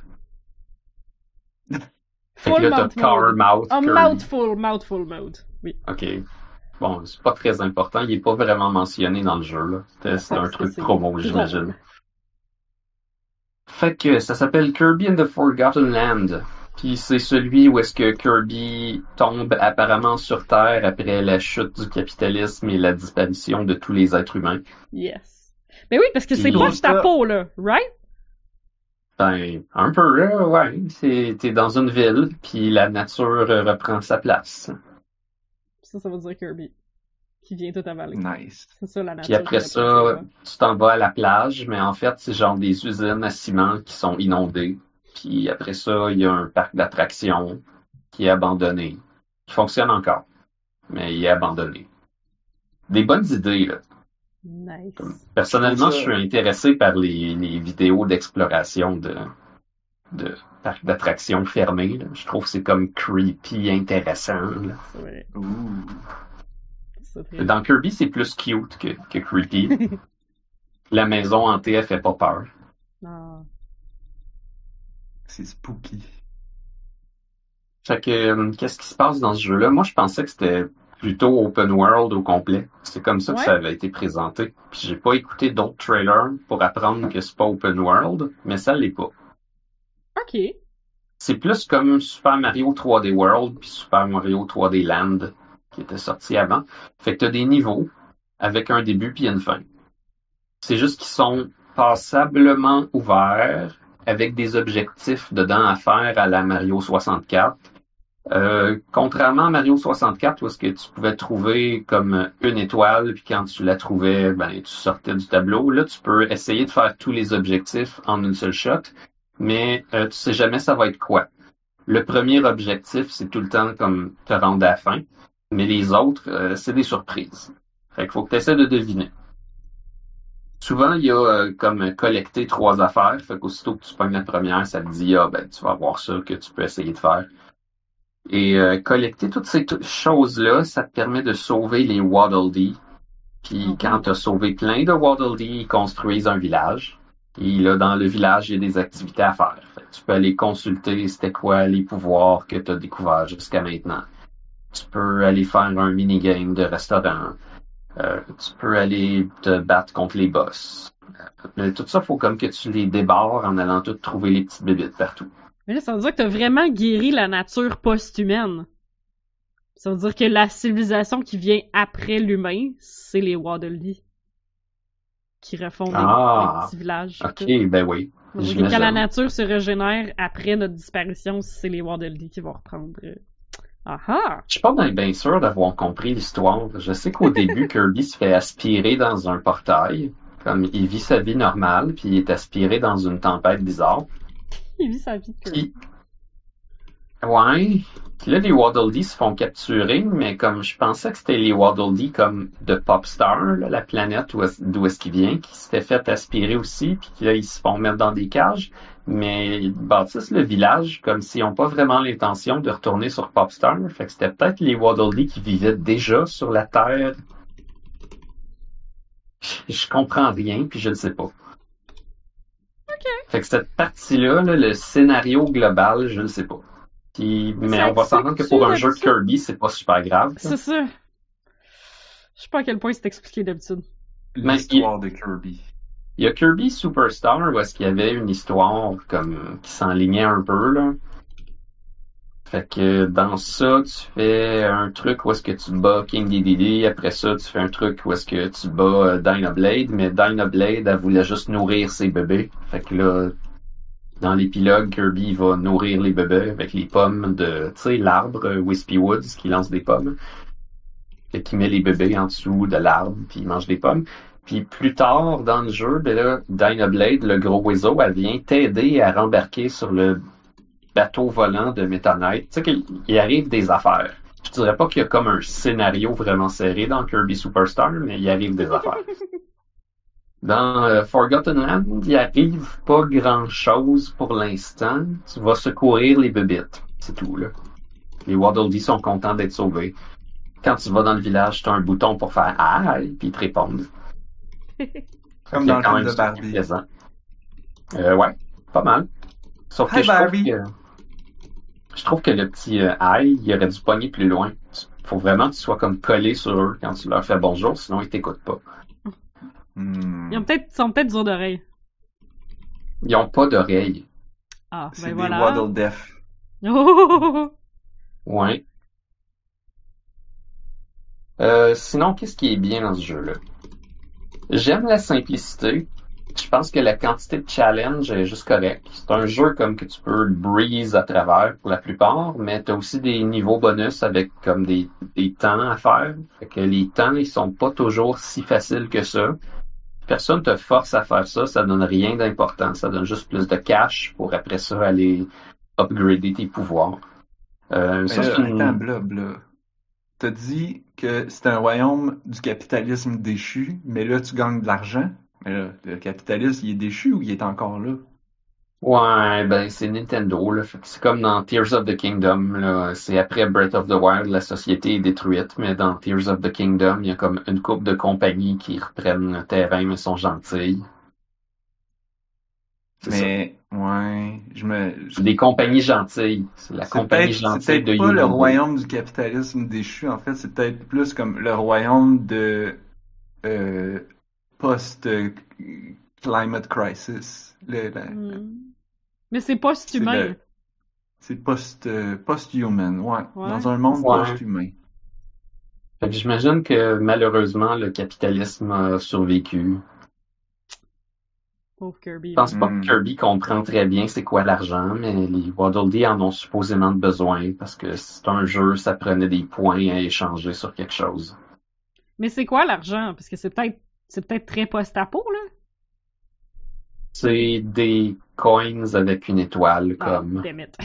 Fait que Full là, t'as mouth Car mode. Mouth, Oh, Kirby. mouthful, mouthful mode. Oui. Ok. Bon, c'est pas très important. Il est pas vraiment mentionné dans le jeu, là. C'était, c'est un Parce que truc c'est promo, drôle. j'imagine. Fait que ça s'appelle Kirby and the Forgotten Land. Puis c'est celui où est-ce que Kirby tombe apparemment sur Terre après la chute du capitalisme et la disparition de tous les êtres humains. Yes. Mais oui, parce que c'est Puis- pas ta peau, là. Right? Ben, un peu, là, ouais. C'est, t'es dans une ville, puis la nature euh, reprend sa place. Ça, ça veut dire Kirby. Qui vient tout avaler. Nice. C'est ça, la nature. Puis après qui ça, reprend tu t'en vas à la plage, mais en fait, c'est genre des usines à ciment qui sont inondées. Puis après ça, il y a un parc d'attractions qui est abandonné, qui fonctionne encore, mais il est abandonné. Des bonnes idées, là. Nice. Personnellement, Je je trouve ça- suis intéressé par les, les vidéos d'exploration de, de parcs d'attractions fermés, là. Je trouve que c'est comme creepy, intéressant, là. C'est vrai. Ouh. C'est très... Dans Kirby, c'est plus cute que, que creepy. La maison hantée, elle fait pas peur. Ah. C'est spooky. Fait que, euh, qu'est-ce qui se passe dans ce jeu-là? Moi, je pensais que c'était plutôt open world au complet. C'est comme ça que Ouais. ça avait été présenté. Puis j'ai pas écouté d'autres trailers pour apprendre que c'est pas open world, mais ça l'est pas. Ok. C'est plus comme Super Mario trois D World puis Super Mario trois D Land qui était sorti avant. Fait que t'as des niveaux avec un début puis une fin. C'est juste qu'ils sont passablement ouverts avec des objectifs dedans à faire à la Mario soixante-quatre. Euh, contrairement à Mario soixante-quatre où est-ce que tu pouvais trouver comme une étoile puis quand tu la trouvais, ben tu sortais du tableau. Là, tu peux essayer de faire tous les objectifs en une seule shot, mais euh, tu sais jamais ça va être quoi. Le premier objectif, c'est tout le temps comme te rendre à la fin, mais les autres, euh, c'est des surprises. Fait qu'il faut que tu essaies de deviner. Souvent, il y a euh, comme collecter trois affaires, fait qu'aussitôt que tu pognes la première, ça te dit, ah ben tu vas avoir ça que tu peux essayer de faire. Et euh, collecter toutes ces t- choses-là, ça te permet de sauver les Waddle Dee. Puis Mhm. quand tu as sauvé plein de Waddle Dee, ils construisent un village. Et là, dans le village, il y a des activités à faire. Fait que tu peux aller consulter c'était quoi les pouvoirs que tu as découverts jusqu'à maintenant. Tu peux aller faire un mini-game de restaurant. Euh, tu peux aller te battre contre les boss. Euh, Mais tout ça, faut comme que tu les débarres en allant tout trouver les petites bébites partout. Mais là, ça veut dire que t'as vraiment guéri la nature post-humaine. Ça veut dire que la civilisation qui vient après l'humain, c'est les Waddle Dee. Qui refont des, Ah. des petits villages. Ok, tout. ben oui. Ça veut dire que J'imagine. quand la nature se régénère après notre disparition, c'est les Waddle Dee qui vont reprendre. euh, Ah ah! Je suis pas bien, bien sûr d'avoir compris l'histoire. Je sais qu'au début, Kirby se fait aspirer dans un portail. Comme il vit sa vie normale, puis il est aspiré dans une tempête bizarre. Il vit sa vie de Kirby. Puis, ouais. Puis là, les Waddle Dee se font capturer, mais comme je pensais que c'était les Waddle Dee comme de Popstar, là, la planète où est- d'où est-ce qu'il vient, qui s'était fait aspirer aussi, puis que là, ils se font mettre dans des cages. Mais ils bâtissent le village comme s'ils n'ont pas vraiment l'intention de retourner sur Popstar. Fait que c'était peut-être les Waddle Dee qui vivaient déjà sur la Terre. Je, je comprends rien, puis je ne sais pas. Fait que cette partie-là, là, le scénario global, je ne sais pas. Puis, mais Ça on va s'entendre que pour un explique-tu jeu de d'habitude? Kirby, c'est pas super grave. là. C'est ça. Je sais pas à quel point c'est expliqué d'habitude. Mais L'histoire de Kirby. Il y a Kirby Superstar où est-ce qu'il y avait une histoire comme qui s'enlignait un peu là. Fait que dans ça, tu fais un truc où est-ce que tu bats King Dedede, après ça, tu fais un truc où est-ce que tu bats euh, Dynablade, mais Dynablade, elle voulait juste nourrir ses bébés. Fait que là, dans l'épilogue, Kirby va nourrir les bébés avec les pommes de, tu sais, l'arbre euh, Wispy Woods qui lance des pommes. Fait qu'il met les bébés en dessous de l'arbre, puis il mange des pommes. Puis plus tard dans le jeu, ben là, Dynablade, le gros oiseau, elle vient t'aider à rembarquer sur le bateau volant de Meta Knight. Tu sais qu'il il arrive des affaires. Je dirais pas qu'il y a comme un scénario vraiment serré dans Kirby Superstar, mais il arrive des affaires. Dans euh, Forgotten Land, il arrive pas grand-chose pour l'instant. Tu vas secourir les bébites. C'est tout, là. Les Waddle Dee sont contents d'être sauvés. Quand tu vas dans le village, tu as un bouton pour faire aïe, puis ils te répondent. Comme dans le film de Barbie. Plaisant. Euh, ouais, pas mal. Sauf Hi, que je trouve Barbie. que, je trouve que le petit euh, aïe, il aurait dû pogner plus loin. Faut vraiment que tu sois comme collé sur eux quand tu leur fais bonjour, sinon ils t'écoutent pas. Hmm. Ils ont peut-être, ils sont peut-être durs d'oreilles. Ils ont pas d'oreilles. Ah, C'est ben des voilà. Waddle Deaf. Oh! Ouais. Euh, sinon, qu'est-ce qui est bien dans ce jeu-là? J'aime la simplicité. Je pense que la quantité de challenge est juste correcte. C'est un jeu comme que tu peux breeze à travers pour la plupart, mais t'as aussi des niveaux bonus avec comme des, des temps à faire. Fait que les temps, ils sont pas toujours si faciles que ça. Personne te force à faire ça, ça donne rien d'important. Ça donne juste plus de cash pour après ça aller upgrader tes pouvoirs. Euh, Mais ça, là, c'est une... attends, blob, là. T'as dit que c'est un royaume du capitalisme déchu, mais là, tu gagnes de l'argent. Mais là, le capitalisme, il est déchu ou il est encore là? Ouais, ben c'est Nintendo, là. Fait que c'est comme dans Tears of the Kingdom, là. C'est après Breath of the Wild, la société est détruite, mais dans Tears of the Kingdom, il y a comme une couple de compagnies qui reprennent le terrain, mais sont gentilles. C'est ça. Mais, ouais, je me... je- C'est des compagnies gentilles. C'est la C'est compagnie peut-être, c'est gentille de peut-être pas le Human royaume du capitalisme déchu, en fait, c'est peut-être plus comme le royaume de euh, post-climate crisis. Le- la- Hmm. Mais c'est pas c'est humain. le- c'est post, euh, post-human, ouais. Ouais. Dans un monde Ouais. post-humain. Fait que j'imagine que malheureusement, le capitalisme a survécu. Pauvre Kirby. Je pense là. pas Hmm. que Kirby comprend très bien c'est quoi l'argent, mais les Waddle Dee en ont supposément besoin parce que c'est un jeu, ça prenait des points à échanger sur quelque chose. Mais c'est quoi l'argent? Parce que c'est peut-être, c'est peut-être très post-apo, là. C'est des coins avec une étoile Ah, comme. damn it.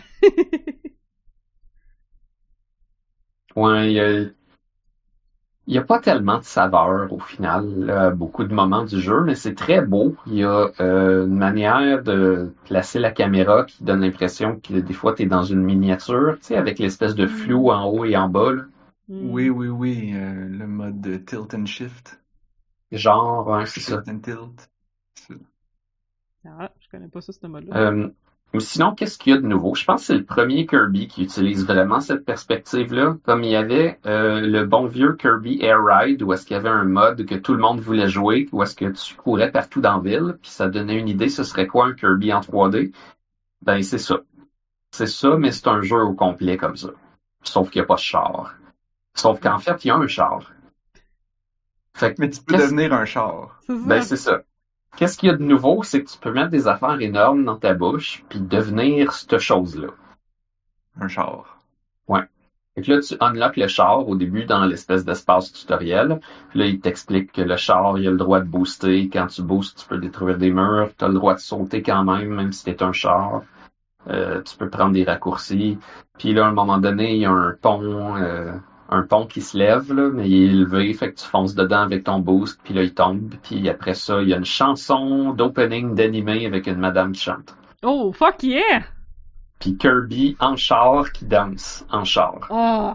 Ouais, il y a, il y a pas tellement de saveur au final, là, à beaucoup de moments du jeu, mais c'est très beau. Il y a euh, une manière de placer la caméra qui donne l'impression que des fois t'es dans une miniature, tu sais, avec l'espèce de flou en haut et en bas, là. Hmm. Oui, oui, oui, euh, le mode de tilt and shift. Genre, ouais, c'est ça. Shift and tilt. C'est- Ah, je connais pas ça, ce mode-là. Euh, mais sinon, qu'est-ce qu'il y a de nouveau? Je pense que c'est le premier Kirby qui utilise vraiment cette perspective-là. Comme il y avait euh, le bon vieux Kirby Air Ride, où est-ce qu'il y avait un mode que tout le monde voulait jouer, où est-ce que tu courais partout dans la ville, puis ça donnait une idée, ce serait quoi un Kirby en trois D? Ben, c'est ça. C'est ça, mais c'est un jeu au complet comme ça. Sauf qu'il n'y a pas de char. Sauf qu'en fait, il y a un char. Fait que, Mais tu peux qu'est-ce- devenir un char. C'est ça. ben, c'est ça. Qu'est-ce qu'il y a de nouveau, c'est que tu peux mettre des affaires énormes dans ta bouche, puis devenir cette chose-là. Un char. Fait que là, tu unlocks le char au début dans l'espèce d'espace tutoriel. Puis là, il t'explique que le char, il a le droit de booster. Quand tu boostes, tu peux détruire des murs. Tu as le droit de sauter quand même, même si t'es un char. Euh, tu peux prendre des raccourcis. Puis là, à un moment donné, il y a un pont, euh, un pont qui se lève, là, mais il est élevé. Fait que tu fonces dedans avec ton boost. Puis là, il tombe. Puis après ça, il y a une chanson d'opening d'animé avec une madame qui chante. Oh, fuck yeah! Puis Kirby en char qui danse en char. Oh!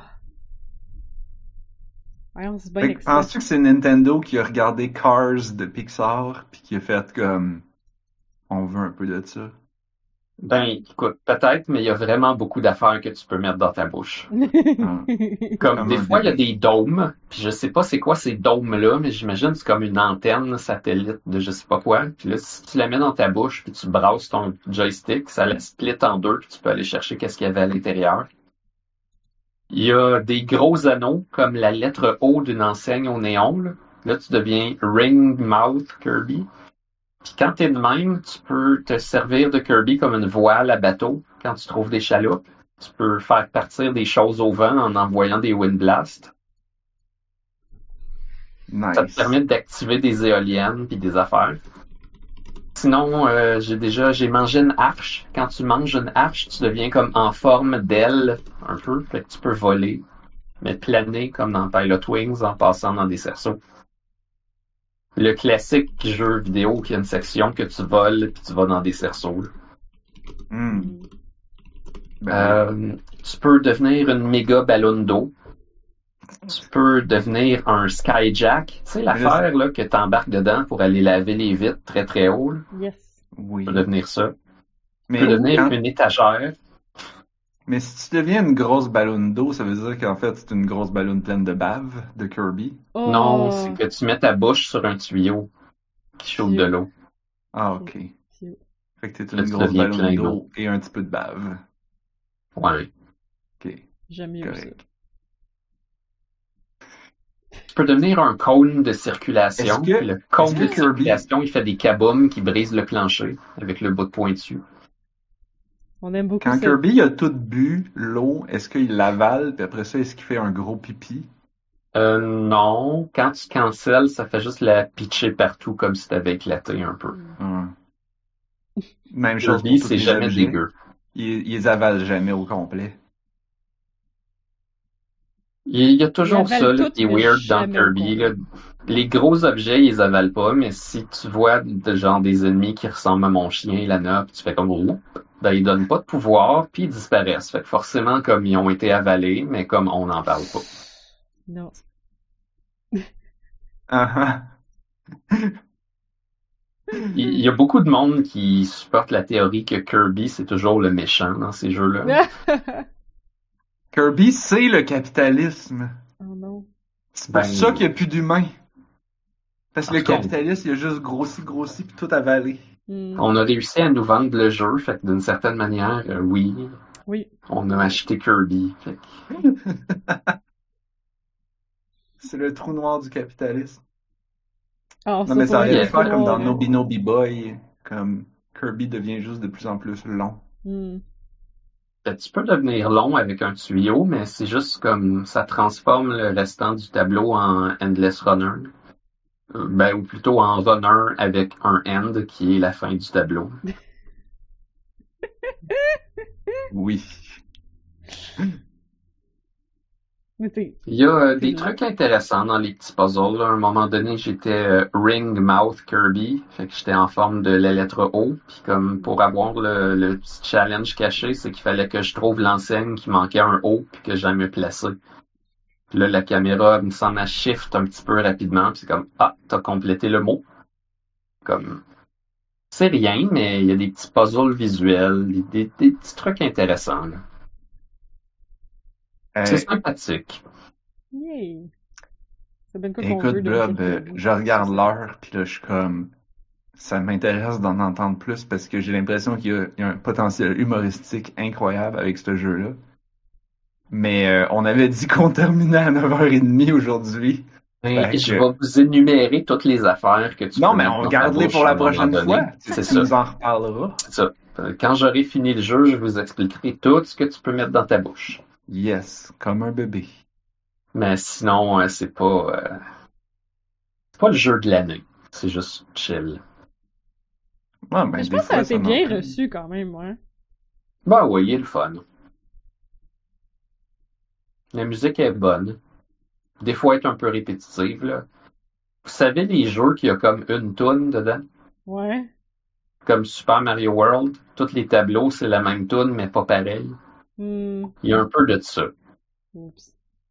Voyons, c'est bien Fait que excitant. penses-tu que c'est Nintendo qui a regardé Cars de Pixar puis qui a fait comme on veut un peu de ça? Ben, écoute, peut-être, mais il y a vraiment beaucoup d'affaires que tu peux mettre dans ta bouche. Comme, Comme des un fois, il y a bébé. des dômes, puis je sais pas c'est quoi ces dômes-là, mais j'imagine que c'est comme une antenne satellite de je sais pas quoi. Puis là, si tu la mets dans ta bouche, puis tu brasses ton joystick, ça la split en deux, puis tu peux aller chercher qu'est-ce qu'il y avait à l'intérieur. Il y a des gros anneaux, comme la lettre O d'une enseigne au néon, là. Là, tu deviens Ring Mouth Kirby. Puis quand t'es de même, tu peux te servir de Kirby comme une voile à bateau quand tu trouves des chaloupes. Tu peux faire partir des choses au vent en envoyant des wind blasts. Nice. Ça te permet d'activer des éoliennes puis des affaires. Sinon, euh, j'ai déjà j'ai mangé une arche. Quand tu manges une arche, tu deviens comme en forme d'aile un peu, fait que tu peux voler, mais planer comme dans Pilot Wings en passant dans des cerceaux. Le classique jeu vidéo qui a une section que tu voles puis tu vas dans des cerceaux. là. Hmm. Mm. Ben, Euh, tu peux devenir une méga ballon d'eau. Tu peux devenir un skyjack. Tu sais l'affaire là que t'embarques dedans pour aller laver les vitres très très haut. Là. Yes. oui. Tu peux devenir ça. Tu Mais, peux devenir quand- une étagère. mais si tu deviens une grosse ballonne d'eau, ça veut dire qu'en fait, c'est une grosse ballonne pleine de bave de Kirby. Oh. Non, c'est que tu mets ta bouche sur un tuyau qui chauffe de Tuyau. l'eau. Ah, ok. Tuyau. Fait que t'es Là, une tu grosse deviens ballonne plein d'eau d'eau. et un petit peu de bave. Ouais. Ok, J'aime mieux ça. correct. Tu peux devenir un cône de circulation. Est-ce que- puis le cône est-ce de que Kirby- circulation, il fait des kaboom qui brisent le plancher avec le bout de pointu. On aime beaucoup Quand cette- Kirby a tout bu l'eau, est-ce qu'il l'avale, puis après ça, est-ce qu'il fait un gros pipi? Euh, non. Quand tu cancelles, ça fait juste la pitcher partout comme si t'avais éclaté un peu. Hmm. Même chose Kirby, pour tous c'est les jamais objets. dégueu. Il, il les avale jamais au complet. Il y a toujours Il avale ça là, tout, qui est mais weird dans jamais au Kirby. complet. Là. Les gros objets, ils les avalent pas, mais si tu vois de, genre des ennemis qui ressemblent à mon chien, Lana, puis tu fais comme Oup ben ils donnent pas de pouvoir, puis ils disparaissent. Fait que forcément, comme ils ont été avalés, mais comme on n'en parle pas. Non. Ah ah. Il il y a beaucoup de monde qui supporte la théorie que Kirby, c'est toujours le méchant dans ces jeux-là. Kirby, c'est le capitalisme. Oh non. C'est pour Ben, ça qu'il n'y a plus d'humains. Parce que en le tout cas, capitalisme, il a juste grossi, grossi, puis tout avalé. Hmm. On a réussi à nous vendre le jeu, fait que d'une certaine manière, euh, oui, Oui. on a acheté Kirby. Fait que C'est le trou noir du capitalisme. Ah, Non, mais ça pour aurait vrai, pu faire comme dans ouais. Nobi Nobi Boy, comme Kirby devient juste de plus en plus long. Hmm. Ben, tu peux devenir long avec un tuyau, mais c'est juste comme ça transforme le restant du tableau en Endless Runner. Euh, Ben, ou plutôt en Runner avec un end qui est la fin du tableau. Oui. Mais t'es- Il y a euh, C'est des long. trucs intéressants dans les petits puzzles. là. À un moment donné, j'étais euh, Ring Mouth Kirby, fait que j'étais en forme de la lettre O. Puis comme pour avoir le, le petit challenge caché, c'est qu'il fallait que je trouve l'enseigne qui manquait un O puis que j'aille me placer. Puis là, la caméra me semble à shift un petit peu rapidement. Puis c'est comme ah, t'as complété le mot. Comme c'est rien, mais il y a des petits puzzles visuels, des, des, des petits trucs intéressants. là. Euh, C'est sympathique. Yay. C'est bien quoi qu'on écoute, veut de Blob, Kirby. euh, je regarde l'heure, puis là, je suis comme... Ça m'intéresse d'en entendre plus parce que j'ai l'impression qu'il y a, il y a un potentiel humoristique incroyable avec ce jeu-là. Mais euh, on avait dit qu'on terminait à neuf heures trente aujourd'hui. Ben, Fait je que- vais vous énumérer toutes les affaires que tu Non, peux mais mettre on dans ta garde-les bouche pour à la un moment prochaine donné. fois. C'est Tu ça. nous en reparleras. C'est ça. Euh, Quand j'aurai fini le jeu, je vous expliquerai tout ce que tu peux mettre dans ta bouche. Yes, comme un bébé. Mais sinon, euh, c'est pas euh, c'est pas le jeu de l'année. C'est juste chill. Ouais, ben, Mais je des pense que ça fois, a été m'en bien prend. reçu quand même, ouais. Ben oui, il est le fun. La musique est bonne. Des fois, elle est un peu répétitive, là. Vous savez les jeux qu'il y a comme une toune dedans? Ouais. Comme Super Mario World, tous les tableaux, c'est la même toune, mais pas pareil. Hmm. Il y a un peu de ça. Oups.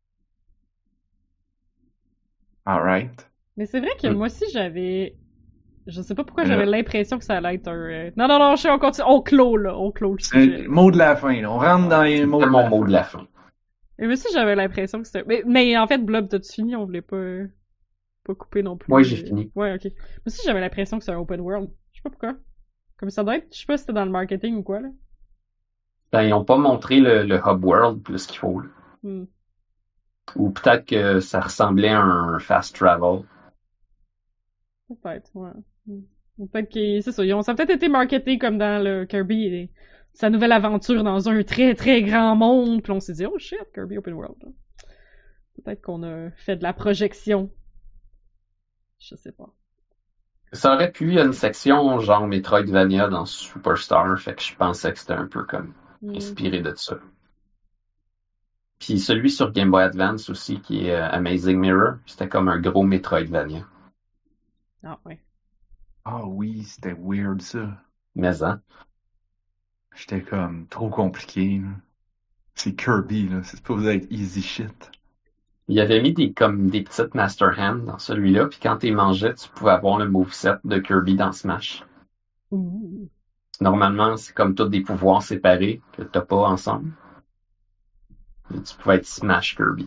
Alright. Mais c'est vrai que Hmm. moi aussi j'avais. Je sais pas pourquoi Mais j'avais là- l'impression que ça allait être un. euh, Non, non, non, je sais, on continue. On clôt, là. On clôt le sujet. Un mot de la fin, là. On rentre dans les mots C'est de mon la mot fin. de la fin. Et moi aussi j'avais l'impression que c'était. Mais, mais en fait, Blob, t'as-tu fini? On voulait pas. euh, Pas couper non plus. Ouais, j'ai euh, fini. Ouais, ok. Moi aussi j'avais l'impression que c'était un open world. Je sais pas pourquoi. Comme ça doit être. Je sais pas si c'était dans le marketing ou quoi, là. Ben, ils ont pas montré le, le Hub World plus qu'il faut. là. Hmm. Ou peut-être que ça ressemblait à un fast travel. Peut-être, ouais. Hmm. Ou peut-être que. C'est ça. Ils ont... Ça a peut-être été marketé comme dans le Kirby. et- Sa nouvelle aventure dans un très très grand monde. Puis on s'est dit, oh shit, Kirby Open World. là. Peut-être qu'on a fait de la projection. Je sais pas. Ça aurait pu, il y a une section genre Metroidvania dans Superstar, fait que je pensais que c'était un peu comme Hmm. inspiré de ça. Puis celui sur Game Boy Advance aussi, qui est euh, Amazing Mirror, c'était comme un gros Metroidvania. Ah, ouais. Ah oui, c'était weird ça. Mais hein. J'étais comme trop compliqué, là. C'est Kirby, là. C'est supposé être easy shit. Il avait mis des comme des petites Master Hand dans celui-là, puis quand tu les mangeais, tu pouvais avoir le moveset de Kirby dans Smash. Ouh. Normalement, c'est comme tous des pouvoirs séparés que t'as pas ensemble. Et tu pouvais être Smash Kirby.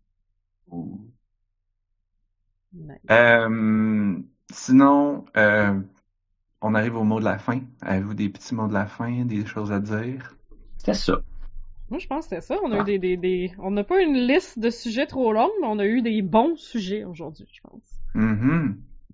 Nice. Euh, sinon, euh, on arrive au mot de la fin. Avez-vous des petits mots de la fin, des choses à dire? C'est ça. Moi, je pense que c'était ça. On a eu des, des, des... On n'a pas une liste de sujets trop longue, mais on a eu des bons sujets aujourd'hui, je pense. Mm-hmm.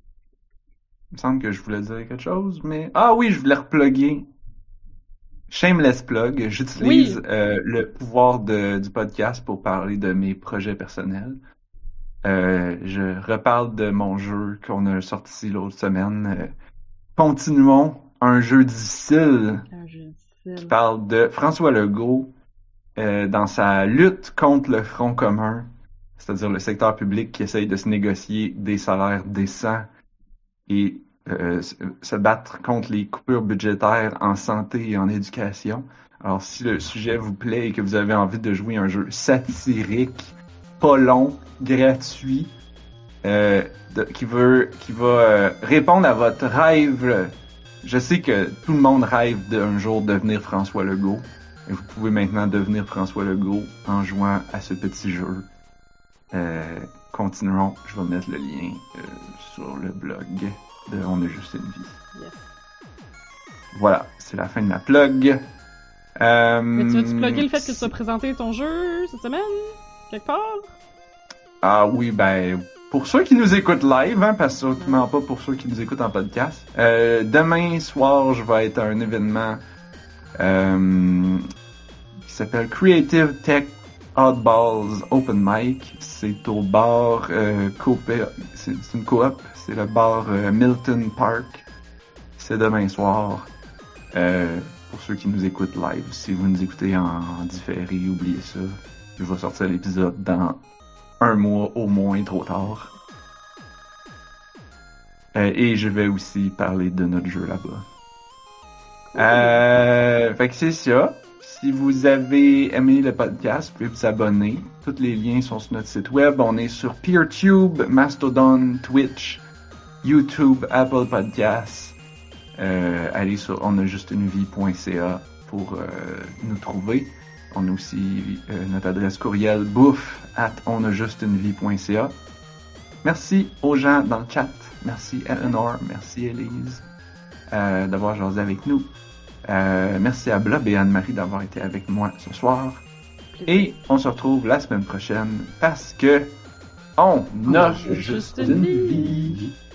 Il me semble que je voulais dire quelque chose, mais... Ah oui, je voulais reploguer. Shameless plug. J'utilise Oui. euh, le pouvoir de, du podcast pour parler de mes projets personnels. Euh, je reparle de mon jeu qu'on a sorti l'autre semaine. Euh, continuons. Un jeu difficile Un jeu qui difficile. parle de François Legault euh, dans sa lutte contre le Front commun, c'est-à-dire le secteur public qui essaye de se négocier des salaires décents et euh, se se battre contre les coupures budgétaires en santé et en éducation. Alors, si le sujet vous plaît et que vous avez envie de jouer un jeu satirique, pas long, gratuit, euh, de- qui veut, qui va euh, répondre à votre rêve. Je sais que tout le monde rêve d'un jour devenir François Legault. Et vous pouvez maintenant devenir François Legault en jouant à ce petit jeu. Euh, continuons, je vais mettre le lien euh, sur le blog de On a juste une vie. Yes. Voilà, c'est la fin de ma plug. Euh, Mais tu veux-tu plugger le fait que tu as présenté ton jeu cette semaine? Quelque part? Ah oui, ben, pour ceux qui nous écoutent live, hein, parce que sûrement pas pour ceux qui nous écoutent en podcast, euh, demain soir, je vais être à un événement euh, qui s'appelle Creative Tech Oddballs Open Mic. C'est au bar euh, coop, c'est c'est une coop, c'est le bar euh, Milton Park. C'est demain soir. Euh, pour ceux qui nous écoutent live, si vous nous écoutez en, en différé, oubliez ça. Je vais sortir l'épisode dans un mois au moins, trop tard. Euh, et je vais aussi parler de notre jeu là-bas. Euh, fait que c'est ça. Si vous avez aimé le podcast, vous pouvez vous abonner. Tous les liens sont sur notre site web. On est sur PeerTube, Mastodon, Twitch, YouTube, Apple Podcasts. Euh, allez sur onajustunevie point c a pour euh, nous trouver. On a aussi euh, notre adresse courriel bouffe at onajustunevie point c a. Merci aux gens dans le chat. Merci Eleanor, merci Elise euh, d'avoir jasé avec nous. Euh, merci à Blob et Anne-Marie d'avoir été avec moi ce soir. Et on se retrouve la semaine prochaine parce que on, on a juste une vie. vie.